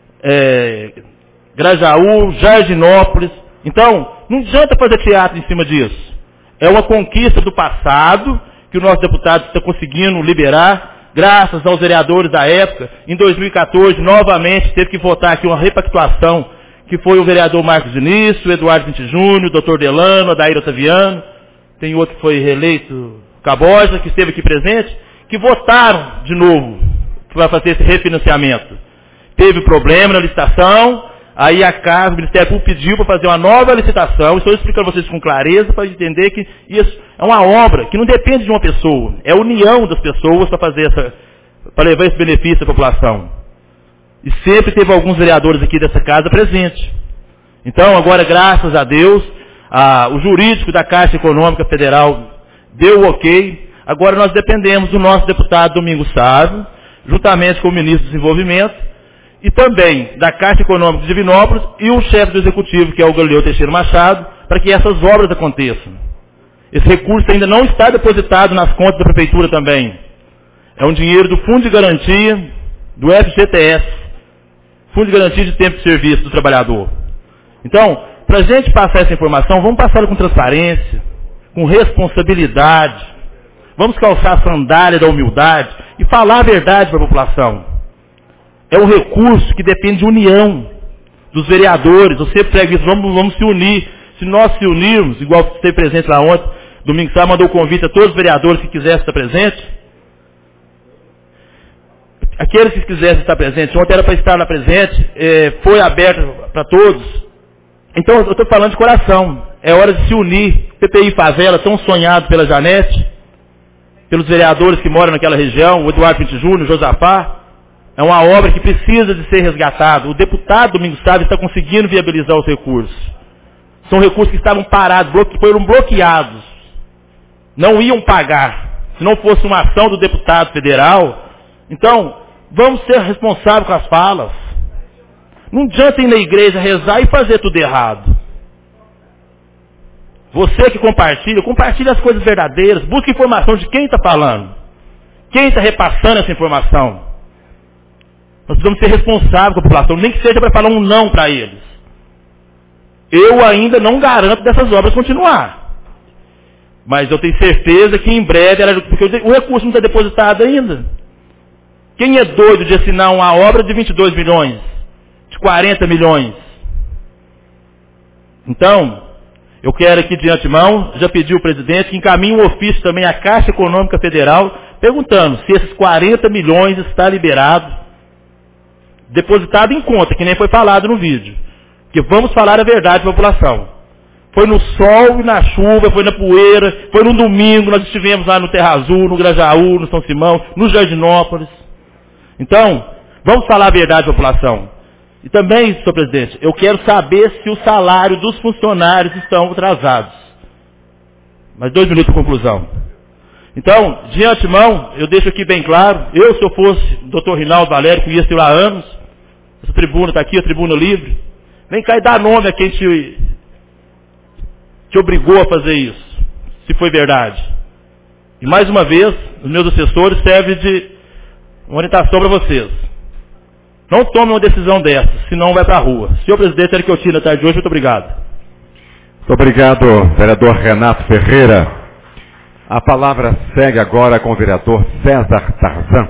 Grajaú, Jardinópolis. Então, não adianta fazer teatro em cima disso. É uma conquista do passado que o nosso deputado está conseguindo liberar, graças aos vereadores da época. Em 2014, novamente, teve que votar aqui uma repactuação, que foi o vereador Marcos Diniz, o Eduardo Vinci Júnior, o doutor Delano, o Adair Otaviano, tem outro que foi reeleito, Caboja, que esteve aqui presente, que votaram de novo para fazer esse refinanciamento. Teve problema na licitação, aí a casa, o Ministério Público pediu para fazer uma nova licitação. Estou explicando a vocês com clareza para entender que isso é uma obra que não depende de uma pessoa, é a união das pessoas para fazer para levar esse benefício à população. E sempre teve alguns vereadores aqui dessa casa presentes. Então, agora, graças a Deus, o jurídico da Caixa Econômica Federal deu o ok. Agora nós dependemos do nosso deputado Domingos Sávio, juntamente com o ministro do Desenvolvimento, e também da Caixa Econômica de Divinópolis e o chefe do Executivo, que é o Galileu Teixeira Machado, para que essas obras aconteçam. Esse recurso ainda não está depositado nas contas da Prefeitura também. É um dinheiro do Fundo de Garantia, do FGTS, Fundo de Garantia de Tempo de Serviço do Trabalhador. Então, para a gente passar essa informação, vamos passar com transparência, com responsabilidade. Vamos calçar a sandália da humildade e falar a verdade para a população. É um recurso que depende de união dos vereadores. Eu sempre prego isso, vamos se unir. Se nós se unirmos, igual esteve presente lá ontem, Domingos Sá mandou o convite a todos os vereadores que quisessem estar presentes. Aqueles que quisessem estar presentes, ontem era para estar lá presente, foi aberto para todos. Então, eu estou falando de coração. É hora de se unir. PPI Favela, tão sonhado pela Janete, pelos vereadores que moram naquela região, o Eduardo Vinci Júnior, o Josafá. É uma obra que precisa de ser resgatada. O deputado Domingos Sávio está conseguindo viabilizar os recursos. São recursos que estavam parados, foram bloqueados. Não iam pagar. Se não fosse uma ação do deputado federal. Então, vamos ser responsáveis com as falas. Não adianta ir na igreja rezar e fazer tudo errado. Você que compartilha as coisas verdadeiras, busca informação de quem está falando. Quem está repassando essa informação. Nós precisamos ser responsáveis com a população, nem que seja para falar um não para eles. Eu ainda não garanto dessas obras continuar. Mas eu tenho certeza que em breve, porque o recurso não está depositado ainda. Quem é doido de assinar uma obra de 22 milhões? De 40 milhões? Então, eu quero aqui de antemão, já pedi ao presidente que encaminhe um ofício também à Caixa Econômica Federal, perguntando se esses 40 milhões está liberado, depositado em conta, que nem foi falado no vídeo. Porque vamos falar a verdade para a população. Foi no sol e na chuva, foi na poeira, foi no domingo, nós estivemos lá no Terra Azul, no Grajaú, no São Simão, no Jardinópolis. Então, vamos falar a verdade para a população. E também, senhor presidente, eu quero saber se o salário dos funcionários estão atrasados. Mais 2 minutos para conclusão. Então, de antemão, eu deixo aqui bem claro, se eu fosse o doutor Rinaldo Valério, que ia ser lá há anos, essa tribuna está aqui, a tribuna livre, vem cá e dá nome a quem te obrigou a fazer isso, se foi verdade. E mais uma vez, os meus assessores servem de orientação para vocês. Não tome uma decisão dessa, senão vai para a rua. Senhor presidente, era que eu tinha na tarde de hoje. Muito obrigado.
Muito obrigado, vereador Renato Ferreira. A palavra segue agora com o vereador César Tarzan.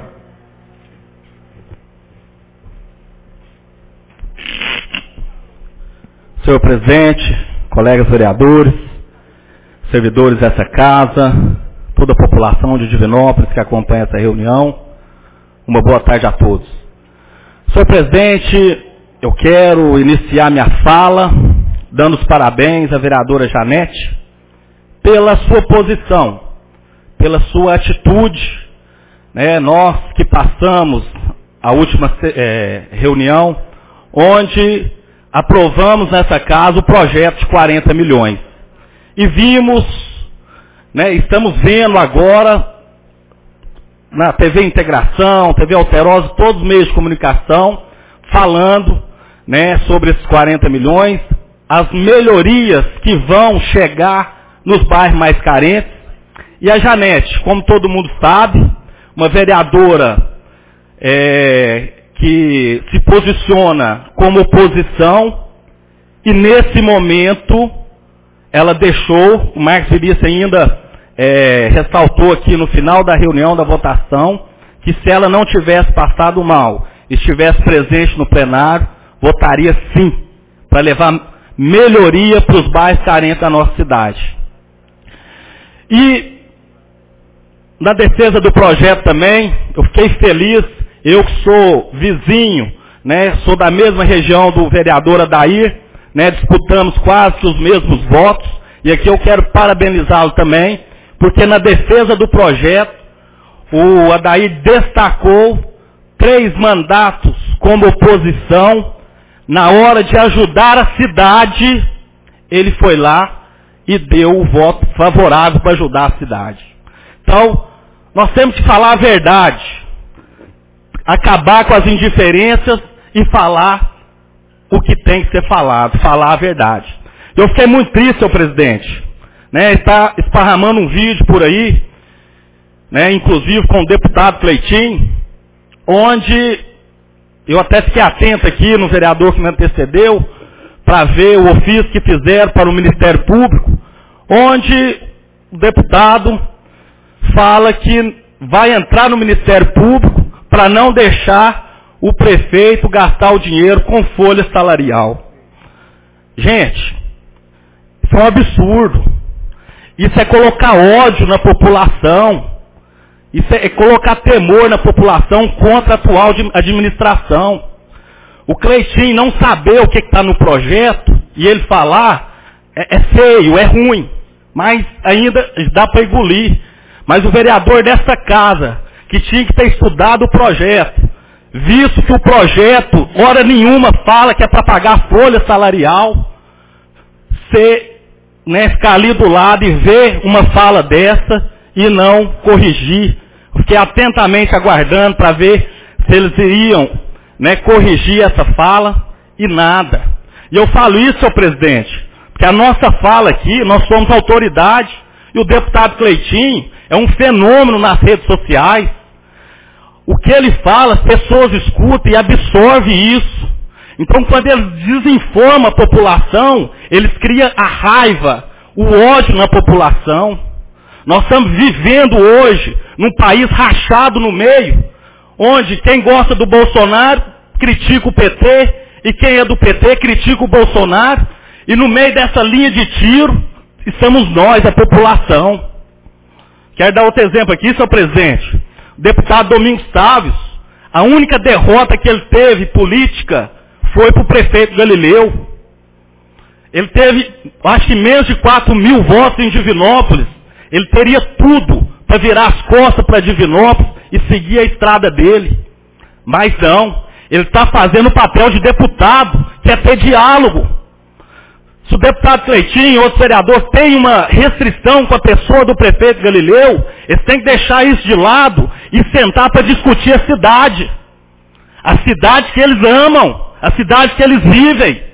Senhor presidente, colegas vereadores, servidores dessa casa, toda a população de Divinópolis que acompanha essa reunião, uma boa tarde a todos. Senhor presidente, eu quero iniciar minha fala dando os parabéns à vereadora Janete pela sua posição, pela sua atitude. Nós que passamos a última reunião, onde aprovamos nessa casa o projeto de 40 milhões. E vimos, estamos vendo agora, na TV Integração, TV Alterosa, todos os meios de comunicação, falando né, sobre esses 40 milhões, as melhorias que vão chegar nos bairros mais carentes. E a Janete, como todo mundo sabe, uma vereadora que se posiciona como oposição, e nesse momento ela deixou, o Marcos Vinícius ainda ressaltou aqui no final da reunião da votação, que se ela não tivesse passado mal, estivesse presente no plenário, votaria sim, para levar melhoria para os bairros carentes da nossa cidade. E na defesa do projeto também, eu fiquei feliz, eu que sou vizinho, né, sou da mesma região do vereador Adair, né, disputamos quase os mesmos votos, e aqui eu quero parabenizá-lo também, porque na defesa do projeto, o Adair destacou 3 mandatos como oposição. Na hora de ajudar a cidade, ele foi lá e deu o voto favorável para ajudar a cidade. Então, nós temos que falar a verdade, acabar com as indiferenças e falar o que tem que ser falado, falar a verdade. Eu fiquei muito triste, senhor presidente, né, está esparramando um vídeo por aí, né, inclusive com o deputado Cleitinho, onde eu até fiquei atento aqui no vereador que me antecedeu, para ver o ofício que fizeram para o Ministério Público, onde o deputado fala que vai entrar no Ministério Público para não deixar o prefeito gastar o dinheiro com folha salarial. Gente, isso é um absurdo. Isso é colocar ódio na população. Isso é colocar temor na população contra a atual administração. O Cleitinho não saber o que está no projeto e ele falar é feio, é ruim, mas ainda dá para engolir. Mas o vereador dessa casa, que tinha que ter estudado o projeto, visto que o projeto, hora nenhuma, fala que é para pagar folha salarial, ficar ali do lado e ver uma fala dessa e não corrigir. Fiquei atentamente aguardando para ver se eles iriam, né, corrigir essa fala, e nada. E eu falo isso, senhor presidente, porque a nossa fala aqui, nós somos autoridade, e o deputado Cleitinho é um fenômeno nas redes sociais. O que ele fala, as pessoas escutam e absorvem isso. Então, quando ele desinforma a população, eles criam a raiva, o ódio na população. Nós estamos vivendo hoje num país rachado no meio, onde quem gosta do Bolsonaro critica o PT, e quem é do PT critica o Bolsonaro, e no meio dessa linha de tiro, estamos nós, a população. Quero dar outro exemplo aqui, senhor presidente. O deputado Domingos Taves, a única derrota que ele teve política foi para o prefeito Galileu. Ele teve, acho que menos de 4 mil votos em Divinópolis. Ele teria tudo para virar as costas para Divinópolis e seguir a estrada dele. Mas não, ele está fazendo o papel de deputado, que é ter diálogo. Se o deputado Cleitinho e outros vereadores têm uma restrição com a pessoa do prefeito Galileu, eles têm que deixar isso de lado e sentar para discutir a cidade. A cidade que eles amam, a cidade que eles vivem.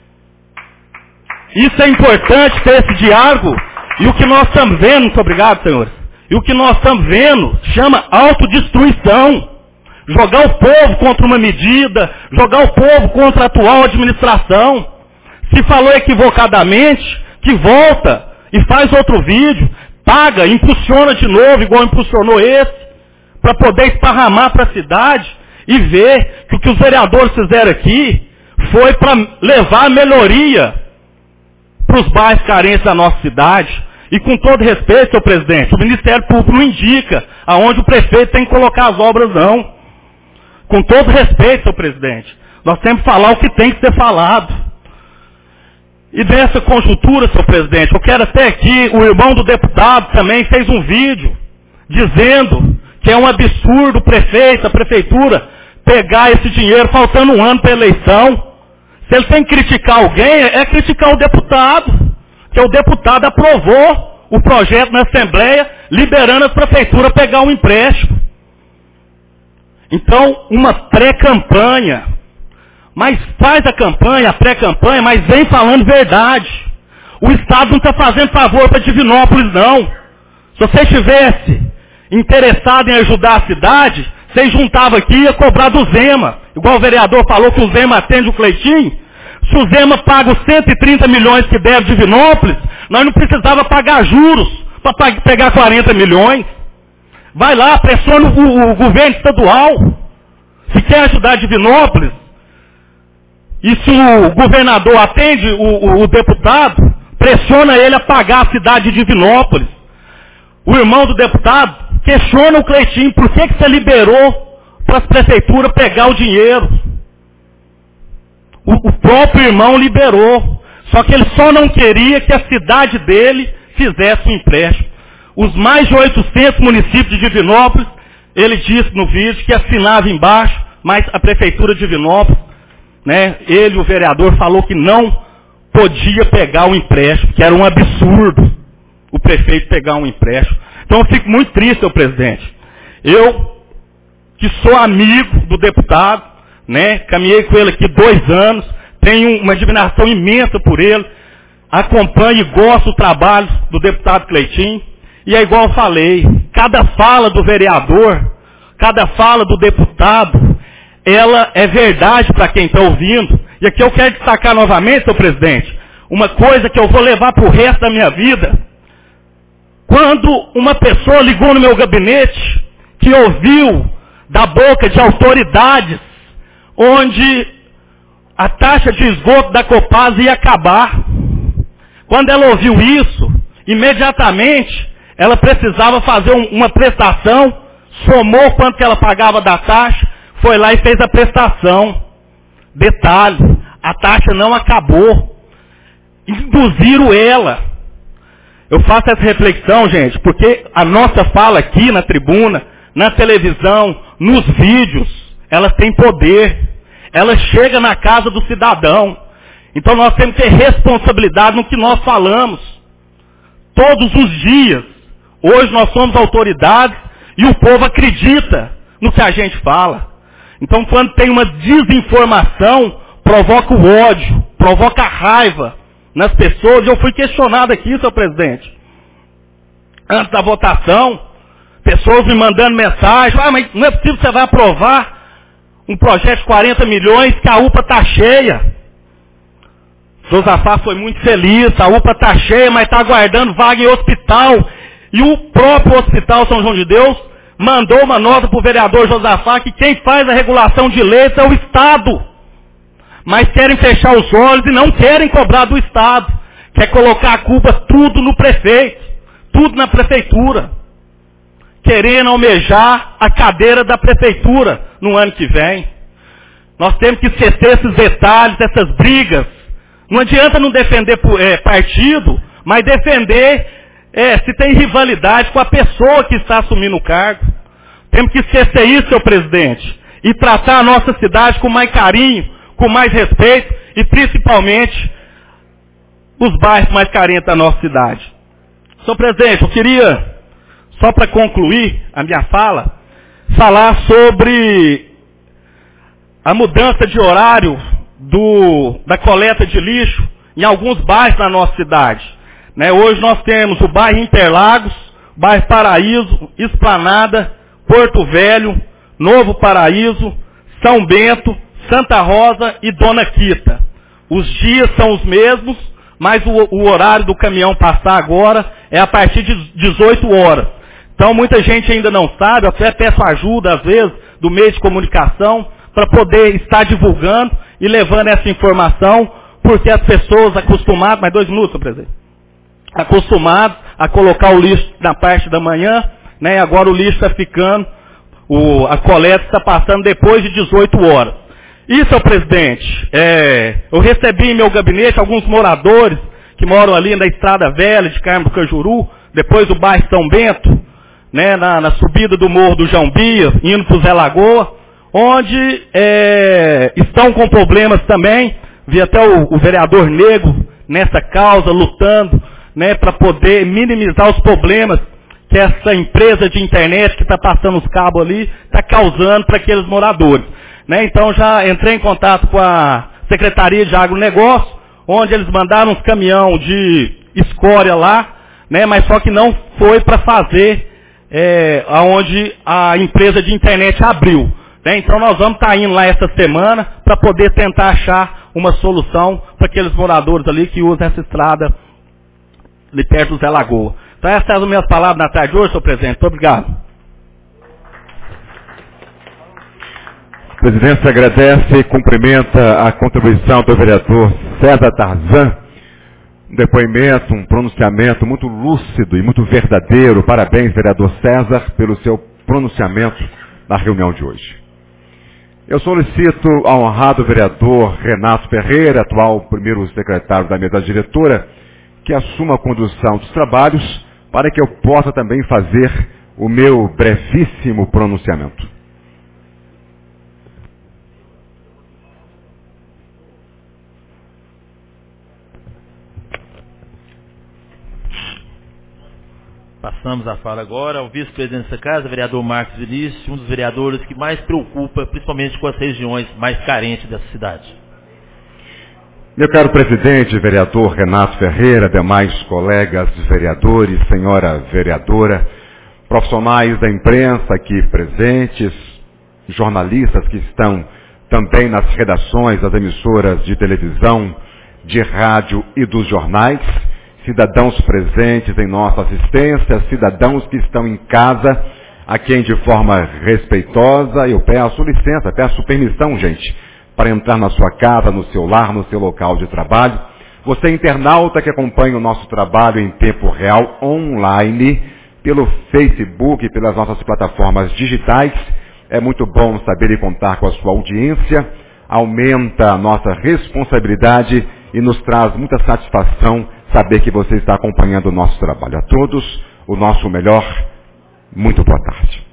Isso é importante, ter esse diálogo. E o que nós estamos vendo, muito obrigado, senhores, e o que nós estamos vendo chama autodestruição. Jogar o povo contra uma medida, jogar o povo contra a atual administração. Se falou equivocadamente, que volta e faz outro vídeo, paga, impulsiona de novo, igual impulsionou esse, para poder esparramar para a cidade e ver que o que os vereadores fizeram aqui foi para levar a melhoria para os bairros carentes da nossa cidade. E com todo respeito, senhor presidente, o Ministério Público não indica aonde o prefeito tem que colocar as obras, não. Com todo respeito, senhor presidente, nós temos que falar o que tem que ser falado. E nessa conjuntura, senhor presidente, eu quero até aqui, o irmão do deputado também fez um vídeo dizendo que é um absurdo o prefeito, a prefeitura, pegar esse dinheiro faltando um ano para a eleição. Se ele tem que criticar alguém, é criticar o deputado, que o deputado aprovou o projeto na Assembleia, liberando a prefeitura a pegar um empréstimo. Então, uma pré-campanha, Mas faz a campanha, a pré-campanha, mas vem falando verdade. O Estado não está fazendo favor para Divinópolis, não. Se você estivesse interessado em ajudar a cidade, você juntava aqui e ia cobrar do Zema. Igual o vereador falou que o Zema atende o Cleitinho. Se o Zema paga os 130 milhões que deve Divinópolis, nós não precisava pagar juros para pegar 40 milhões. Vai lá, pressiona o governo estadual. Se quer ajudar Divinópolis, e se o governador atende o deputado, pressiona ele a pagar a cidade de Divinópolis. O irmão do deputado questiona o Cleitinho, por que você liberou para as prefeituras pegar o dinheiro? O próprio irmão liberou, só que ele só não queria que a cidade dele fizesse um empréstimo. Os mais de 800 municípios de Divinópolis, ele disse no vídeo que assinava embaixo, mas a prefeitura de Divinópolis, né, ele, o vereador, falou que não podia pegar um empréstimo, que era um absurdo o prefeito pegar um empréstimo. Então eu fico muito triste, senhor presidente. Eu, que sou amigo do deputado, né, caminhei com ele aqui 2 anos, tenho uma admiração imensa por ele, acompanho e gosto do trabalho do deputado Cleitinho, e é igual eu falei, cada fala do vereador, cada fala do deputado, ela é verdade para quem está ouvindo. E aqui eu quero destacar novamente, senhor presidente, uma coisa que eu vou levar para o resto da minha vida. Quando uma pessoa ligou no meu gabinete, que ouviu da boca de autoridades, onde a taxa de esgoto da Copasa ia acabar. Quando ela ouviu isso, imediatamente, ela precisava fazer uma prestação, somou quanto que ela pagava da taxa, foi lá e fez a prestação. Detalhe, a taxa não acabou. Induziram ela. Eu faço essa reflexão, gente, porque a nossa fala aqui na tribuna, na televisão, nos vídeos, ela tem poder. Ela chega na casa do cidadão. Então nós temos que ter responsabilidade no que nós falamos. Todos os dias. Hoje nós somos autoridades e o povo acredita no que a gente fala. Então, quando tem uma desinformação, provoca o ódio, provoca a raiva nas pessoas. Eu fui questionado aqui, senhor presidente, antes da votação, pessoas me mandando mensagem, mas não é possível que você vai aprovar um projeto de 40 milhões que a UPA está cheia. Josafá foi muito feliz, a UPA está cheia, mas está aguardando vaga em hospital. E o próprio Hospital São João de Deus mandou uma nota para o vereador Josafá que quem faz a regulação de leitos é o Estado. Mas querem fechar os olhos e não querem cobrar do Estado. Quer colocar a culpa tudo no prefeito, tudo na prefeitura. Querendo almejar a cadeira da prefeitura no ano que vem. Nós temos que esquecer esses detalhes, essas brigas. Não adianta não defender partido, mas defender se tem rivalidade com a pessoa que está assumindo o cargo. Temos que esquecer isso, senhor presidente, e tratar a nossa cidade com mais carinho, com mais respeito, e principalmente os bairros mais carentes da nossa cidade. Senhor presidente, eu queria, só para concluir a minha fala, falar sobre a mudança de horário da coleta de lixo em alguns bairros da nossa cidade. Hoje nós temos o bairro Interlagos, bairro Paraíso, Esplanada, Porto Velho, Novo Paraíso, São Bento, Santa Rosa e Dona Quita. Os dias são os mesmos, mas o horário do caminhão passar agora é a partir de 18 horas. Então muita gente ainda não sabe, eu até peço ajuda às vezes do meio de comunicação para poder estar divulgando e levando essa informação, porque as pessoas acostumadas, mais 2 minutos, presidente, acostumados a colocar o lixo na parte da manhã, agora o lixo está ficando, a coleta está passando depois de 18 horas. E, senhor presidente, eu recebi em meu gabinete alguns moradores que moram ali na Estrada Velha de Carmo do Cajuru, depois do bairro São Bento, na subida do Morro do João Bia, indo para o Zé Lagoa, onde estão com problemas também. Vi até o vereador Negro nessa causa, lutando, para poder minimizar os problemas que essa empresa de internet que está passando os cabos ali está causando para aqueles moradores. né? Então já entrei em contato com a Secretaria de Agronegócio, onde eles mandaram uns caminhão de escória lá, né? Mas só que não foi para fazer aonde a empresa de internet abriu. Né? Então nós vamos estar indo lá essa semana para poder tentar achar uma solução para aqueles moradores ali que usam essa estrada ali perto do Zé Lagoa. Então essas são as minhas palavras na tarde de hoje, senhor presidente. Muito obrigado.
A presidência agradece e cumprimenta a contribuição do vereador César Tarzan. Um depoimento, um pronunciamento muito lúcido e muito verdadeiro. Parabéns, vereador César, pelo seu pronunciamento na reunião de hoje. Eu solicito ao honrado vereador Renato Ferreira, atual primeiro secretário da mesa diretora, que assuma a condução dos trabalhos para que eu possa também fazer o meu brevíssimo pronunciamento.
Passamos a fala agora ao vice-presidente dessa casa, vereador Marcos Vinícius, um dos vereadores que mais preocupa, principalmente com as regiões mais carentes dessa cidade.
Meu caro presidente, vereador Renato Ferreira, demais colegas vereadores, senhora vereadora, profissionais da imprensa aqui presentes, jornalistas que estão também nas redações das emissoras de televisão, de rádio e dos jornais, cidadãos presentes em nossa assistência, cidadãos que estão em casa, a quem de forma respeitosa eu peço licença, peço permissão, gente, para entrar na sua casa, no seu lar, no seu local de trabalho. Você internauta que acompanha o nosso trabalho em tempo real, online, pelo Facebook, pelas nossas plataformas digitais, é muito bom saber e contar com a sua audiência, aumenta a nossa responsabilidade e nos traz muita satisfação saber que você está acompanhando o nosso trabalho. A todos, o nosso melhor, muito boa tarde.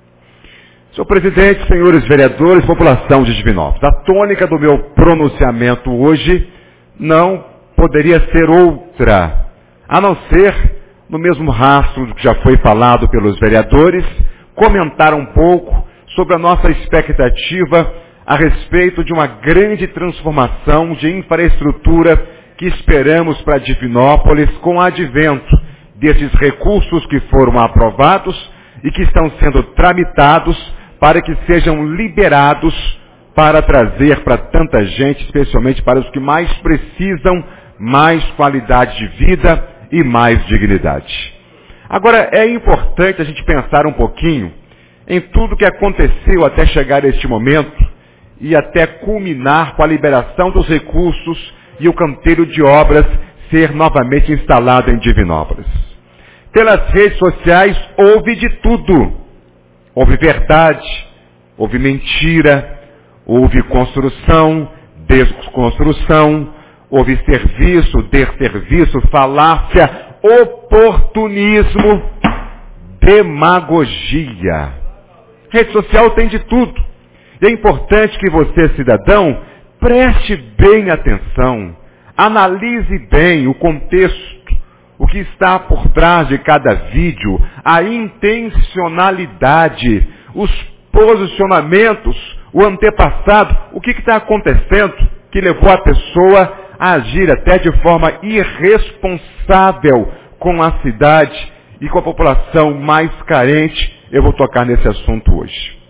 Senhor presidente, senhores vereadores, população de Divinópolis, a tônica do meu pronunciamento hoje não poderia ser outra, a não ser, no mesmo rastro do que já foi falado pelos vereadores, comentar um pouco sobre a nossa expectativa a respeito de uma grande transformação de infraestrutura que esperamos para Divinópolis com o advento desses recursos que foram aprovados e que estão sendo tramitados para que sejam liberados para trazer para tanta gente, especialmente para os que mais precisam, mais qualidade de vida e mais dignidade. Agora, é importante a gente pensar um pouquinho em tudo que aconteceu até chegar a este momento e até culminar com a liberação dos recursos e o canteiro de obras ser novamente instalado em Divinópolis. Pelas redes sociais houve de tudo. Houve verdade, houve mentira, houve construção, desconstrução, houve serviço, desserviço, falácia, oportunismo, demagogia. Rede social tem de tudo. E é importante que você, cidadão, preste bem atenção, analise bem o contexto, o que está por trás de cada vídeo, a intencionalidade, os posicionamentos, o antepassado, o que está acontecendo que levou a pessoa a agir até de forma irresponsável com a cidade e com a população mais carente. Eu vou tocar nesse assunto hoje.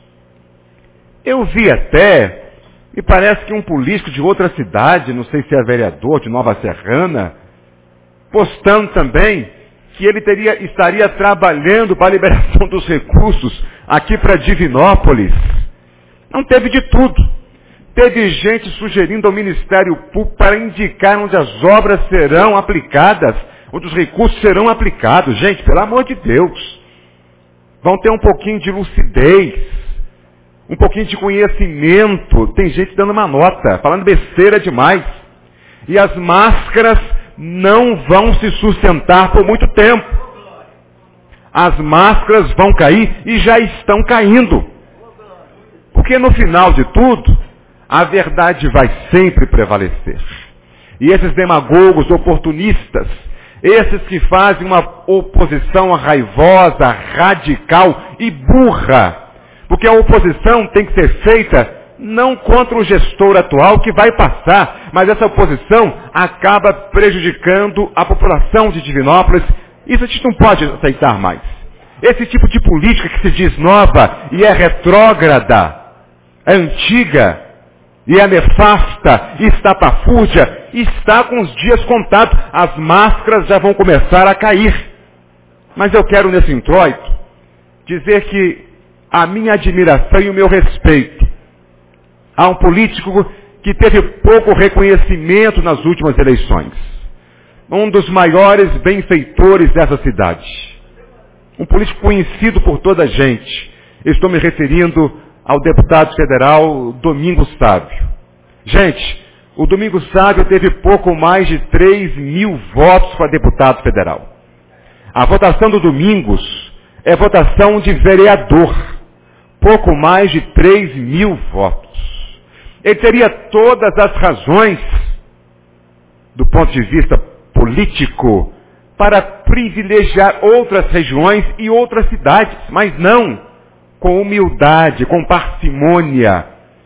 Eu vi até, me parece que um político de outra cidade, não sei se é vereador de Nova Serrana, postando também que ele estaria trabalhando para a liberação dos recursos aqui para Divinópolis. Não teve de tudo. Teve gente sugerindo ao Ministério Público para indicar onde as obras serão aplicadas, onde os recursos serão aplicados. Gente, pelo amor de Deus, vão ter um pouquinho de lucidez, um pouquinho de conhecimento. Tem gente dando uma nota, falando besteira demais. E as máscaras não vão se sustentar por muito tempo. As máscaras vão cair e já estão caindo. Porque no final de tudo, a verdade vai sempre prevalecer. E esses demagogos oportunistas, esses que fazem uma oposição raivosa, radical e burra, porque a oposição tem que ser feita não contra o gestor atual que vai passar, mas essa oposição acaba prejudicando a população de Divinópolis. Isso a gente não pode aceitar mais. Esse tipo de política que se diz nova e é retrógrada, é antiga e é nefasta, e estapafúrdia, está com os dias contados. As máscaras já vão começar a cair. Mas eu quero nesse introito dizer que a minha admiração e o meu respeito a um político que teve pouco reconhecimento nas últimas eleições. Um dos maiores benfeitores dessa cidade. Um político conhecido por toda a gente. Estou me referindo ao deputado federal Domingos Sávio. Gente, o Domingos Sávio teve pouco mais de 3.000 votos para deputado federal. A votação do Domingos é votação de vereador. Pouco mais de 3.000 votos. Ele teria todas as razões, do ponto de vista político, para privilegiar outras regiões e outras cidades, mas não com humildade, com parcimônia,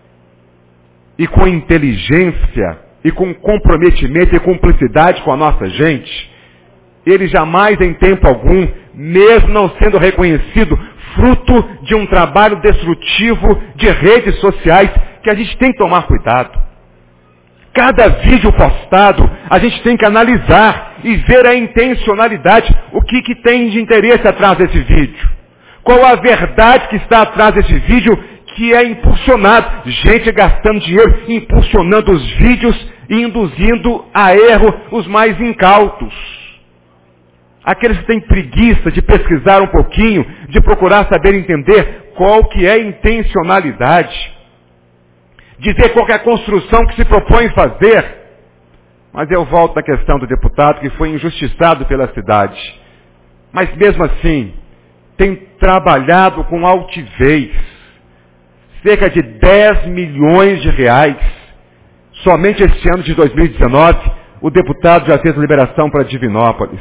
e com inteligência, e com comprometimento e cumplicidade com a nossa gente. Ele jamais, em tempo algum, mesmo não sendo reconhecido, fruto de um trabalho destrutivo de redes sociais, que a gente tem que tomar cuidado. Cada vídeo postado, a gente tem que analisar e ver a intencionalidade, o que tem de interesse atrás desse vídeo. Qual a verdade que está atrás desse vídeo que é impulsionado. Gente gastando dinheiro, impulsionando os vídeos e induzindo a erro os mais incautos. Aqueles que têm preguiça de pesquisar um pouquinho, de procurar saber entender qual que é a intencionalidade. Dizer qual que é a construção que se propõe fazer. Mas eu volto à questão do deputado que foi injustiçado pela cidade. Mas mesmo assim, tem trabalhado com altivez. Cerca de 10 milhões de reais. Somente este ano de 2019, o deputado já fez a liberação para Divinópolis.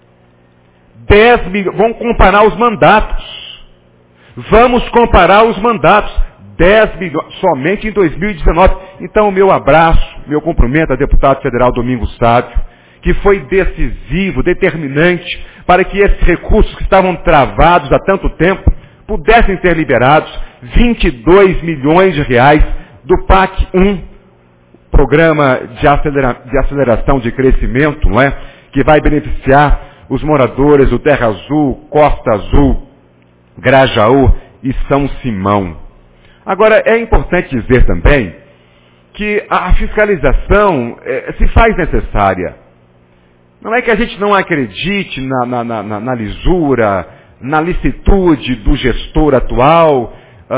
10 milhões, vamos comparar os mandatos. Vamos comparar os mandatos. 10 milhões, somente em 2019. Então, o meu abraço, meu cumprimento ao deputado federal Domingos Sávio, que foi decisivo, determinante, para que esses recursos que estavam travados há tanto tempo, pudessem ser liberados. 22 milhões de reais do PAC 1, Programa de Aceleração de Crescimento, não é? Que vai beneficiar os moradores do Terra Azul, Costa Azul, Grajaú e São Simão. Agora, é importante dizer também que a fiscalização se faz necessária. Não é que a gente não acredite na lisura, na licitude do gestor atual,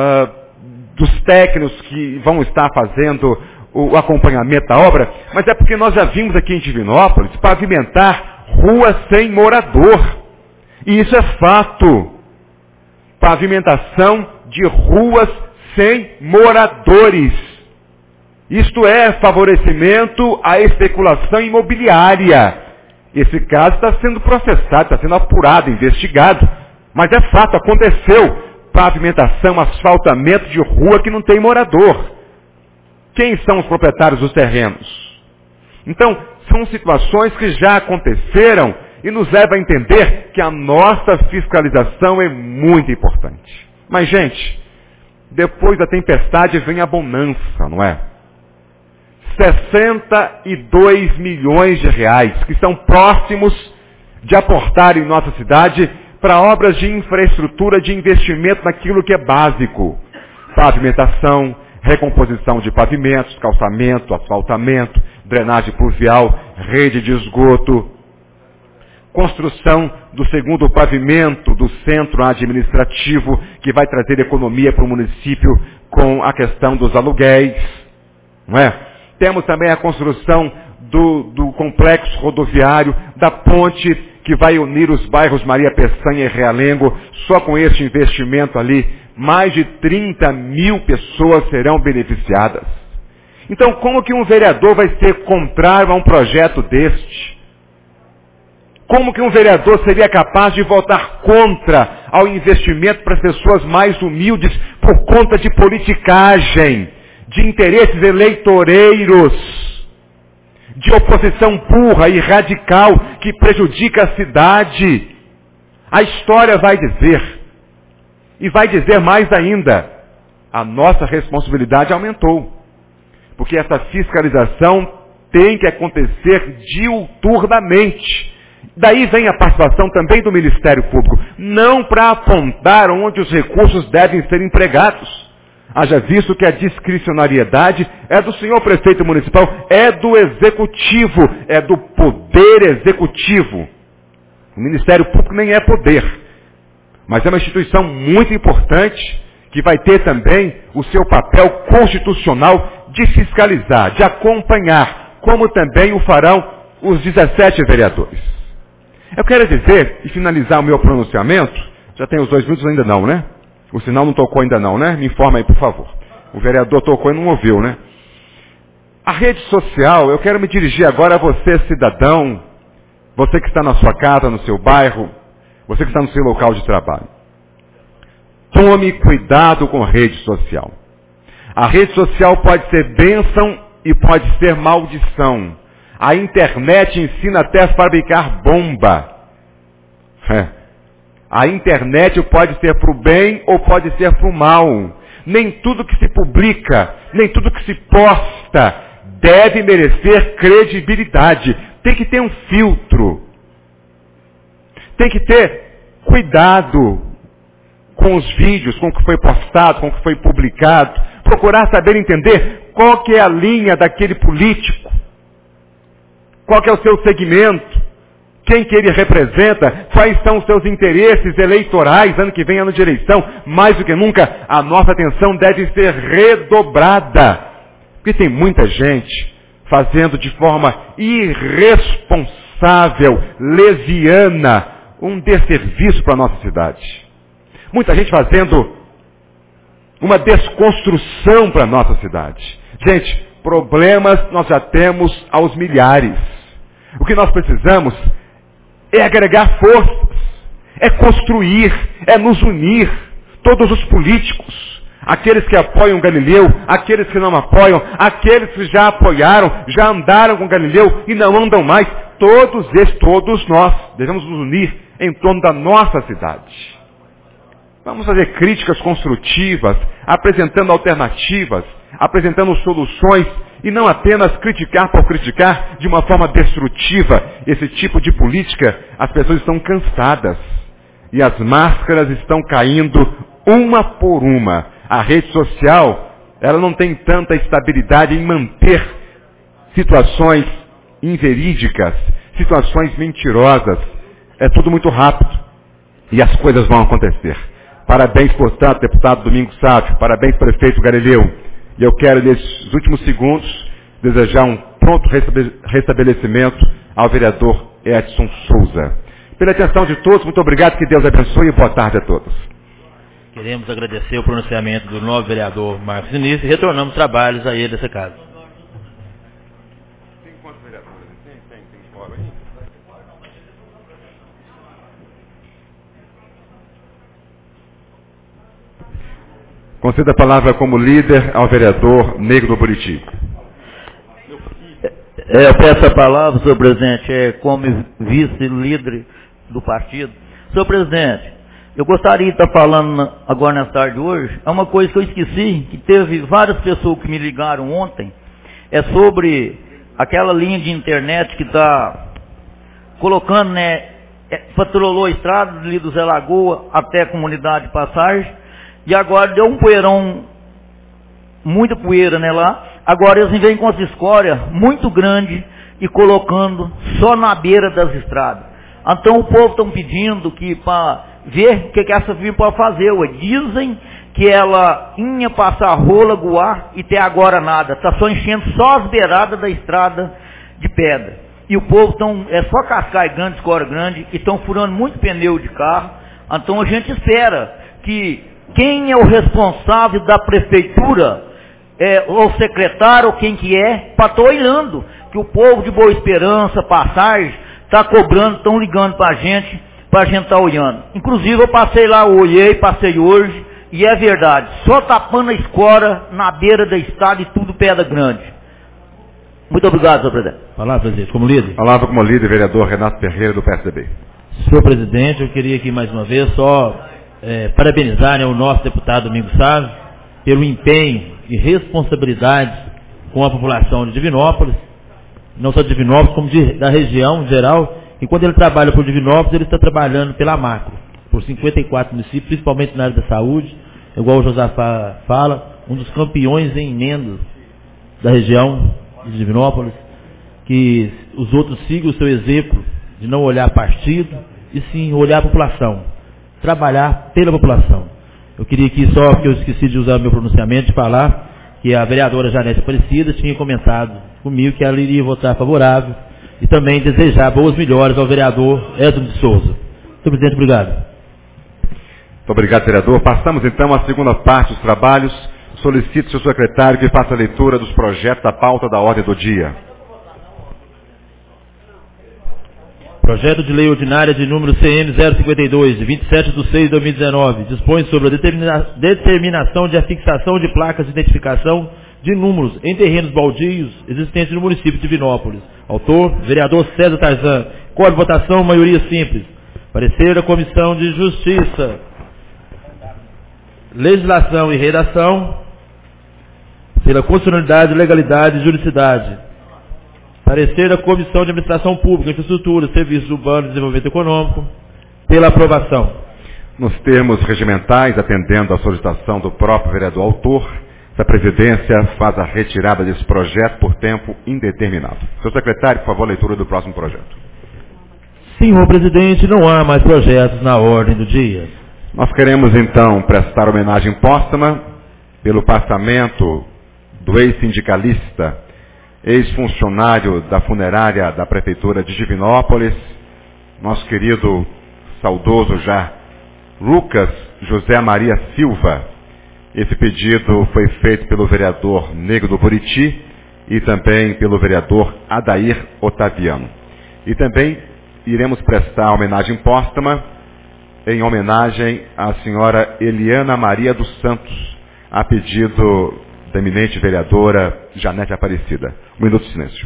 dos técnicos que vão estar fazendo o acompanhamento da obra, mas é porque nós já vimos aqui em Divinópolis pavimentar ruas sem morador. E isso é fato. Pavimentação de ruas sem moradores. Isto é favorecimento à especulação imobiliária. Esse caso está sendo processado, está sendo apurado, investigado. Mas é fato, aconteceu. Pavimentação, asfaltamento de rua que não tem morador. Quem são os proprietários dos terrenos? Então, são situações que já aconteceram e nos levam a entender que a nossa fiscalização é muito importante. Mas, gente, depois da tempestade vem a bonança, não é? 62 milhões de reais que estão próximos de aportar em nossa cidade para obras de infraestrutura, de investimento naquilo que é básico. Pavimentação, recomposição de pavimentos, calçamento, asfaltamento, drenagem pluvial, rede de esgoto, construção do segundo pavimento do centro administrativo, que vai trazer economia para o município com a questão dos aluguéis. Não é? Temos também a construção do complexo rodoviário, da ponte que vai unir os bairros Maria Peçanha e Realengo. Só com este investimento ali, mais de 30 mil pessoas serão beneficiadas. Então, como que um vereador vai ser contrário a um projeto deste? Como que um vereador seria capaz de votar contra ao investimento para as pessoas mais humildes por conta de politicagem, de interesses eleitoreiros, de oposição burra e radical que prejudica a cidade. A história vai dizer, e vai dizer mais ainda, a nossa responsabilidade aumentou. Porque essa fiscalização tem que acontecer diuturnamente. Daí vem a participação também do Ministério Público, não para apontar onde os recursos devem ser empregados. Haja visto que a discricionariedade é do senhor prefeito municipal, é do executivo, é do poder executivo. O Ministério Público nem é poder, mas é uma instituição muito importante que vai ter também o seu papel constitucional de fiscalizar, de acompanhar, como também o farão os 17 vereadores. Eu quero dizer, e finalizar o meu pronunciamento, já tem os 2 minutos ainda não, né? O sinal não tocou ainda não, né? Me informa aí, por favor. O vereador tocou e não ouviu, né? A rede social, eu quero me dirigir agora a você, cidadão, você que está na sua casa, no seu bairro, você que está no seu local de trabalho. Tome cuidado com a rede social. A rede social pode ser bênção e pode ser maldição. A internet ensina até a fabricar bomba. A internet pode ser para o bem ou pode ser para o mal. Nem tudo que se publica, nem tudo que se posta deve merecer credibilidade. Tem que ter um filtro. Tem que ter cuidado com os vídeos, com o que foi postado, com o que foi publicado. Procurar saber entender qual que é a linha daquele político. Qual que é o seu segmento. Quem que ele representa, quais são os seus interesses eleitorais, ano que vem, ano de eleição. Mais do que nunca, a nossa atenção deve ser redobrada. Porque tem muita gente fazendo de forma irresponsável, leviana, um desserviço para a nossa cidade. Muita gente fazendo uma desconstrução para a nossa cidade. Gente, problemas nós já temos aos milhares. O que nós precisamos é agregar forças, é construir, é nos unir, todos os políticos, aqueles que apoiam Galileu, aqueles que não apoiam, aqueles que já apoiaram, já andaram com Galileu e não andam mais, todos nós devemos nos unir em torno da nossa cidade. Vamos fazer críticas construtivas, apresentando alternativas, apresentando soluções, e não apenas criticar por criticar de uma forma destrutiva. Esse tipo de política, as pessoas estão cansadas. E as máscaras estão caindo uma por uma. A rede social, ela não tem tanta estabilidade em manter situações inverídicas, situações mentirosas. É tudo muito rápido. E as coisas vão acontecer. Parabéns, portanto, deputado Domingos Sávio. Parabéns, prefeito Galileu. E eu quero, nesses últimos segundos, desejar um pronto restabelecimento ao vereador Edson Souza. Pela atenção de todos, muito obrigado, que Deus abençoe e boa tarde a todos.
Queremos agradecer o pronunciamento do novo vereador Marcos Diniz e retornamos trabalhos a ele dessa casa.
Tem quantos vereadores? Tem fora aí? Conceda a palavra como líder ao vereador Negro do Buriti.
Eu peço a palavra, senhor presidente, como vice-líder do partido. Senhor presidente, eu gostaria de estar falando agora nessa tarde de hoje, é uma coisa que eu esqueci, que teve várias pessoas que me ligaram ontem, é sobre aquela linha de internet que está colocando, patrolou a estrada ali do Zé Lagoa até a comunidade de Passagem, e agora deu um poeirão, muita poeira, lá. Agora eles vêm com essa escória muito grande e colocando só na beira das estradas. Então o povo está pedindo que para ver o que essa firma pode fazer. Dizem que ela ia passar rola, guar e até agora nada. Está só enchendo só as beiradas da estrada de pedra. E o povo é só cascai grande, escória grande, e estão furando muito pneu de carro. Então a gente espera que quem é o responsável da prefeitura, ou secretário, ou quem que é, para estar olhando, que o povo de Boa Esperança, Passagem, está cobrando, estão ligando para a gente estar olhando. Inclusive eu passei lá, olhei, passei hoje, E é verdade, só tapando a escora na beira da estrada e tudo pedra grande. Muito obrigado, senhor presidente.
Palavra, presidente, como líder.
Palavra como líder, vereador Renato Ferreira, do PSDB.
Senhor presidente, eu queria aqui mais uma vez só parabenizar, né, o nosso deputado Domingos Sávio pelo empenho e responsabilidade com a população de Divinópolis, não só de Divinópolis, como da região em geral. E quando ele trabalha por Divinópolis, ele está trabalhando pela macro, por 54 municípios, principalmente na área da saúde, igual o Josafá fala, um dos campeões em emendas da região de Divinópolis, que os outros sigam o seu exemplo de não olhar partido, e sim olhar a população, trabalhar pela população. Eu queria aqui só, porque eu esqueci de usar o meu pronunciamento, de falar que a vereadora Janete Aparecida tinha comentado comigo que ela iria votar favorável e também desejar boas melhoras ao vereador Edson de Souza. Senhor presidente, obrigado.
Muito obrigado, vereador. Passamos então à segunda parte dos trabalhos. Solicito, senhor secretário, que faça a leitura dos projetos da pauta da ordem do dia.
Projeto de Lei Ordinária de número CM 052, de 27/6/2019, dispõe sobre a determinação de afixação de placas de identificação de números em terrenos baldios existentes no município de Divinópolis. Autor, vereador César Tarzan. Código de votação, maioria simples. Parecer da Comissão de Justiça, Legislação e Redação, pela constitucionalidade, legalidade e juridicidade. Parecer da Comissão de Administração Pública, Infraestrutura, Serviços Urbanos e Desenvolvimento Econômico, pela aprovação.
Nos termos regimentais, atendendo à solicitação do próprio vereador autor, a presidência faz a retirada desse projeto por tempo indeterminado. Senhor secretário, por favor, leitura do próximo projeto.
Senhor presidente, não há mais projetos na ordem do dia.
Nós queremos então prestar homenagem póstuma pelo passamento do ex-sindicalista, ex-funcionário da funerária da Prefeitura de Divinópolis, nosso querido, saudoso já, Lucas José Maria Silva. Esse pedido foi feito pelo vereador Negro do Buriti e também pelo vereador Adair Otaviano. E também iremos prestar homenagem póstuma em homenagem à senhora Eliana Maria dos Santos, a pedido da eminente vereadora Janete Aparecida. Um minuto de silêncio.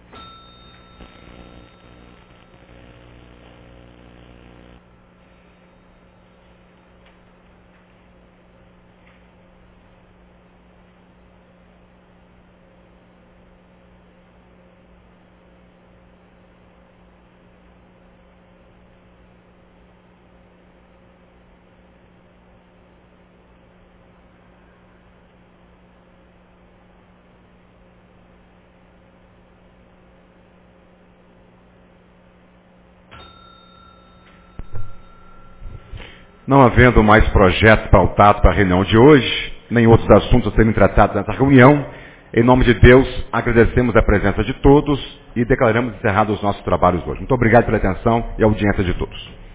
Não havendo mais projetos pautados para a reunião de hoje, nem outros assuntos a serem tratados nessa reunião, em nome de Deus, agradecemos a presença de todos e declaramos encerrados os nossos trabalhos hoje. Muito obrigado pela atenção e audiência de todos.